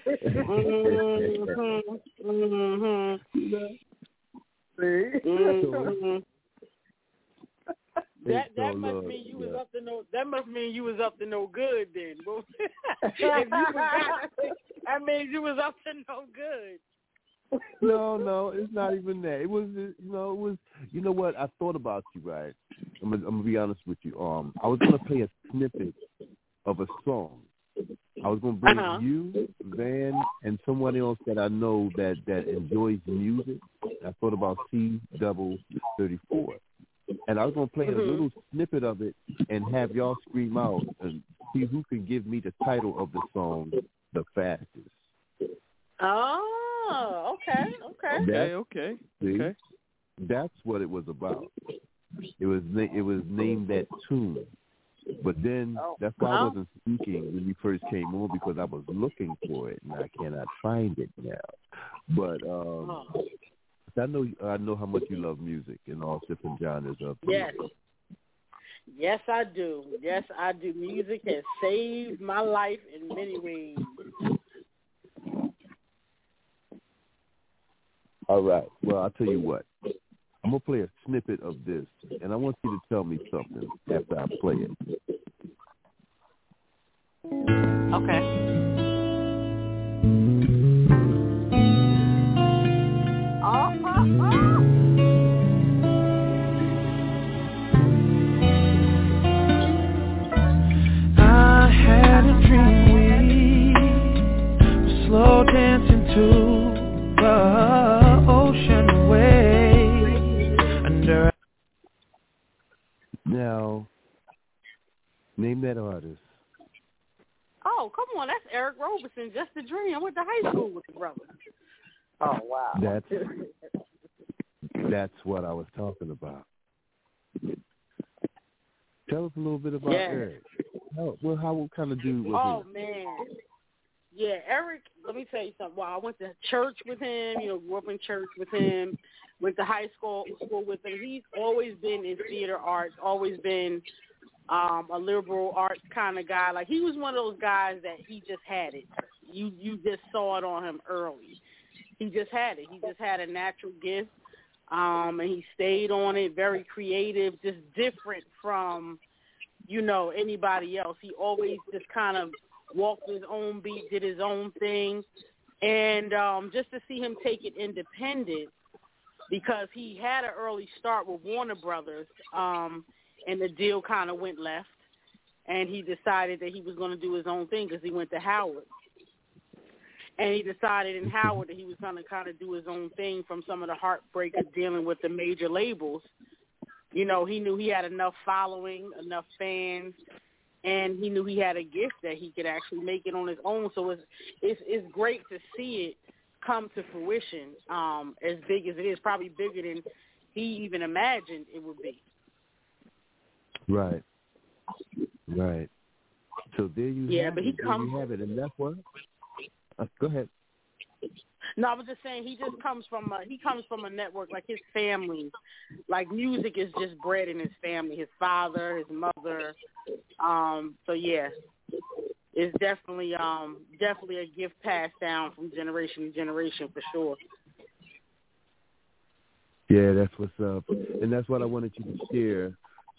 That must mean you was up to no. That must mean you was up to no good then. That means you was up to no good. No, it's not even that. It was, you know what? I thought about you, right? I'm gonna be honest with you. I was gonna play a snippet of a song. I was gonna bring you, Van, and someone else that I know that enjoys music. I thought about C-34. And I was going to play a little snippet of it and have y'all scream out and see who can give me the title of the song the fastest. Oh, okay. See, that's what it was about. It was named that tune. But then that's why I wasn't speaking when you first came on, because I was looking for it and I cannot find it now. But I know how much you love music and all different genres of music. Yes, I do. Yes, I do. Music has saved my life in many ways. All right. Well, I'll tell you what. I'm going to play a snippet of this, and I want you to tell me something after I play it. Okay. I had a dream we were slow dancing to the ocean wave under. Now, name that artist. Oh, come on. That's Eric Roberson, Just a Dream. I went to high school with the brother. Oh, wow. That's what I was talking about. Tell us a little bit about Eric. What kind of dude was he? Oh, man. Yeah, Eric, let me tell you something. Well, I went to church with him, grew up in church with him, went to high school with him. He's always been in theater arts, always been a liberal arts kind of guy. Like, he was one of those guys that he just had it. You just saw it on him early. He just had it. He just had a natural gift, and he stayed on it, very creative, just different from, anybody else. He always just kind of walked his own beat, did his own thing, and just to see him take it independent, because he had an early start with Warner Brothers, and the deal kind of went left, and he decided that he was going to do his own thing because he went to Howard. And he decided in Howard that he was going to kind of do his own thing from some of the heartbreak of dealing with the major labels. He knew he had enough following, enough fans, and he knew he had a gift that he could actually make it on his own. So it's great to see it come to fruition, as big as it is, probably bigger than he even imagined it would be. Right. So there you have but it. There you have it, and that's what. Go ahead. No, I was just saying he comes from a network, like his family, like music is just bred in his family, his father, his mother. So yeah, it's definitely a gift passed down from generation to generation for sure. Yeah, that's what's up, and that's what I wanted you to share,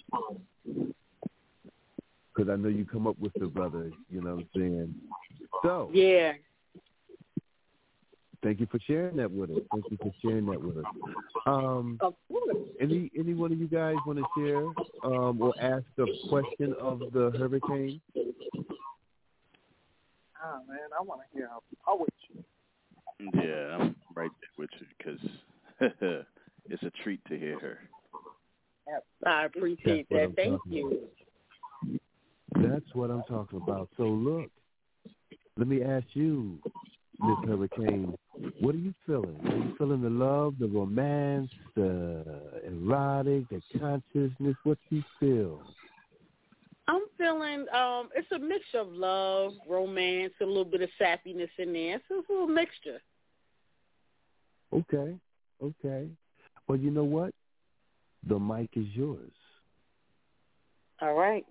because I know you come up with the brother. You know what I'm saying? So yeah. Thank you for sharing that with us. Of course. Any one of you guys want to share or ask a question of the hurricane? Oh, man, I want to hear a poetry. Yeah, I'm right there with you because it's a treat to hear her. I appreciate that. Thank you. That's what I'm talking about. So, look, let me ask you, Miss Hurricane, what are you feeling? Are you feeling the love, the romance, the erotic, the consciousness? What do you feel? I'm feeling it's a mixture of love, romance, a little bit of sappiness in there. So it's a little mixture. Okay. Well, you know what? The mic is yours. All right.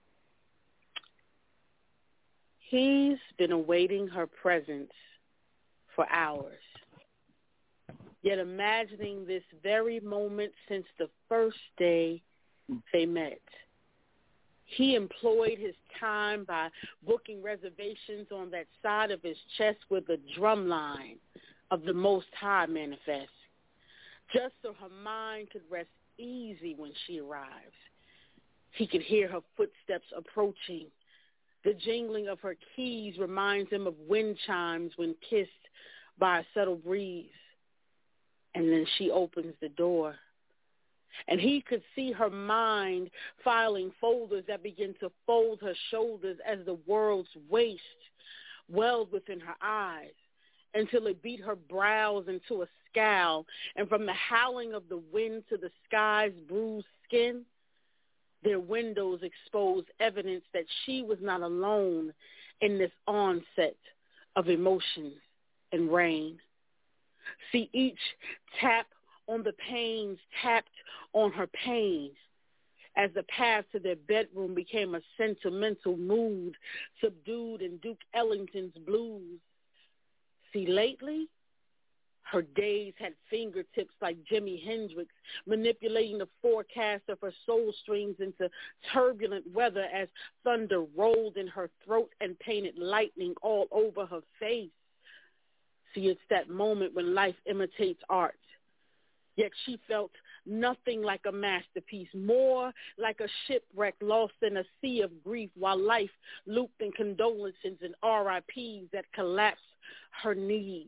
He's been awaiting her presence for hours, yet imagining this very moment since the first day they met. He employed his time by booking reservations on that side of his chest where the drum line of the Most High manifests, just so her mind could rest easy when she arrives. He could hear her footsteps approaching. The jingling of her keys reminds him of wind chimes when kissed by a subtle breeze. And then she opens the door. And he could see her mind filing folders that begin to fold her shoulders as the world's waste welled within her eyes until it beat her brows into a scowl. And from the howling of the wind to the sky's bruised skin, Their windows exposed evidence that she was not alone in this onset of emotions and rain. See, each tap on the panes tapped on her pain as the path to their bedroom became a sentimental mood subdued in Duke Ellington's blues. See, lately, her days had fingertips like Jimi Hendrix, manipulating the forecast of her soul strings into turbulent weather as thunder rolled in her throat and painted lightning all over her face. See, it's that moment when life imitates art. Yet she felt nothing like a masterpiece, more like a shipwreck lost in a sea of grief while life looped in condolences and RIPs that collapsed her knees.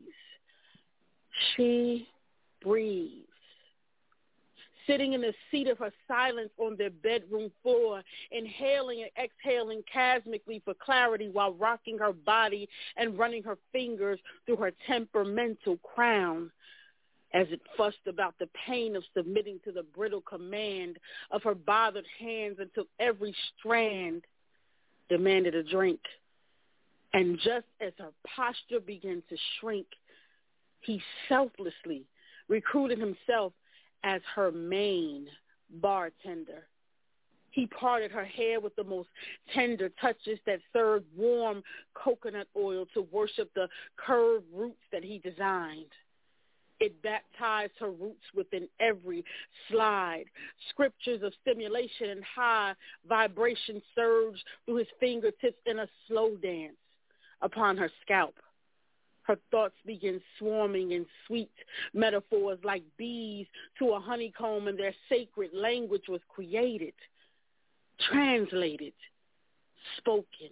She breathes. Sitting in the seat of her silence on their bedroom floor, inhaling and exhaling chasmically for clarity while rocking her body and running her fingers through her temperamental crown as it fussed about the pain of submitting to the brittle command of her bothered hands until every strand demanded a drink. And just as her posture began to shrink, he selflessly recruited himself as her main bartender. He parted her hair with the most tender touches that served warm coconut oil to worship the curved roots that he designed. It baptized her roots within every slide. Scriptures of stimulation and high vibration surged through his fingertips in a slow dance upon her scalp. Her thoughts began swarming in sweet metaphors like bees to a honeycomb, and their sacred language was created, translated, spoken.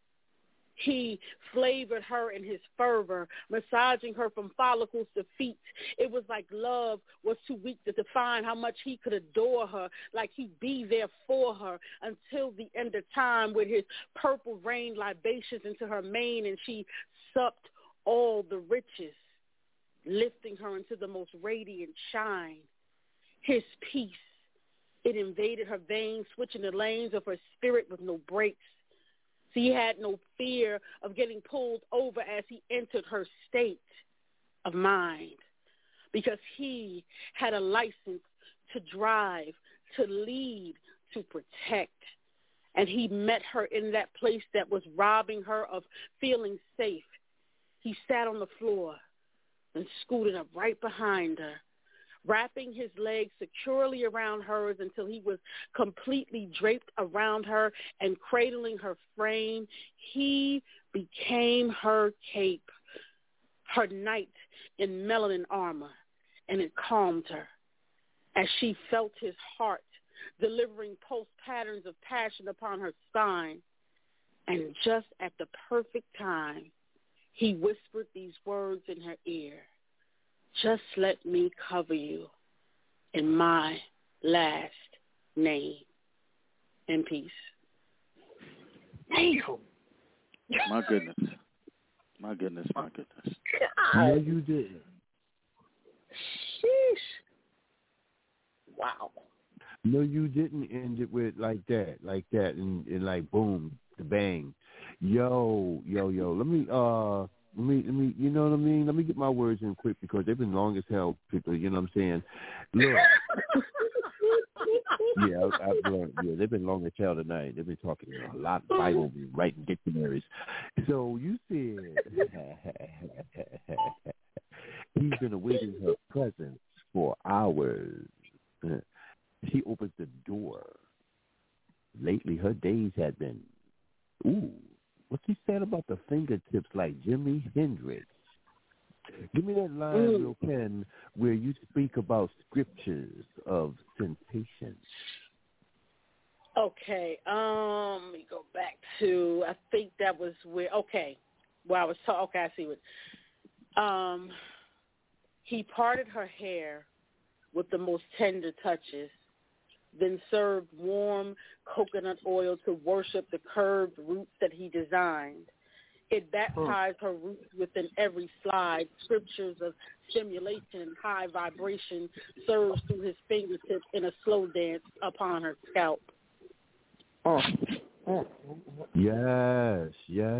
He flavored her in his fervor, massaging her from follicles to feet. It was like love was too weak to define how much he could adore her, like he'd be there for her until the end of time with his purple rain libations into her mane, and she supped all the riches, lifting her into the most radiant shine. His peace, it invaded her veins, switching the lanes of her spirit with no brakes. So he had no fear of getting pulled over as he entered her state of mind, because he had a license to drive, to lead, to protect. And he met her in that place that was robbing her of feeling safe. He sat on the floor and scooted up right behind her, wrapping his legs securely around hers until he was completely draped around her and cradling her frame. He became her cape, her knight in melanin armor, and it calmed her as she felt his heart delivering pulse patterns of passion upon her spine. And just at the perfect time, he whispered these words in her ear: "Just let me cover you in my last name." In peace. Damn. My goodness. My goodness, my goodness. No, you didn't. Sheesh. Wow. No, you didn't end it with like that, and like boom, the bang. Yo. Let me, you know what I mean? Let me get my words in quick because they've been long as hell, people. You know what I'm saying? Look. They've been long as hell tonight. They've been talking a lot of Bible, writing dictionaries. So you said he's been awaiting her presence for hours. She opens the door. Lately, her days had been, what's he said about the fingertips like Jimi Hendrix? Give me that line, real pen, where you speak about scriptures of sensation. Okay, let me go back to, I think that was where, I see what, he parted her hair with the most tender touches, then served warm coconut oil to worship the curved roots that he designed. It baptized her roots within every slide. Scriptures of stimulation and high vibration surged through his fingertips in a slow dance upon her scalp. Yes.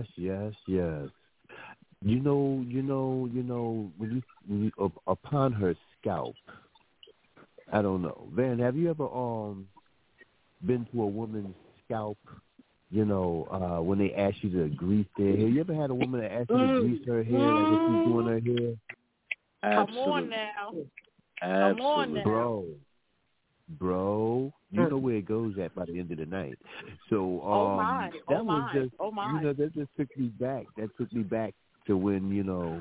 You know, when you upon her scalp, I don't know. Van, have you ever been to a woman's scalp? You know, when they ask you to grease their hair. You ever had a woman that asked you to grease her hair, like when she's doing her hair? Absolutely. Come on now. Absolutely. Come on now. Bro, you know where it goes at by the end of the night. So that just took me back. That took me back to when,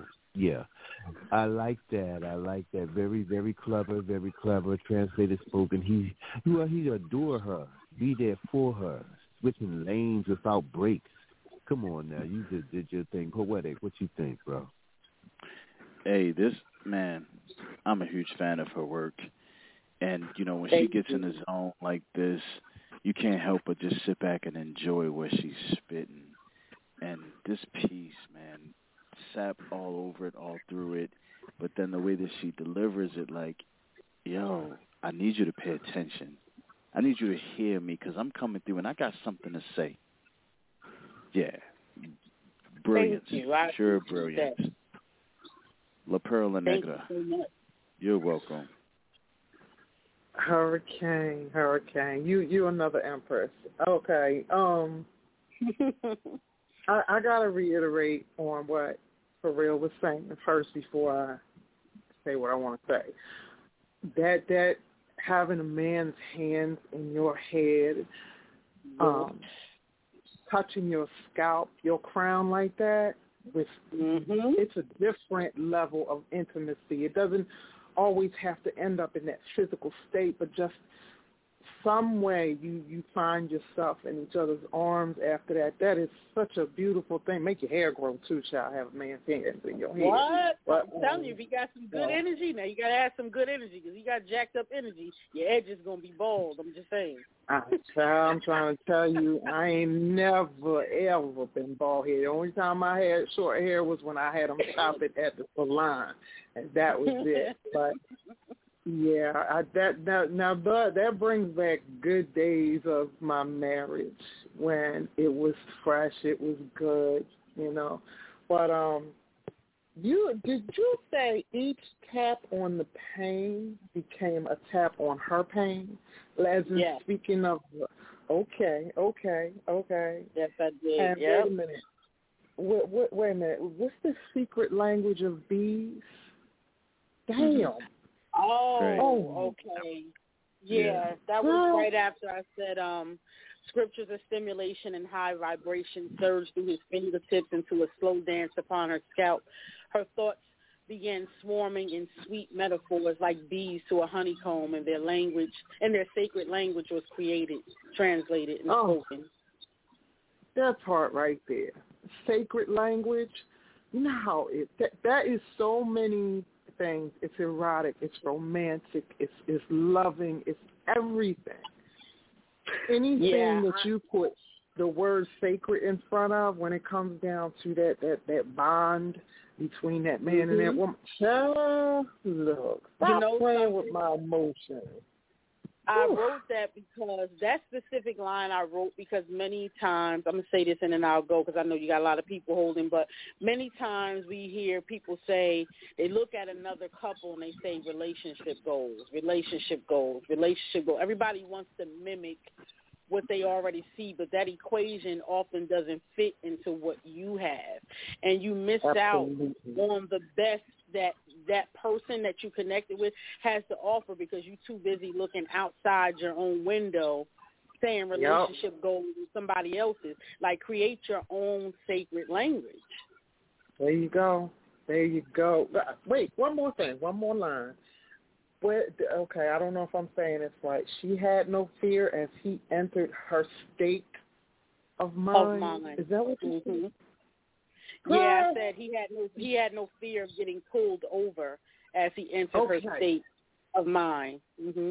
I like that. Very, very clever, translated spoken. He adore her, be there for her, switching lanes without breaks. Come on now, you just did your thing. Poetic, what you think, bro? Hey, I'm a huge fan of her work. And, when she gets in the zone like this, you can't help but just sit back and enjoy what she's spitting. And this piece, man, sap all over it, all through it. But then the way that she delivers it, like, yo, I need you to pay attention. I need you to hear me because I'm coming through and I got something to say. Yeah. Brilliance. Sure brilliance. La Perla Negra. You're welcome. Hurricane. You another empress. Okay. I gotta reiterate on what For Real was saying first before I say what I want to say. That having a man's hands in your head, touching your scalp, your crown like that, it's a different level of intimacy. It doesn't always have to end up in that physical state, but just some way you find yourself in each other's arms after that. That is such a beautiful thing. Make your hair grow too, child. Have a man's hands in your head. What? I'm telling you, if you got some good energy, now you got to have some good energy because you got jacked up energy, your edge is going to be bald. I'm just saying. I'm trying to tell you, I ain't never, ever been bald headed. The only time I had short hair was when I had them chop it at the salon, and that was it. But yeah, that brings back good days of my marriage when it was fresh, it was good, But did you say each tap on the pain became a tap on her pain? As in speaking of, okay. Yes, I did. And wait a minute. Wait a minute. What's the secret language of bees? Damn. Oh, okay. Yeah, that was right after I said scriptures of stimulation and high vibration surged through his fingertips into a slow dance upon her scalp. Her thoughts began swarming in sweet metaphors like bees to a honeycomb, and their sacred language was created, translated, and spoken. That part right there. Sacred language. Now, that is so many things. It's erotic, it's romantic, it's loving, it's everything. Anything that you put the word sacred in front of, when it comes down to that bond between that man and that woman, look, stop playing with my emotions. I wrote that because that specific line I wrote because many times, I'm going to say this and then I'll go because I know you got a lot of people holding, but many times we hear people say, they look at another couple and they say relationship goals. Everybody wants to mimic what they already see, but that equation often doesn't fit into what you have. And you miss out on the best that person that you connected with has to offer because you're too busy looking outside your own window saying relationship goals with somebody else's. Like, create your own sacred language. There you go. Wait, one more thing, one more line. Okay, I don't know if I'm saying this right. She had no fear as he entered her state of mind. Is that what you said? Yeah, I said he had no fear of getting pulled over as he entered her state of mind.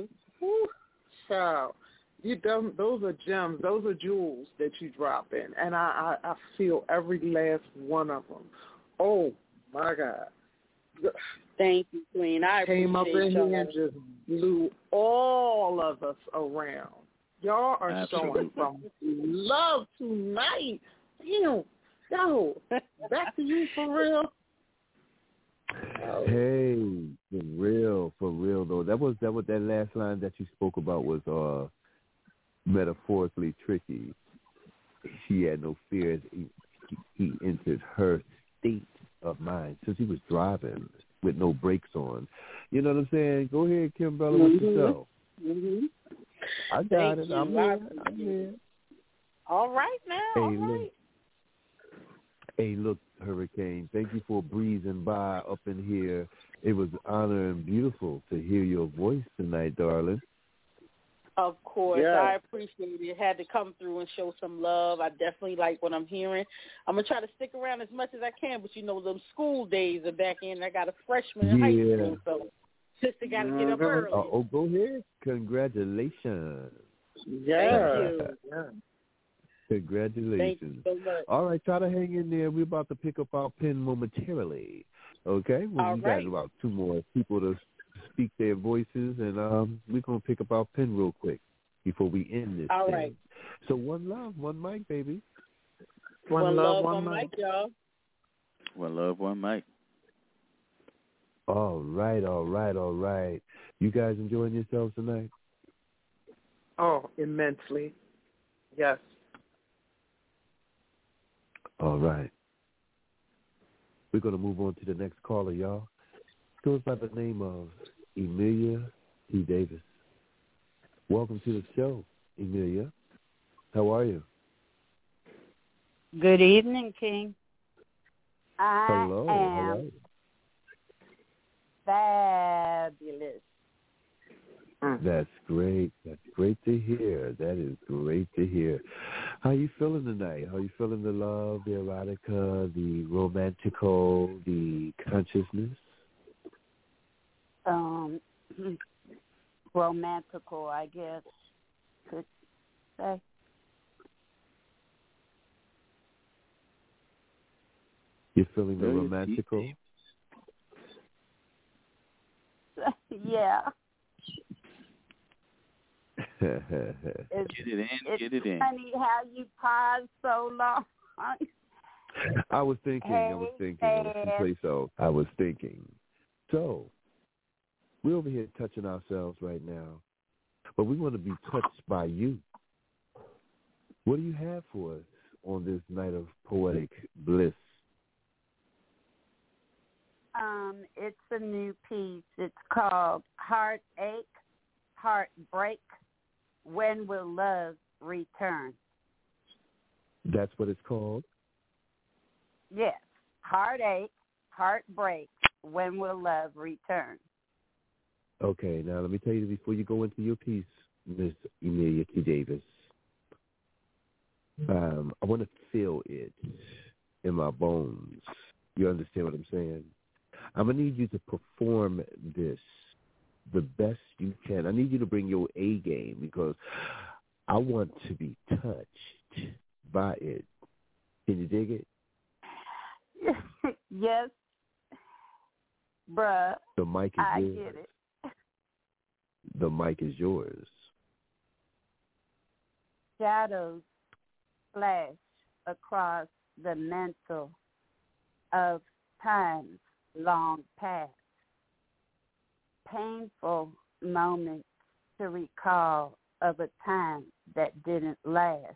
Child, those are gems. Those are jewels that you drop in, and I feel every last one of them. Oh my God! Thank you, Queen. I came up in y'all. here and just blew all of us around. Y'all are showing some love tonight. Yo, back to you for real. Hey, for real though. That last line that you spoke about was metaphorically tricky. She had no fears. He entered her state of mind since he was driving with no brakes on. You know what I'm saying? Go ahead, Kimberly, with yourself. Mm-hmm. I got it. I'm here. All right now. All right. Hey, look, Hurricane, thank you for breezing by up in here. It was an honor and beautiful to hear your voice tonight, darling. Of course. Yeah. I appreciate it. Had to come through and show some love. I definitely like what I'm hearing. I'm going to try to stick around as much as I can, but those school days are back in. I got a freshman in high school, so sister got to get up early. Go ahead. Congratulations. Yeah. Thank you. Yeah. Congratulations. Thank you so much. All right, try to hang in there. We're about to pick up our pen momentarily. Okay? We got about 2 more people to speak their voices, and we're going to pick up our pen real quick before we end this All thing. right. So one love, one mic, baby. One love, one mic, y'all. One love, one mic. All right. You guys enjoying yourselves tonight? Oh, immensely. Yes. All right. We're going to move on to the next caller, y'all. Goes by the name of Emilia T. Davis. Welcome to the show, Emilia. How are you? Good evening, King. Hello. I am fabulous. That's great. That's great to hear. That is great to hear. How you feeling tonight? How you feeling the love, the erotica, the romantical, the consciousness? Romantical, I guess, could say. You feeling the romantical? Yeah. Get it in. Funny how you paused so long. I was thinking. So, we're over here touching ourselves right now, but we want to be touched by you. What do you have for us on this night of poetic bliss? It's a new piece. It's called Heartache, Heartbreak, When Will Love Return? That's what it's called? Yes. Heartache, Heartbreak, When Will Love Return? Okay, now let me tell you before you go into your piece, Miss Emilia T. Davis. I want to feel it in my bones. You understand what I'm saying? I'm going to need you to perform this the best you can. I need you to bring your A game because I want to be touched by it. Can you dig it? Yes, bruh. The mic is yours. I get it. The mic is yours. Shadows flash across the mantle of times long past. Painful moments to recall of a time that didn't last.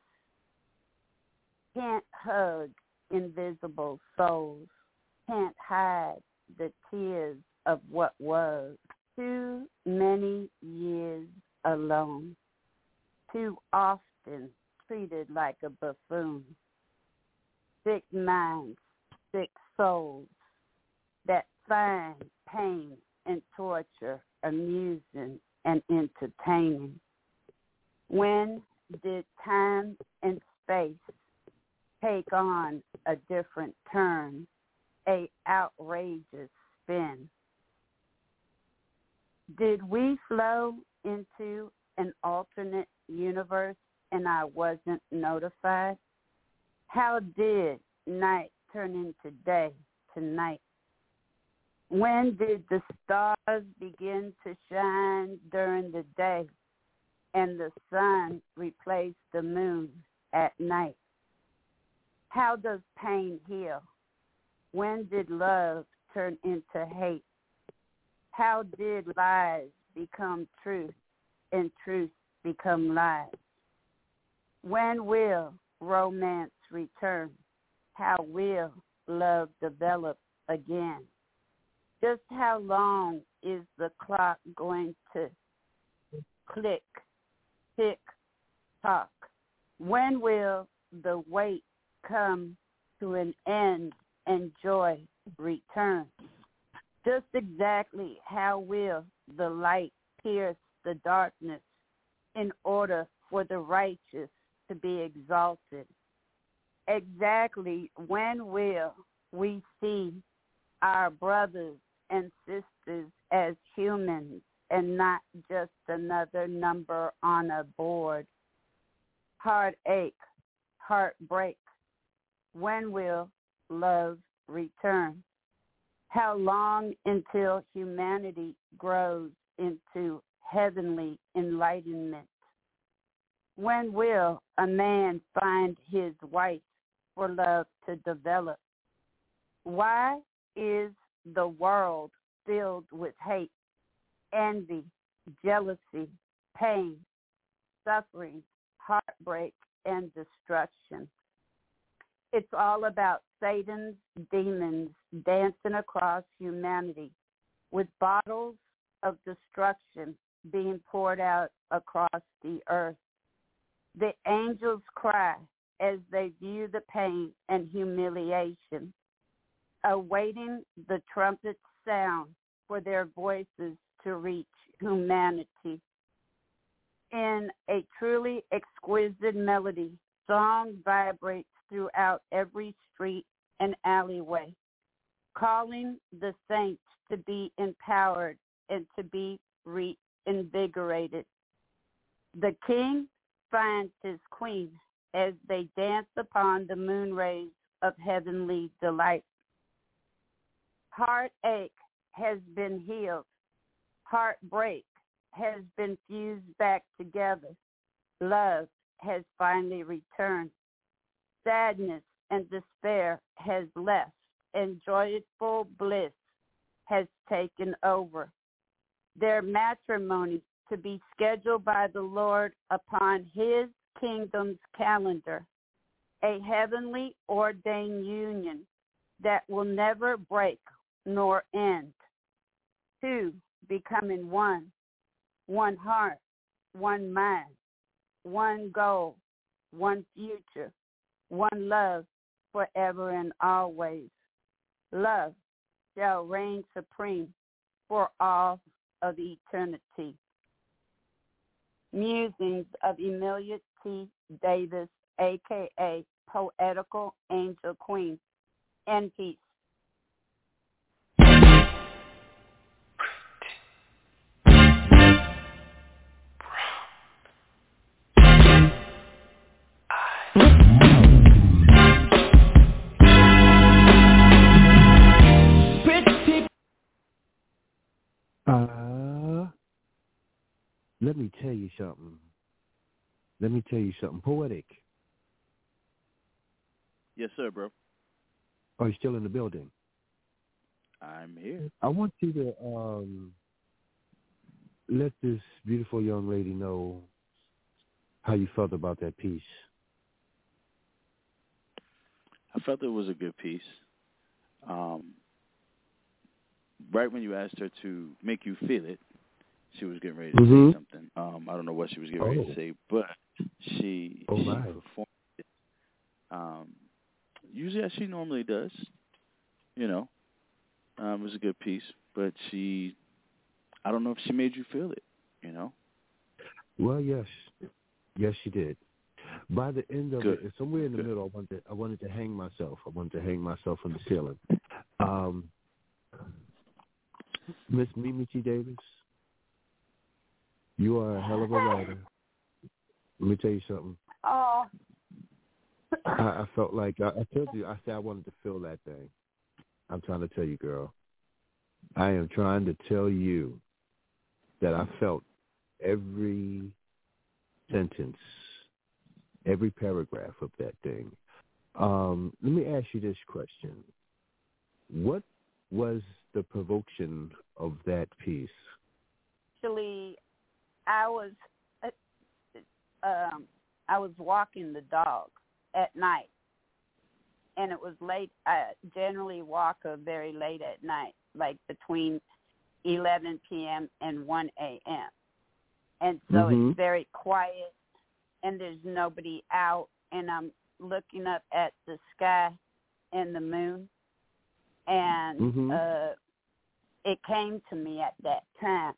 Can't hug invisible souls. Can't hide the tears of what was. Too many years alone. Too often treated like a buffoon. Sick minds, sick souls that find pain and torture amusing and entertaining. When did time and space take on a different turn, a outrageous spin? Did we flow into an alternate universe and I wasn't notified? How did night turn into day tonight? When did the stars begin to shine during the day and the sun replaced the moon at night. How does pain heal? When did love turn into hate? How did lies become truth and truth become lies? When will romance return? How will love develop again? Just how long is the clock going to click, tick, tock? When will the wait come to an end and joy return? Just exactly how will the light pierce the darkness in order for the righteous to be exalted? Exactly when will we see our brothers and sisters as humans and not just another number on a board? Heartache, heartbreak. When will love return? How long until humanity grows into heavenly enlightenment? When will a man find his wife for love to develop? Why is the world filled with hate, envy, jealousy, pain, suffering, heartbreak, and destruction? It's all about Satan's demons dancing across humanity with bottles of destruction being poured out across the earth. The angels cry as they view the pain and humiliation, awaiting the trumpet's sound for their voices to reach humanity. In a truly exquisite melody, song vibrates throughout every street and alleyway, calling the saints to be empowered and to be reinvigorated. The king finds his queen as they dance upon the moon rays of heavenly delight. Heartache has been healed. Heartbreak has been fused back together. Love has finally returned. Sadness and despair has left, and joyful bliss has taken over. Their matrimony to be scheduled by the Lord upon his kingdom's calendar, a heavenly ordained union that will never break nor end. Two becoming one heart, one mind, one goal, one future, one love forever and always. Love shall reign supreme for all of eternity. Musings of Emilia T. Davis, a.k.a. Poetical Angel Queen. And peace. Let me tell you something. Poetic. Yes, sir, bro. Are you still in the building? I'm here. I want you to let this beautiful young lady know how you felt about that piece. I felt it was a good piece. Right when you asked her to make you feel it, she was getting ready to say something. I don't know what she was getting ready to say, but she performed it usually as she normally does. You know, it was a good piece, but I don't know if she made you feel it, you know? Well, yes. Yes, she did. By the end of it, somewhere in the middle, I wanted to hang myself. I wanted to hang myself from the ceiling. Miss Mimi T. Davis, you are a hell of a writer. Let me tell you something. Oh. I felt like, I told you, I said I wanted to feel that thing. I'm trying to tell you, girl. I am trying to tell you that I felt every sentence, every paragraph of that thing. Let me ask you this question. What was the provocation of that piece? Actually, I was walking the dog at night, and it was late. I generally walk very late at night, like between 11 p.m. and 1 a.m. And so it's very quiet, and there's nobody out, and I'm looking up at the sky and the moon, and it came to me at that time.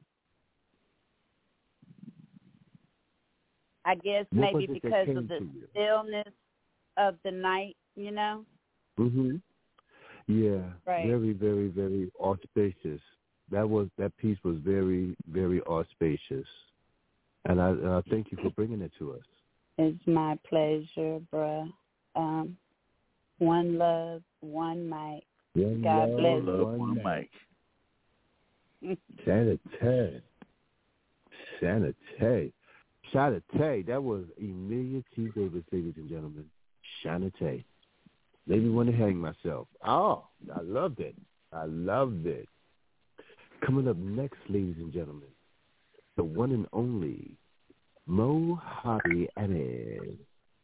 I guess maybe because of the stillness of the night, you know? Yeah. Right. Very, very, very auspicious. That piece was very, very auspicious. And I thank you for bringing it to us. It's my pleasure, bruh. One love, one mic. God bless you. One mic. Shantae. That was Emilia T. Davis, ladies and gentlemen. Shantae. Made me want to hang myself. Oh, I loved it. Coming up next, ladies and gentlemen, the one and only Mojave Anand.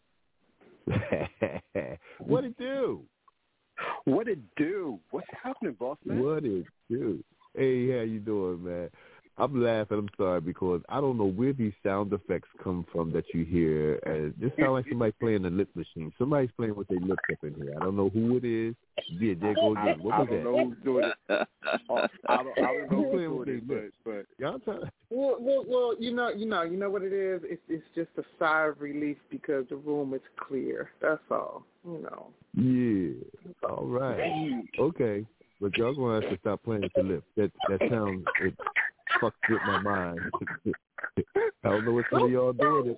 What it do? What it do? What's happening, boss man? What it do? Hey, how you doing, man? I'm laughing. I'm sorry because I don't know where these sound effects come from that you hear. This sounds like somebody playing a lip machine. Somebody's playing with their lips up in here. I don't know who it is. Yeah, there goes again. What was that? I don't know who's doing it. I don't know who's doing it, but y'all tell. Well, you know what it is. It's just a sigh of relief because the room is clear. That's all. You know. Yeah. All right. Okay. But y'all gonna have to stop playing with the lips. That sounds it fucks with my mind. I don't know what some of y'all doing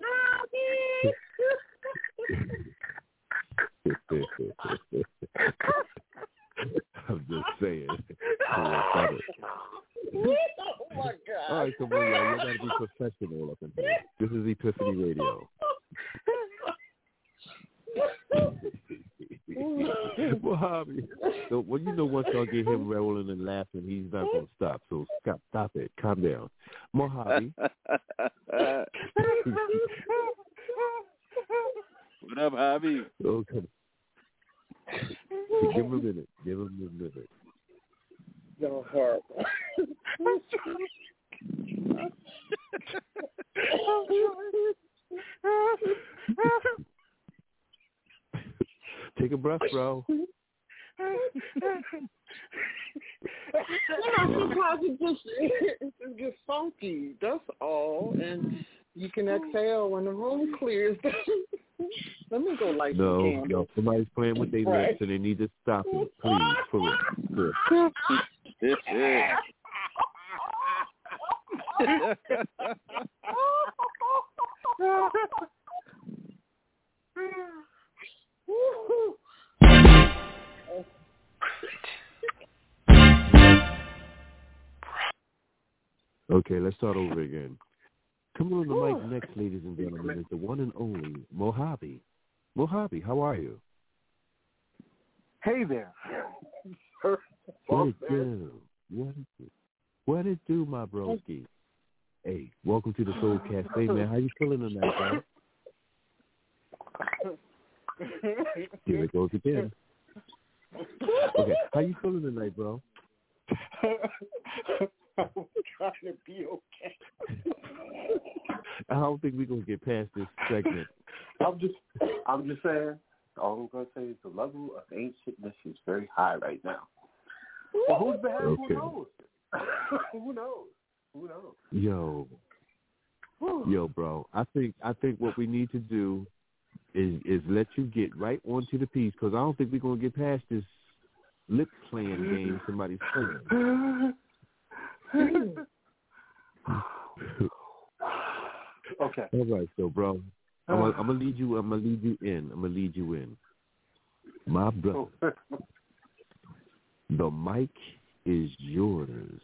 it. I'm just saying. Oh my God! All right, come on, y'all. You gotta be professional up in here. This is Epiphany Radio. Mojave. So, well, you know, once y'all get him rolling and laughing, he's not going to stop. So stop it. Calm down. Mojave. What up, Javi? Okay. Give him a minute. No, horrible. Take a breath, bro. Sometimes it just gets funky. That's all, and you can exhale when the room clears. Let me go light some candles. No, somebody's playing with their lips, and they need to stop it, please, for real. Okay, let's start over again. Coming on the mic next, ladies and gentlemen, is the one and only Mojave. Mojave, how are you? Hey there. What it do? What it do, my broski? Hey, welcome to the Soul Cafe, man. How you feeling tonight, bro? Here it goes again. Okay, how you feeling tonight, bro? I'm trying to be okay. I don't think we're gonna get past this segment. I'm just saying. All I'm gonna say is the level of ancientness is very high right now. Well, who's bad? Okay. Who knows? Yo, bro. I think what we need to do is let you get right onto the piece because I don't think we're gonna get past this lip playing game somebody's playing. Okay. All right, so bro, I'm gonna lead you in. My brother, the mic is yours.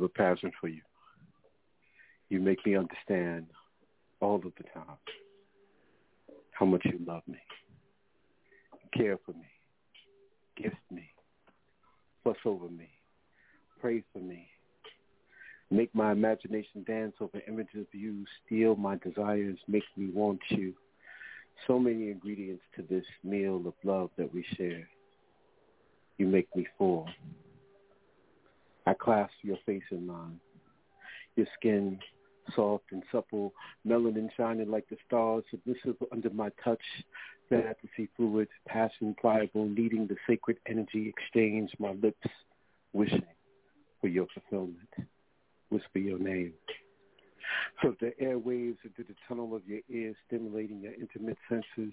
a passion for you. You make me understand all of the time how much you love me, care for me, gift me, fuss over me, pray for me, make my imagination dance over images of you, steal my desires, make me want you. So many ingredients to this meal of love that we share. You make me full. I clasp your face in mine. Your skin, soft and supple, melanin shining like the stars, submissive under my touch, fantasy fluid, passion pliable, needing the sacred energy exchange, my lips wishing for your fulfillment. Whisper your name. So the airwaves into the tunnel of your ears, stimulating your intimate senses.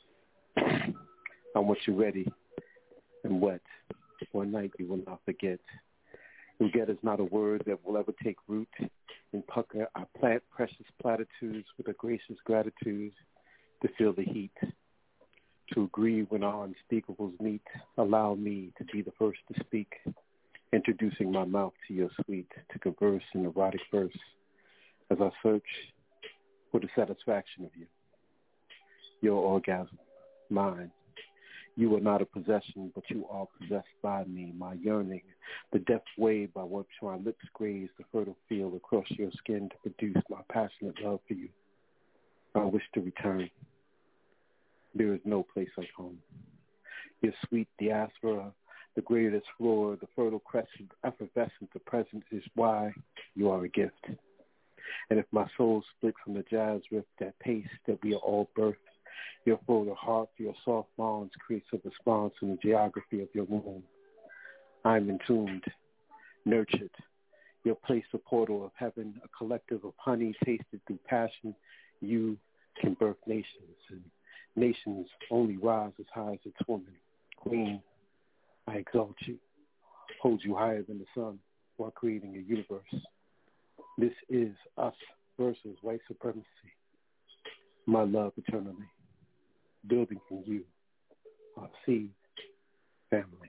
I want you ready and wet. One night you will not forget. Forget is not a word that will ever take root. And pucker, I plant precious platitudes with a gracious gratitude to feel the heat. To agree when our unspeakables meet. Allow me to be the first to speak. Introducing my mouth to your sweet, to converse in erotic verse. As I search for the satisfaction of you. Your orgasm, mine. You are not a possession, but you are possessed by me. My yearning, the depth wave by which my lips graze the fertile field across your skin to produce my passionate love for you. I wish to return. There is no place like home. Your sweet diaspora, the greatest floor, the fertile crescent, effervescent, the presence is why you are a gift. And if my soul split from the jazz riff, that pace that we are all birthed, your full heart, your soft bonds creates a response in the geography of your womb. I am entombed, nurtured, your place a portal of heaven, a collective of honey tasted through passion. You can birth nations, and nations only rise as high as its woman. Queen, I exalt you, hold you higher than the sun while creating a universe. This is us versus white supremacy. My love eternally. Building from you, our seed, family.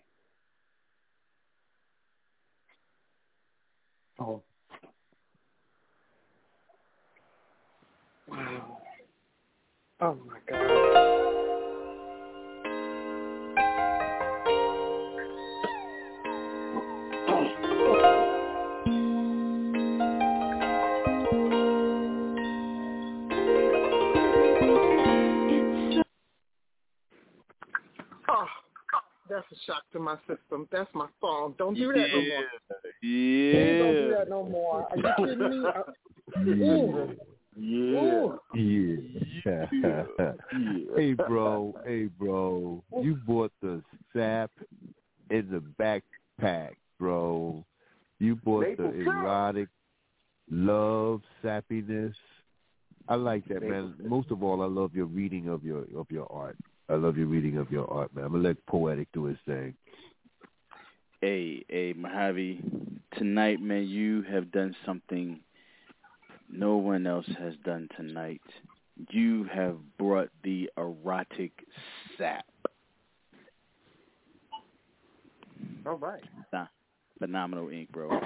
Oh. Wow. Oh my God. That's a shock to my system. That's my song. Don't do that no more. Yeah. Don't do that no more. Are you kidding me? Yeah. Hey, bro. You bought the sap in the backpack, bro. You bought the erotic love sappiness. I like that, man. Most of all, I love your reading of your art. I love your reading of your art, man. I'm going to let Poetic do his thing. Hey, Mojave, tonight, man, you have done something no one else has done tonight. You have brought the erotic sap. All right. Phenomenal ink, bro.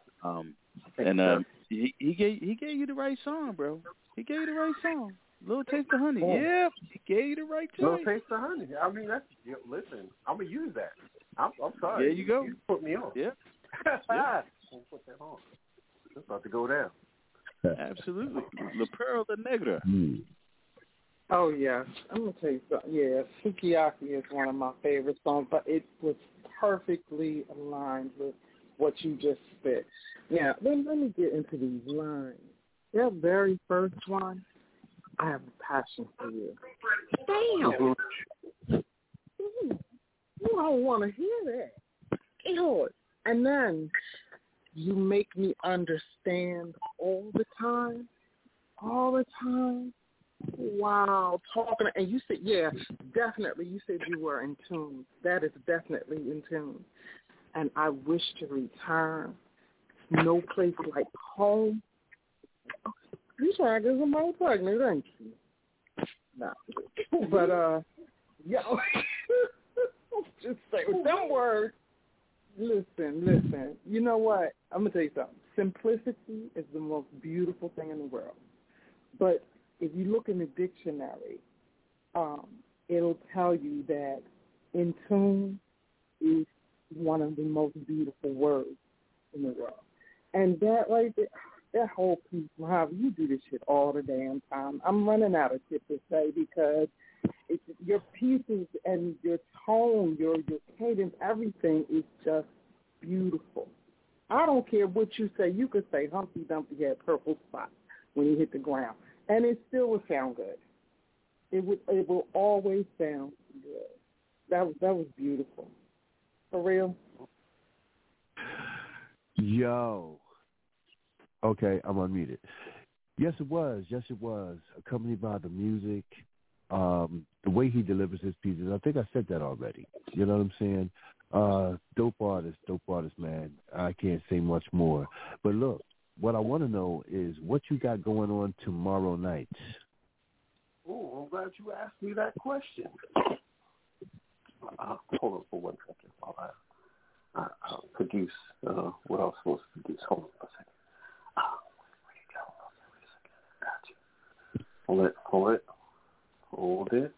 He gave you the right song, bro. He gave you the right song. Little Taste of Honey. Oh. Yeah, he gave you the right choice. Little Taste of Honey. I mean, listen, I'm going to use that. I'm sorry. There you go. You put me on. Yeah. I'm going to put that on. It's about to go down. Absolutely. La Perla Negra. Oh, yes. I'm going to tell you something. Yeah, Sukiyaki is one of my favorite songs, but it was perfectly aligned with what you just said. Now, let me get into these lines. That very first one, I have a passion for you. Damn. You don't want to hear that. Ew. And then you make me understand all the time. Wow. Talking. And you said, yeah, definitely. You said you were in tune. That is definitely in tune. And I wish to return. No place like home. You trying to get somebody pregnant, ain't you? No. But, yo, just say with them words, listen. You know what? I'm going to tell you something. simplicity is the most beautiful thing in the world. But if you look in the dictionary, it'll tell you that in tune is one of the most beautiful words in the world. And that right there, that whole piece, Mojave, you do this shit all the damn time. I'm running out of shit to say because your pieces and your tone, your cadence, everything is just beautiful. I don't care what you say. You could say Humpty Dumpty had purple spots when he hit the ground, and it still would sound good. It will always sound good. That was beautiful. For real. Yo. Okay, I'm unmuted. Yes, it was. Accompanied by the music, the way he delivers his pieces. I think I said that already. You know what I'm saying? Dope artist, man. I can't say much more. But look, what I want to know is what you got going on tomorrow night. Oh, I'm glad you asked me that question. Hold on for 1 second while I produce what I was supposed to produce. Hold on a second. Where you go? Wait a second. Got you. Hold it. Hold it.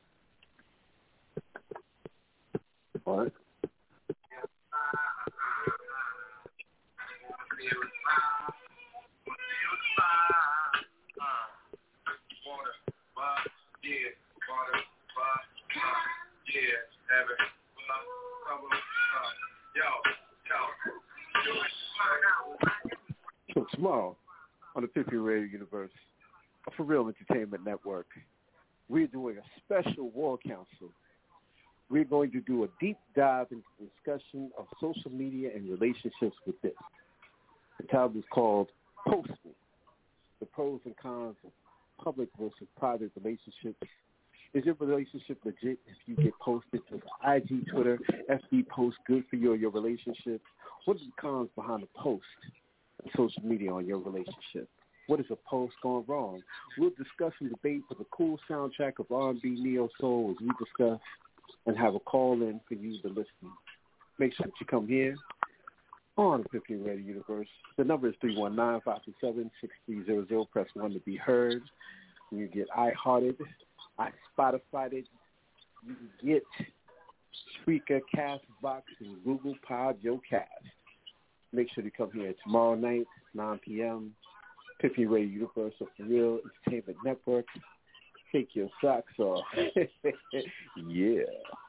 So tomorrow on the Piffy Radio Universe, For Real Entertainment Network, we're doing a special War Council. We're going to do a deep dive into the discussion of social media and relationships with this. The title is called Post Me, the pros and cons of public versus private relationships. Is your relationship legit if you get posted to the IG, Twitter, FB post good for you or your relationship? What are the cons behind a post on social media on your relationship? What is a post gone wrong? We'll discuss and debate with a cool soundtrack of R&B, neo soul as we discuss and have a call in for you to listen. Make sure that you come here on the 15 Radio Universe. The number is 319-527-6300. Press 1 to be heard. You get iHearted, iSpotify'd it. You can get Spreaker, Castbox, and Google Podcast. Make sure to come here tomorrow night, 9 p.m. Piffy Radio Universe of the Real Entertainment Network. Take your socks off. Yeah.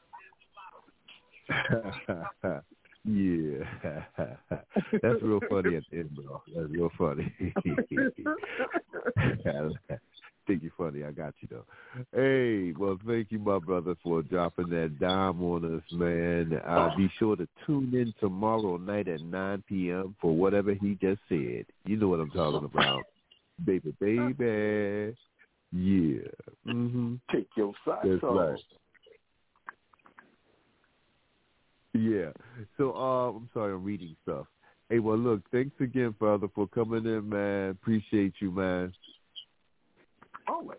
Yeah. That's real funny at the end, bro. That's real funny. Think you're funny. I got you, though. Hey, well, thank you, my brother, for dropping that dime on us, man. Be sure to tune in tomorrow night at 9 p.m. for whatever he just said. You know what I'm talking about. Baby. Yeah. Mm-hmm. Take your socks That's off. right. Yeah. So, I'm sorry, I'm reading stuff. Hey, well, look, thanks again, Father, for coming in, man. Appreciate you, man. Always.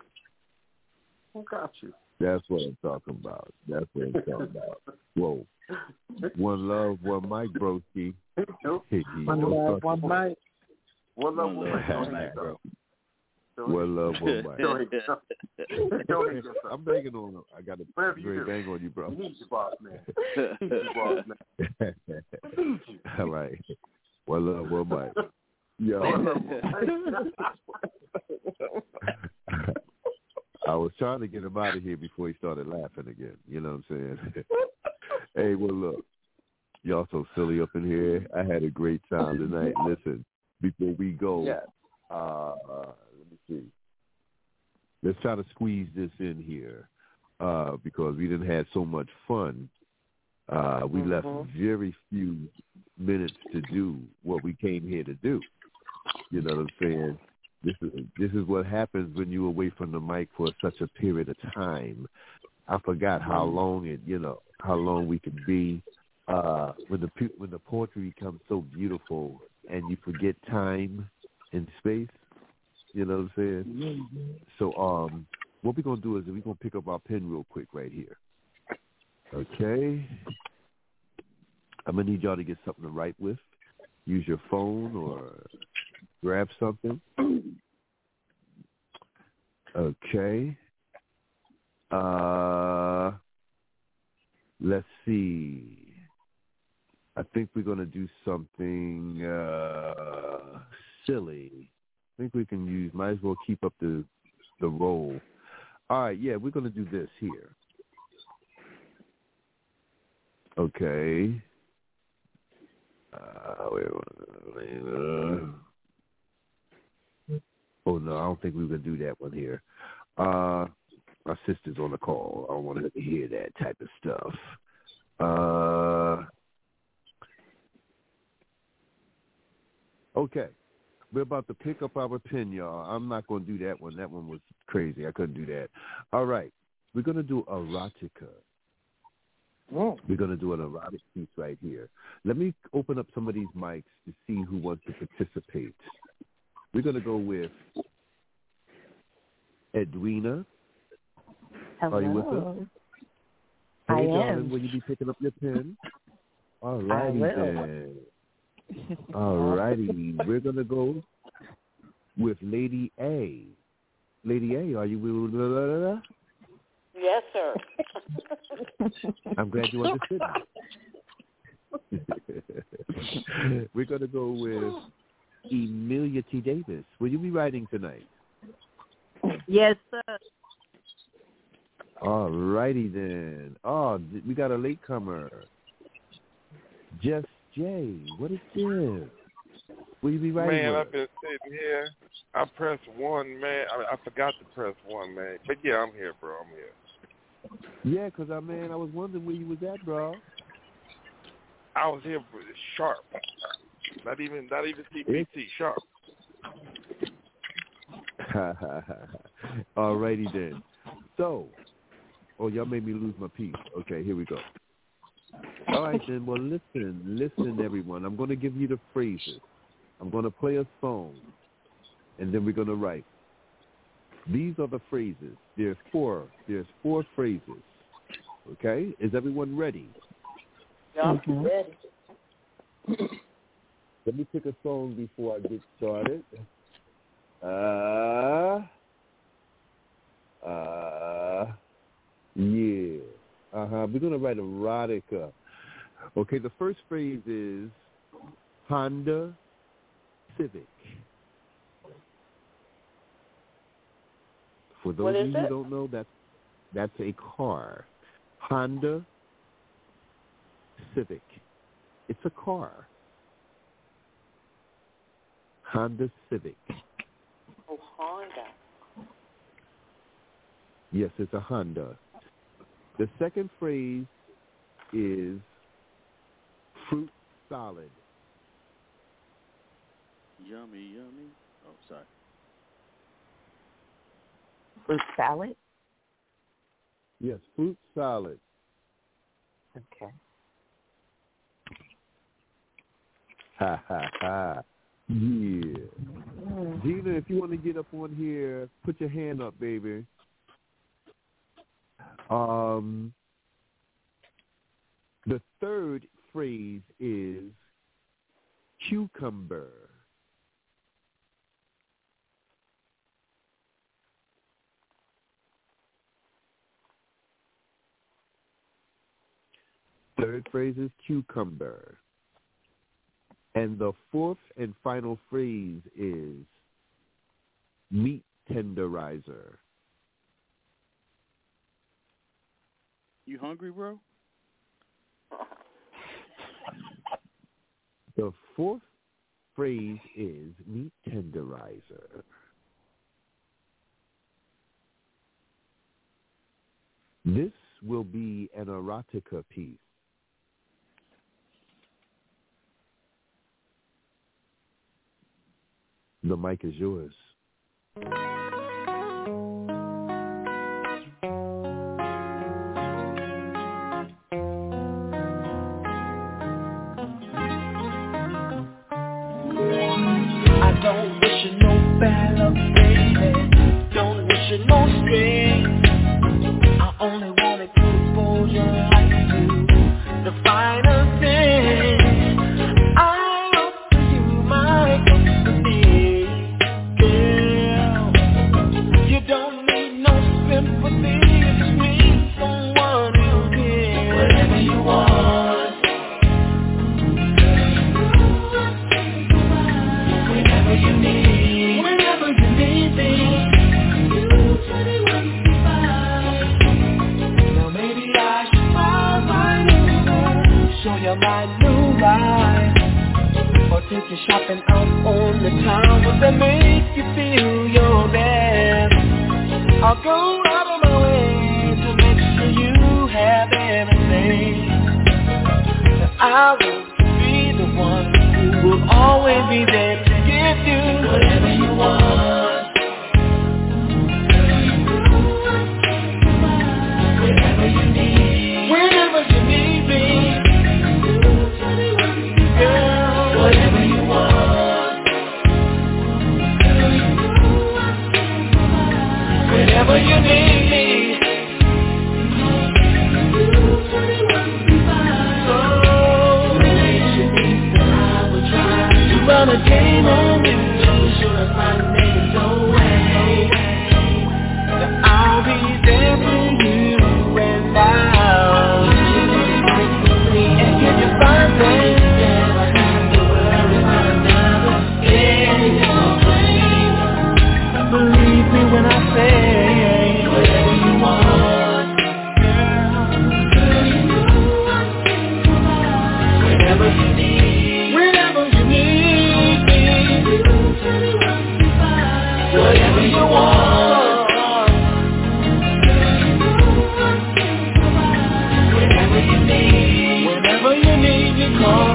I got you. That's what I'm talking about. Whoa. One love, one mic, broski. One love, one mic. One love, one mic, bro. One love, one mic. Don't hate yourself. I'm banging on him. I got a great bang on you, bro. You need your boss, man. All right. One love, one mic. Yo. I was trying to get him out of here before he started laughing again. You know what I'm saying? Hey, well, look. Y'all so silly up in here. I had a great time tonight. Listen, before we go, let me see. Let's try to squeeze this in here because we didn't have so much fun. We left very few minutes to do what we came here to do. You know what I'm saying? This is what happens when you're away from the mic for such a period of time. I forgot how long we could be when the poetry becomes so beautiful and you forget time and space. You know what I'm saying? Mm-hmm. So what we're gonna do is we're gonna pick up our pen real quick right here. Okay. I'm gonna need y'all to get something to write with. use your phone or grab something. Okay. Let's see. I think we're going to do something silly. I think we can might as well keep up the roll. All right, yeah, we're going to do this here. Okay. Oh, no, I don't think we're going to do that one here. My sister's on the call. I don't want her to hear that type of stuff. Okay. We're about to pick up our pen, y'all. I'm not going to do that one. That one was crazy. I couldn't do that. All right. We're going to do erotica. We're going to do an erotic piece right here. Let me open up some of these mics to see who wants to participate. We're going to go with Edwina. Hello. Are you with us? I Hey, am. darling, will you be picking up your pen? All righty then. All righty. We're going to go with Lady A. Lady A, are you with? Yes, sir. I'm glad you understood me. We're going to go with Emilia T. Davis. Will you be writing tonight? Yes, sir. All righty then. Oh, we got a latecomer. Just Jay. What is this? Will you be writing Man, with? I've been sitting here. I pressed one, man. I forgot to press one, man. But yeah, I'm here, bro. I'm here. Yeah, because I was wondering where you was at, bro. I was here sharp. Not even CPT, sharp. All righty then. So, y'all made me lose my piece. Okay, here we go. All right then. Well, listen, everyone. I'm going to give you the phrases. I'm going to play a song, and then we're going to write. These are the phrases. There's four phrases. Okay? Is everyone ready? I'm ready. Let me pick a song before I get started. Yeah. We're going to write erotica. Okay, the first phrase is Honda Civic. For those of you who don't know, that's a car. Honda Civic. It's a car. Honda Civic. Oh, Honda. Yes, it's a Honda. The second phrase is fruit salad. Yummy, yummy. Oh, sorry. Fruit salad? Yes, fruit salad. Okay. Ha, ha, ha. Yeah. Gina, if you want to get up on here, put your hand up, baby. The third phrase is cucumber. Third phrase is cucumber. And the fourth and final phrase is meat tenderizer. You hungry, bro? The fourth phrase is meat tenderizer. This will be an erotica piece. The mic is yours. I don't wish you no bad luck, baby. Don't wish you no strain. I only wanted to expose your life to the finer things. I hope to whatever you need, whenever you need me. Now maybe I should find my new life, show you my new life, or take you shopping out on the town. Would that make you feel your best? I'll go out of my way to make sure you have everything. I will be the one who will always be there to give you whatever you want. Whatever you need, whenever you need me. Girl, whatever you want. Whenever you need me. Run a game on you, sure as my niggas away. I'll be there for you and I'll and give you fine things. Never have to worry about another thing. Believe me when I say whatever you want, girl. Whatever you need, whenever you need. Whatever you want, whatever you need, you call.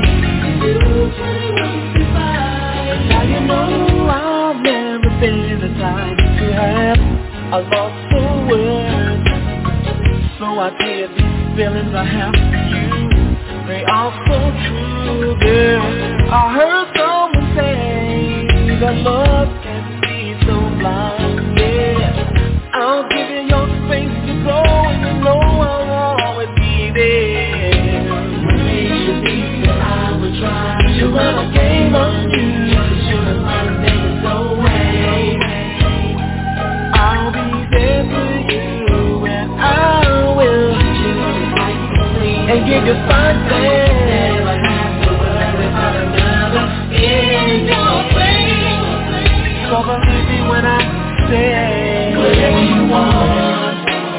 Now you know I've never been the type to have a loss for words, so I did these feelings I have for you. They are so true, girl. I heard someone say that love can be so blind, yeah. I'll give you your space to go, and you know I'll always be there. When you need me, I will try to run a game on you, sure as my niggas away. I'll be there for you, and I will and give you fine things. Never have to worry about another in your way. So believe me when I say whatever you want.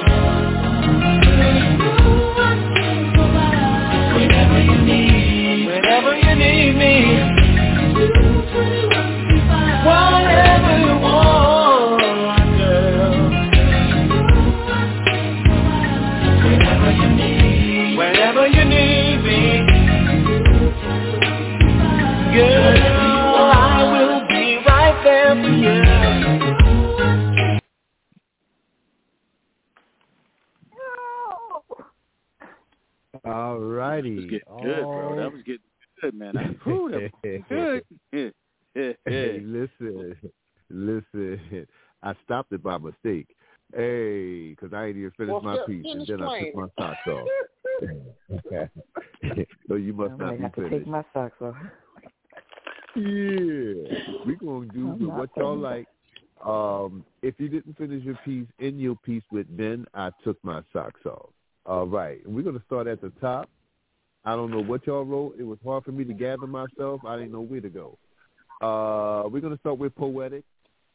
Whenever you need me. Whatever you want, girl. Whenever you need me. Girl, I will be right there for you. All righty. That was getting good, bro. That was getting good, man. That was good. Hey, listen. I stopped it by mistake. Hey, because I ain't even finished my piece, and then I took my socks off. So you must not be have finished. to take my socks off. Yeah, we're going to do what y'all like. If you didn't finish your piece, in your piece with Ben, I took my socks off. All right, and we're going to start at the top. I don't know what y'all wrote. It was hard for me to gather myself. I didn't know where to go. We're going to start with Poetic.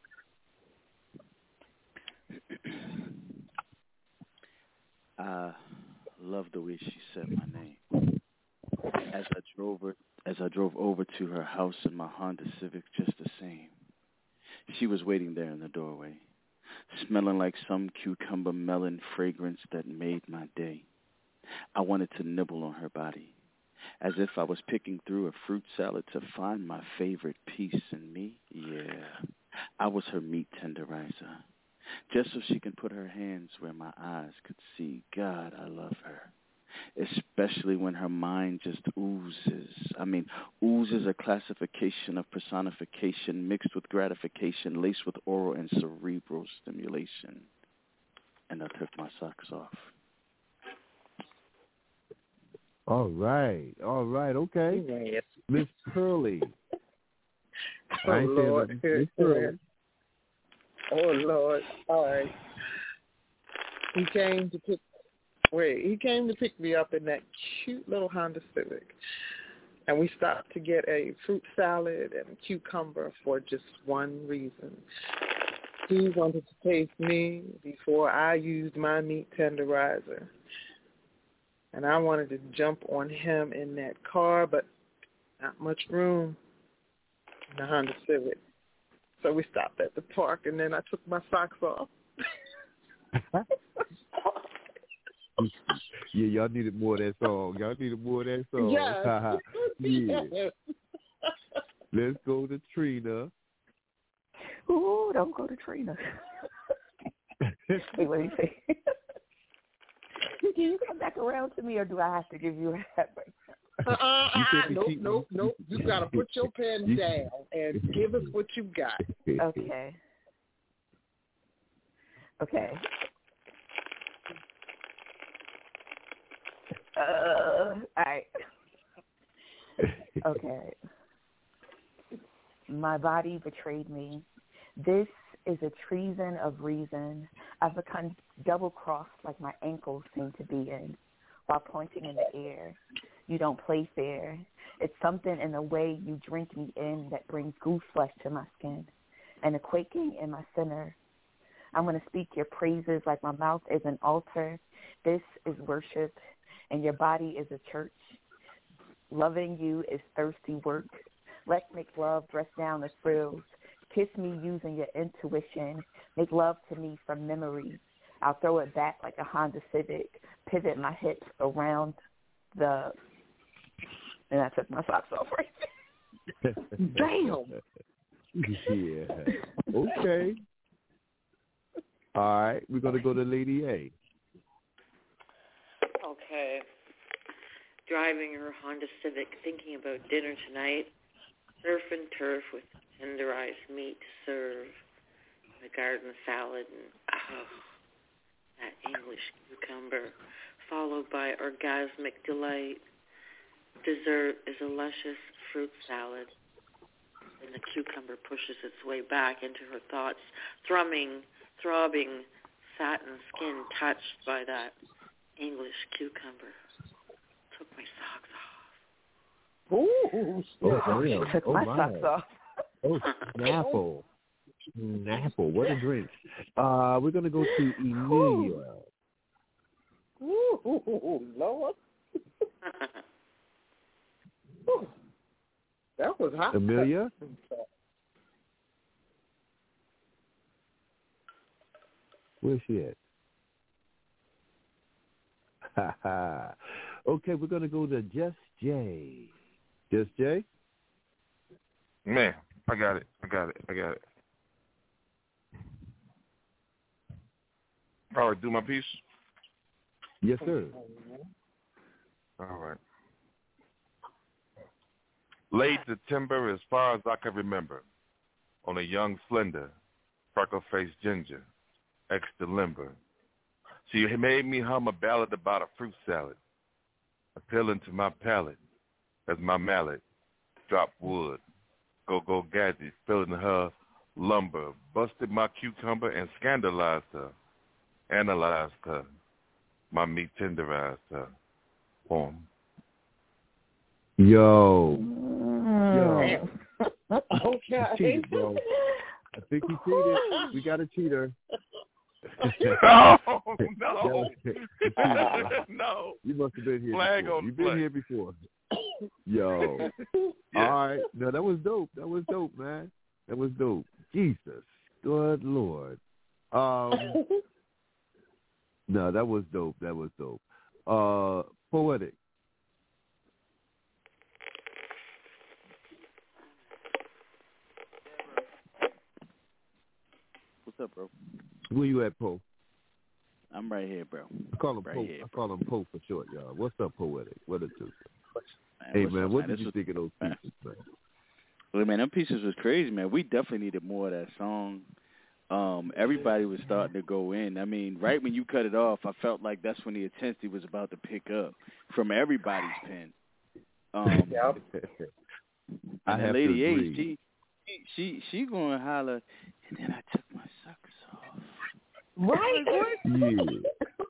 I love the way she said my name. As I drove over to her house in my Honda Civic, just the same. She was waiting there in the doorway, smelling like some cucumber melon fragrance that made my day. I wanted to nibble on her body, as if I was picking through a fruit salad to find my favorite piece in me. Yeah, I was her meat tenderizer, just so she can put her hands where my eyes could see. God, I love her, especially when her mind just oozes. Oozes a classification of personification mixed with gratification, laced with oral and cerebral stimulation. And I took my socks off. All right, okay. Miss Pearly. Oh, Lord. Miss Pearly. Oh, Lord. All right. He came to pick me up in that cute little Honda Civic. And we stopped to get a fruit salad and a cucumber for just one reason. He wanted to taste me before I used my meat tenderizer. And I wanted to jump on him in that car, but not much room in the Honda Civic. So we stopped at the park, and then I took my socks off. Yeah, y'all needed more of that song. Yeah. Yeah. Let's go to Trina. Ooh, don't go to Trina. Wait, let me see. Can you come back around to me, or do I have to give you a hat break? Nope. You got to put your pen down and give us what you got. Okay. All right. Okay. My body betrayed me. This is a treason of reason. I've become double-crossed like my ankles seem to be in, while pointing in the air. You don't play fair. It's something in the way you drink me in that brings goose flesh to my skin and a quaking in my center. I'm going to speak your praises like my mouth is an altar. This is worship, and your body is a church. Loving you is thirsty work. Let's make love, dress down the frills. Kiss me using your intuition. Make love to me from memory. I'll throw it back like a Honda Civic. Pivot my hips around the... And I took my socks off right there. Damn. Yeah. Okay. All right. We're going to go to Lady A. Okay. Driving her Honda Civic, thinking about dinner tonight. Surf and turf with tenderized meat to serve. The garden salad and that English cucumber, followed by orgasmic delight. Dessert is a luscious fruit salad, and the cucumber pushes its way back into her thoughts, throbbing satin skin touched by that English cucumber. Took my socks off. Ooh, damn. Took my socks off. Oh, Snapple. What a drink. We're going to go to Emilia. Ooh, Lord. That was hot. Amelia? Where's she at? Okay, we're going to go to Just Jay. Just Jay? Man, I got it. All right, do my piece? Yes, sir. All right. Laid to timber as far as I can remember, on a young, slender, freckle-faced ginger, extra limber. She made me hum a ballad about a fruit salad, appealing to my palate as my mallet dropped wood. Go-go gadgets filling her lumber, busted my cucumber and scandalized her, analyzed her, my meat tenderized her. Boom. Yo. Okay. Cheated, bro. I think he cheated. We got a cheater. Oh, no. No. You must have been here Flag before. on You've been flag. here before. Yo. Yeah. All right. No, that was dope, man. That was dope. Jesus. Good Lord. No, that was dope. Poetic. What's up, bro? Where you at, Poe? I'm right here, bro. I call him right Poe. Here, I call him Poe for short, y'all. What's up, Poetic? What it do? Man, Hey, man, up, what man? did you think of those pieces, man? Well, man, them pieces was crazy, man. We definitely needed more of that song. Everybody was starting to go in. I mean, right when you cut it off, I felt like that's when the intensity was about to pick up from everybody's pen. And Lady A, she going to holler, and then I took my socks off. Right? Yeah.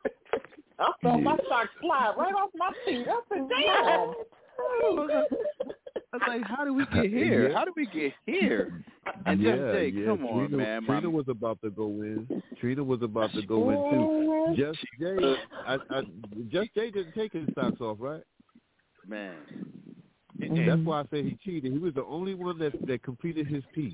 I felt my socks slide right off my feet. I said, damn. was like, how did we get here? Yeah. How did we get here? And Just Jay, come on, man. Trina was about to go in. Trina was about to go in too. Just Jay, Just Jay didn't take his socks off, right? Man. That's why I say he cheated. He was the only one that completed his piece.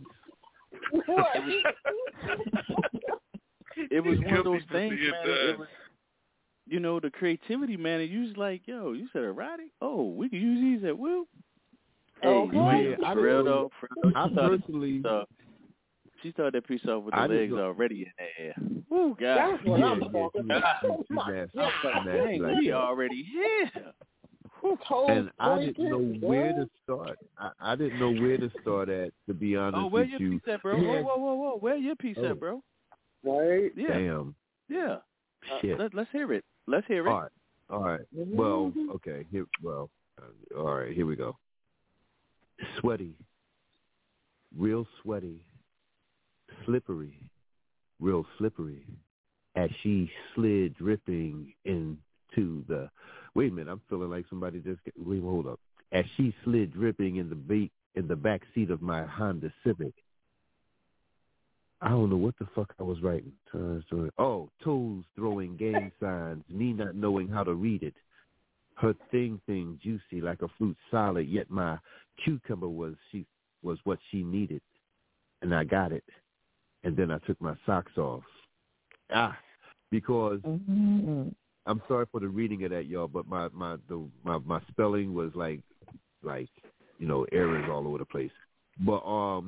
It was one of those things, man. It was, you know, the creativity, man. And you was like, yo, you said erotic? Oh, we can use these at will. Hey, I for real though. I personally, she started that piece off with the legs already in the air. Woo, God. That's what I'm talking about. We already here. And I didn't know where to start. I didn't know where to start at, to be honest with you. Oh, where your piece at, bro? Whoa. Where your piece at, bro? Right. Yeah. Damn. Yeah. Shit. Let's hear it. Let's hear it. All right. Well, okay. All right. Here we go. Sweaty. Real sweaty. Slippery. Real slippery. As she slid dripping into the... Wait a minute. I'm feeling like somebody just... Wait, hold up. As she slid dripping in the back seat of my Honda Civic. I don't know what the fuck I was writing. Toes throwing gang signs, me not knowing how to read it. Her thing juicy like a fruit salad, yet my cucumber was what she needed. And I got it. And then I took my socks off. Because I'm sorry for the reading of that, y'all, but my spelling was like errors all over the place. But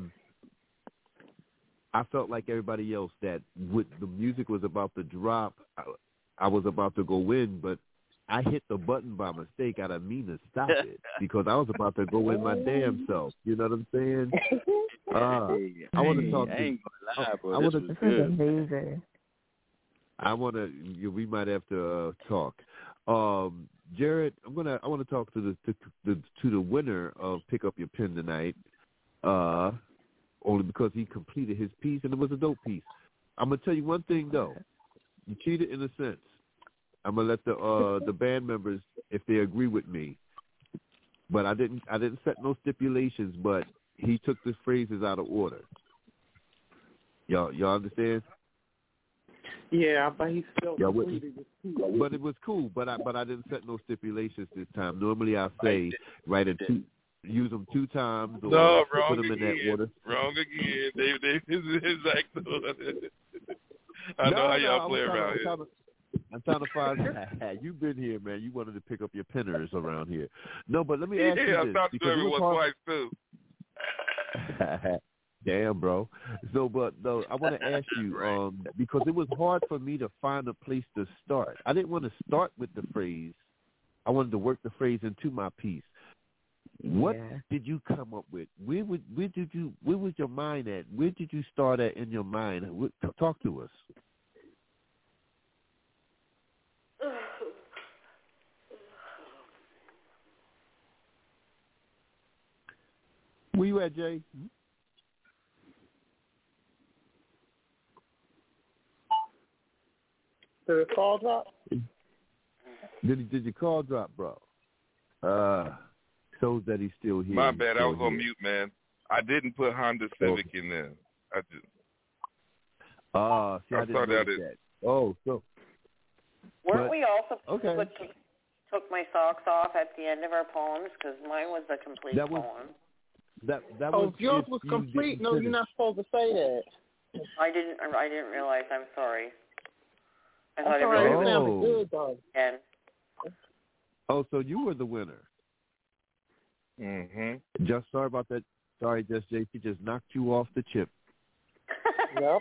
I felt like everybody else that the music was about to drop, I was about to go in, but I hit the button by mistake. I didn't mean to stop it because I was about to go in my damn self. You know what I'm saying? I want to talk. I ain't gonna lie, bro. This is amazing. I want to. We might have to talk. Jared, I want to talk to the winner of Pick Up Your Pen tonight. Only because he completed his piece and it was a dope piece. I'm gonna tell you one thing though. You cheated in a sense. I'm gonna let the band members, if they agree with me. But I didn't set no stipulations. But he took the phrases out of order. Y'all understand? Yeah, but he still completed his piece. But it was cool. But I didn't set no stipulations this time. Normally I say write it two. Use them 2 times or put them in that order. Wrong again. They I know how y'all play around here. I'm trying to find. You've been here, man. You wanted to pick up your penners around here. No, but let me ask you this. Yeah, I stopped doing everyone twice too. Damn, bro. So, but though, I want to ask you because it was hard for me to find a place to start. I didn't want to start with the phrase. I wanted to work the phrase into my piece. What did you come up with? Where was your mind at? Where did you start at in your mind? Talk to us. Where you at, Jay? Did the call drop? Did your call drop, bro? Shows that he's still here. My bad, I was on mute, man. I didn't put Honda Civic in there. I just. See, I didn't know that. Oh, so. Weren't we also okay? Took my socks off at the end of our poems because mine was a complete poem. That was. Yours was complete. No, you're not supposed to say that. I didn't realize. I'm sorry. I thought it sounded good though. Oh, so you were the winner. Mm-hmm. Just sorry about that. Sorry, Just JP just knocked you off the chip. Yep.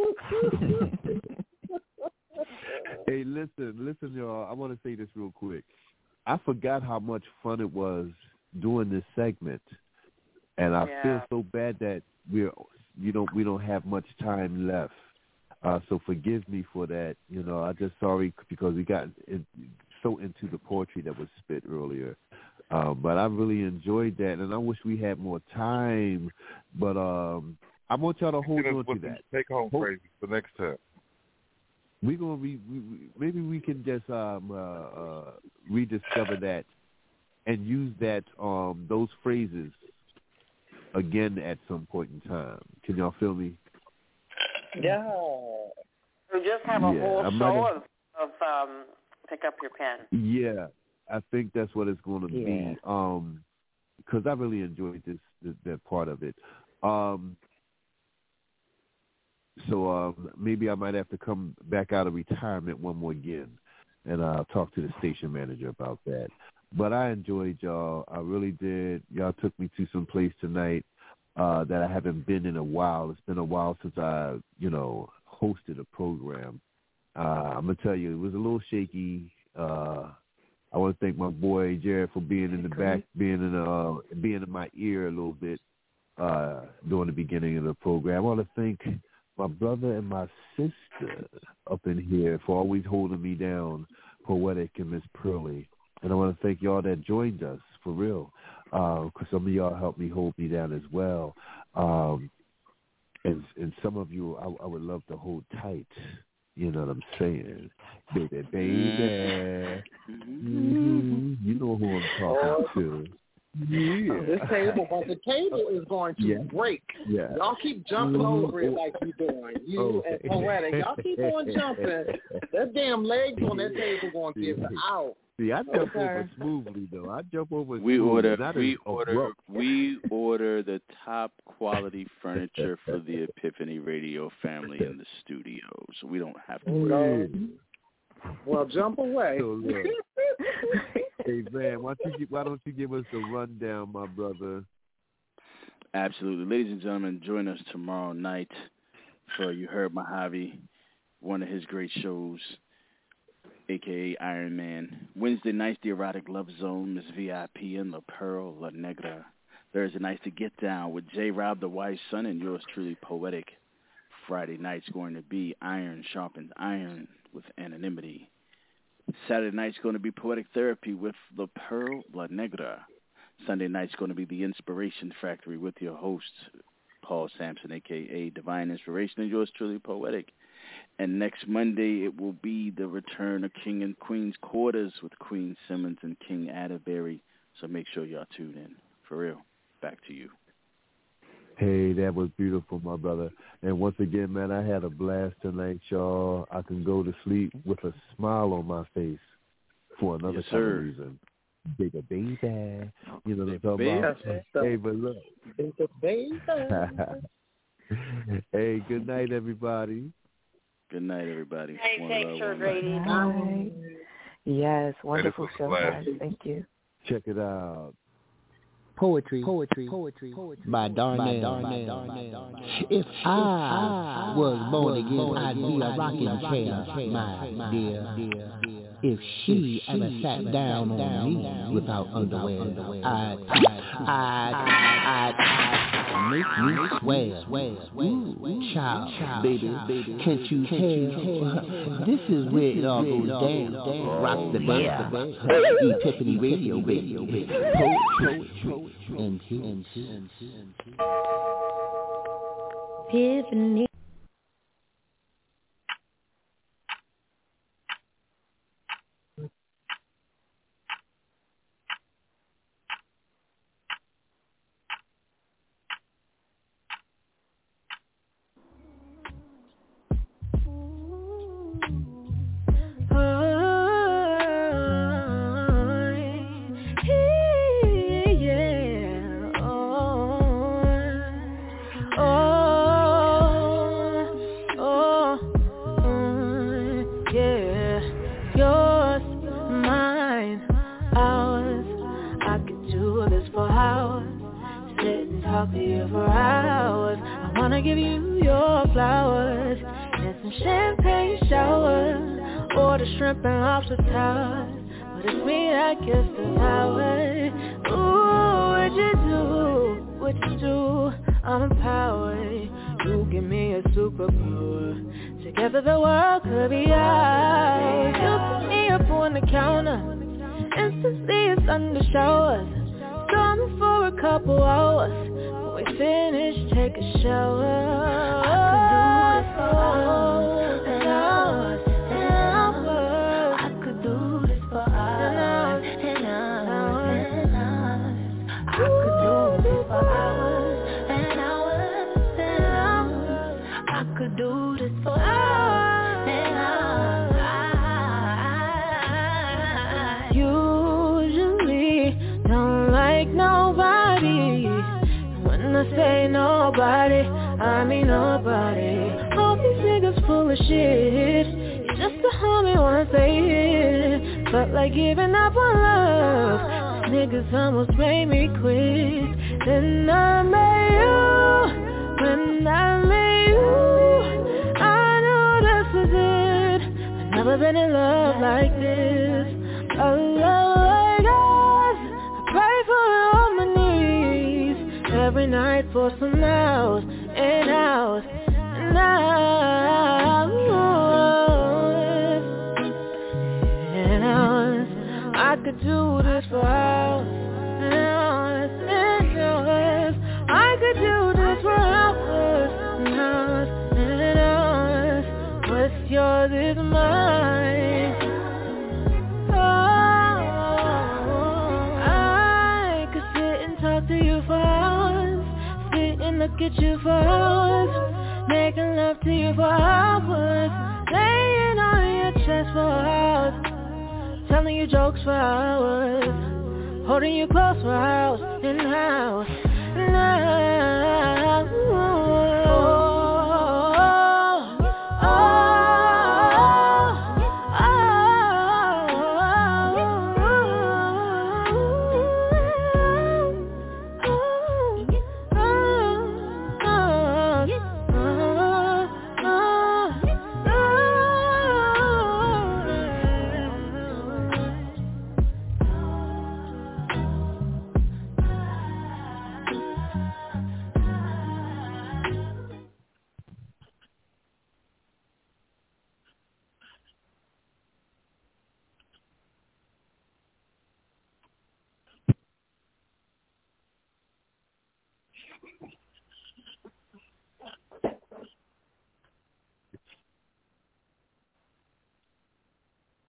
Hey, listen, y'all. I want to say this real quick. I forgot how much fun it was doing this segment, and I feel so bad that we don't have much time left. So forgive me for that. You know, I'm just sorry because we got so into the poetry that was spit earlier. But I really enjoyed that, and I wish we had more time. But I want y'all to hold on to that. Take home phrases for next time. We're gonna maybe we can just rediscover that and use that those phrases again at some point in time. Can y'all feel me? Yeah. We just have a whole show of pick up your pen. Yeah, I think that's what it's going to be. Because I really enjoyed that part of it. So maybe I might have to come back out of retirement one more again, and I'll talk to the station manager about that. But I enjoyed y'all. I really did. Y'all took me to some place tonight that I haven't been in a while. It's been a while since I, hosted a program. I'm going to tell you, it was a little shaky. I want to thank my boy Jared for being in the back, being in my ear a little bit during the beginning of the program. I want to thank my brother and my sister up in here for always holding me down, Poetic and Miss Pearly. And I want to thank y'all that joined us, for real, because some of y'all helped me hold me down as well. And some of you I would love to hold tight. You know what I'm saying? Baby. Mm-hmm. You know who I'm talking to. Yeah. The table is going to break. Yeah. Y'all keep jumping over it like you're doing. You and Poetic. Y'all keep on jumping. That damn legs on that table going to give out. See, I jump over smoothly though. I jump over. We order the top quality furniture for the Epiphany Radio family in the studio, so we don't have to worry. Well, jump away. So, hey man, why don't you give us a rundown, my brother? Absolutely, ladies and gentlemen, join us tomorrow night for You Heard Mojave, one of his great shows, a.k.a. Iron Man. Wednesday nights, The Erotic Love Zone, Miss VIP and La Pearl, La Negra. Thursday nights, To Get Down with J. Rob, the Wise Son, and yours truly, Poetic. Friday night's going to be Iron Sharpens Iron with Anonymity. Saturday night's going to be Poetic Therapy with La Pearl, La Negra. Sunday night's going to be The Inspiration Factory with your host, Paul Sampson, a.k.a. Divine Inspiration, and yours truly, Poetic. And next Monday, it will be the return of King and Queen's Quarters with Queen Simmons and King Atterbury. So make sure y'all tune in. For real. Back to you. Hey, that was beautiful, my brother. And once again, man, I had a blast tonight, y'all. I can go to sleep with a smile on my face for another kind of reason. Baby. You know what I'm talking about? Hey, but look. Baby. Hey, good night, everybody. Good night, everybody. Hey, thanks for Grady. Bye. Yes, wonderful show, guys. Thank you. Check it out. Poetry by Darnell. If I was born again, I'd be a rocking chair, my dear. If she ever sat down on me without underwear, I'd make you swear. Ooh, child, baby, can't you tell? This is where it all goes down. Rock the bear, Epiphany Radio, baby. Poetry. Epiphany. nobody, I mean nobody. All these niggas full of shit. You just a homie once they hit. Felt like giving up on love. Niggas almost made me quit. Then I met you. When I met you, I knew this was it. I've never been in love like this. A love like us. I pray for it on my knees every night for some hours and hours and hours and hours. I could do this for hours and hours and hours. I could do this for hours and hours and hours. What's yours is mine. I could sit and talk to you for hours, sit and look at you for hours, making love to you for hours, laying on your chest for hours, telling you jokes for hours, holding you close for hours and hours and hours.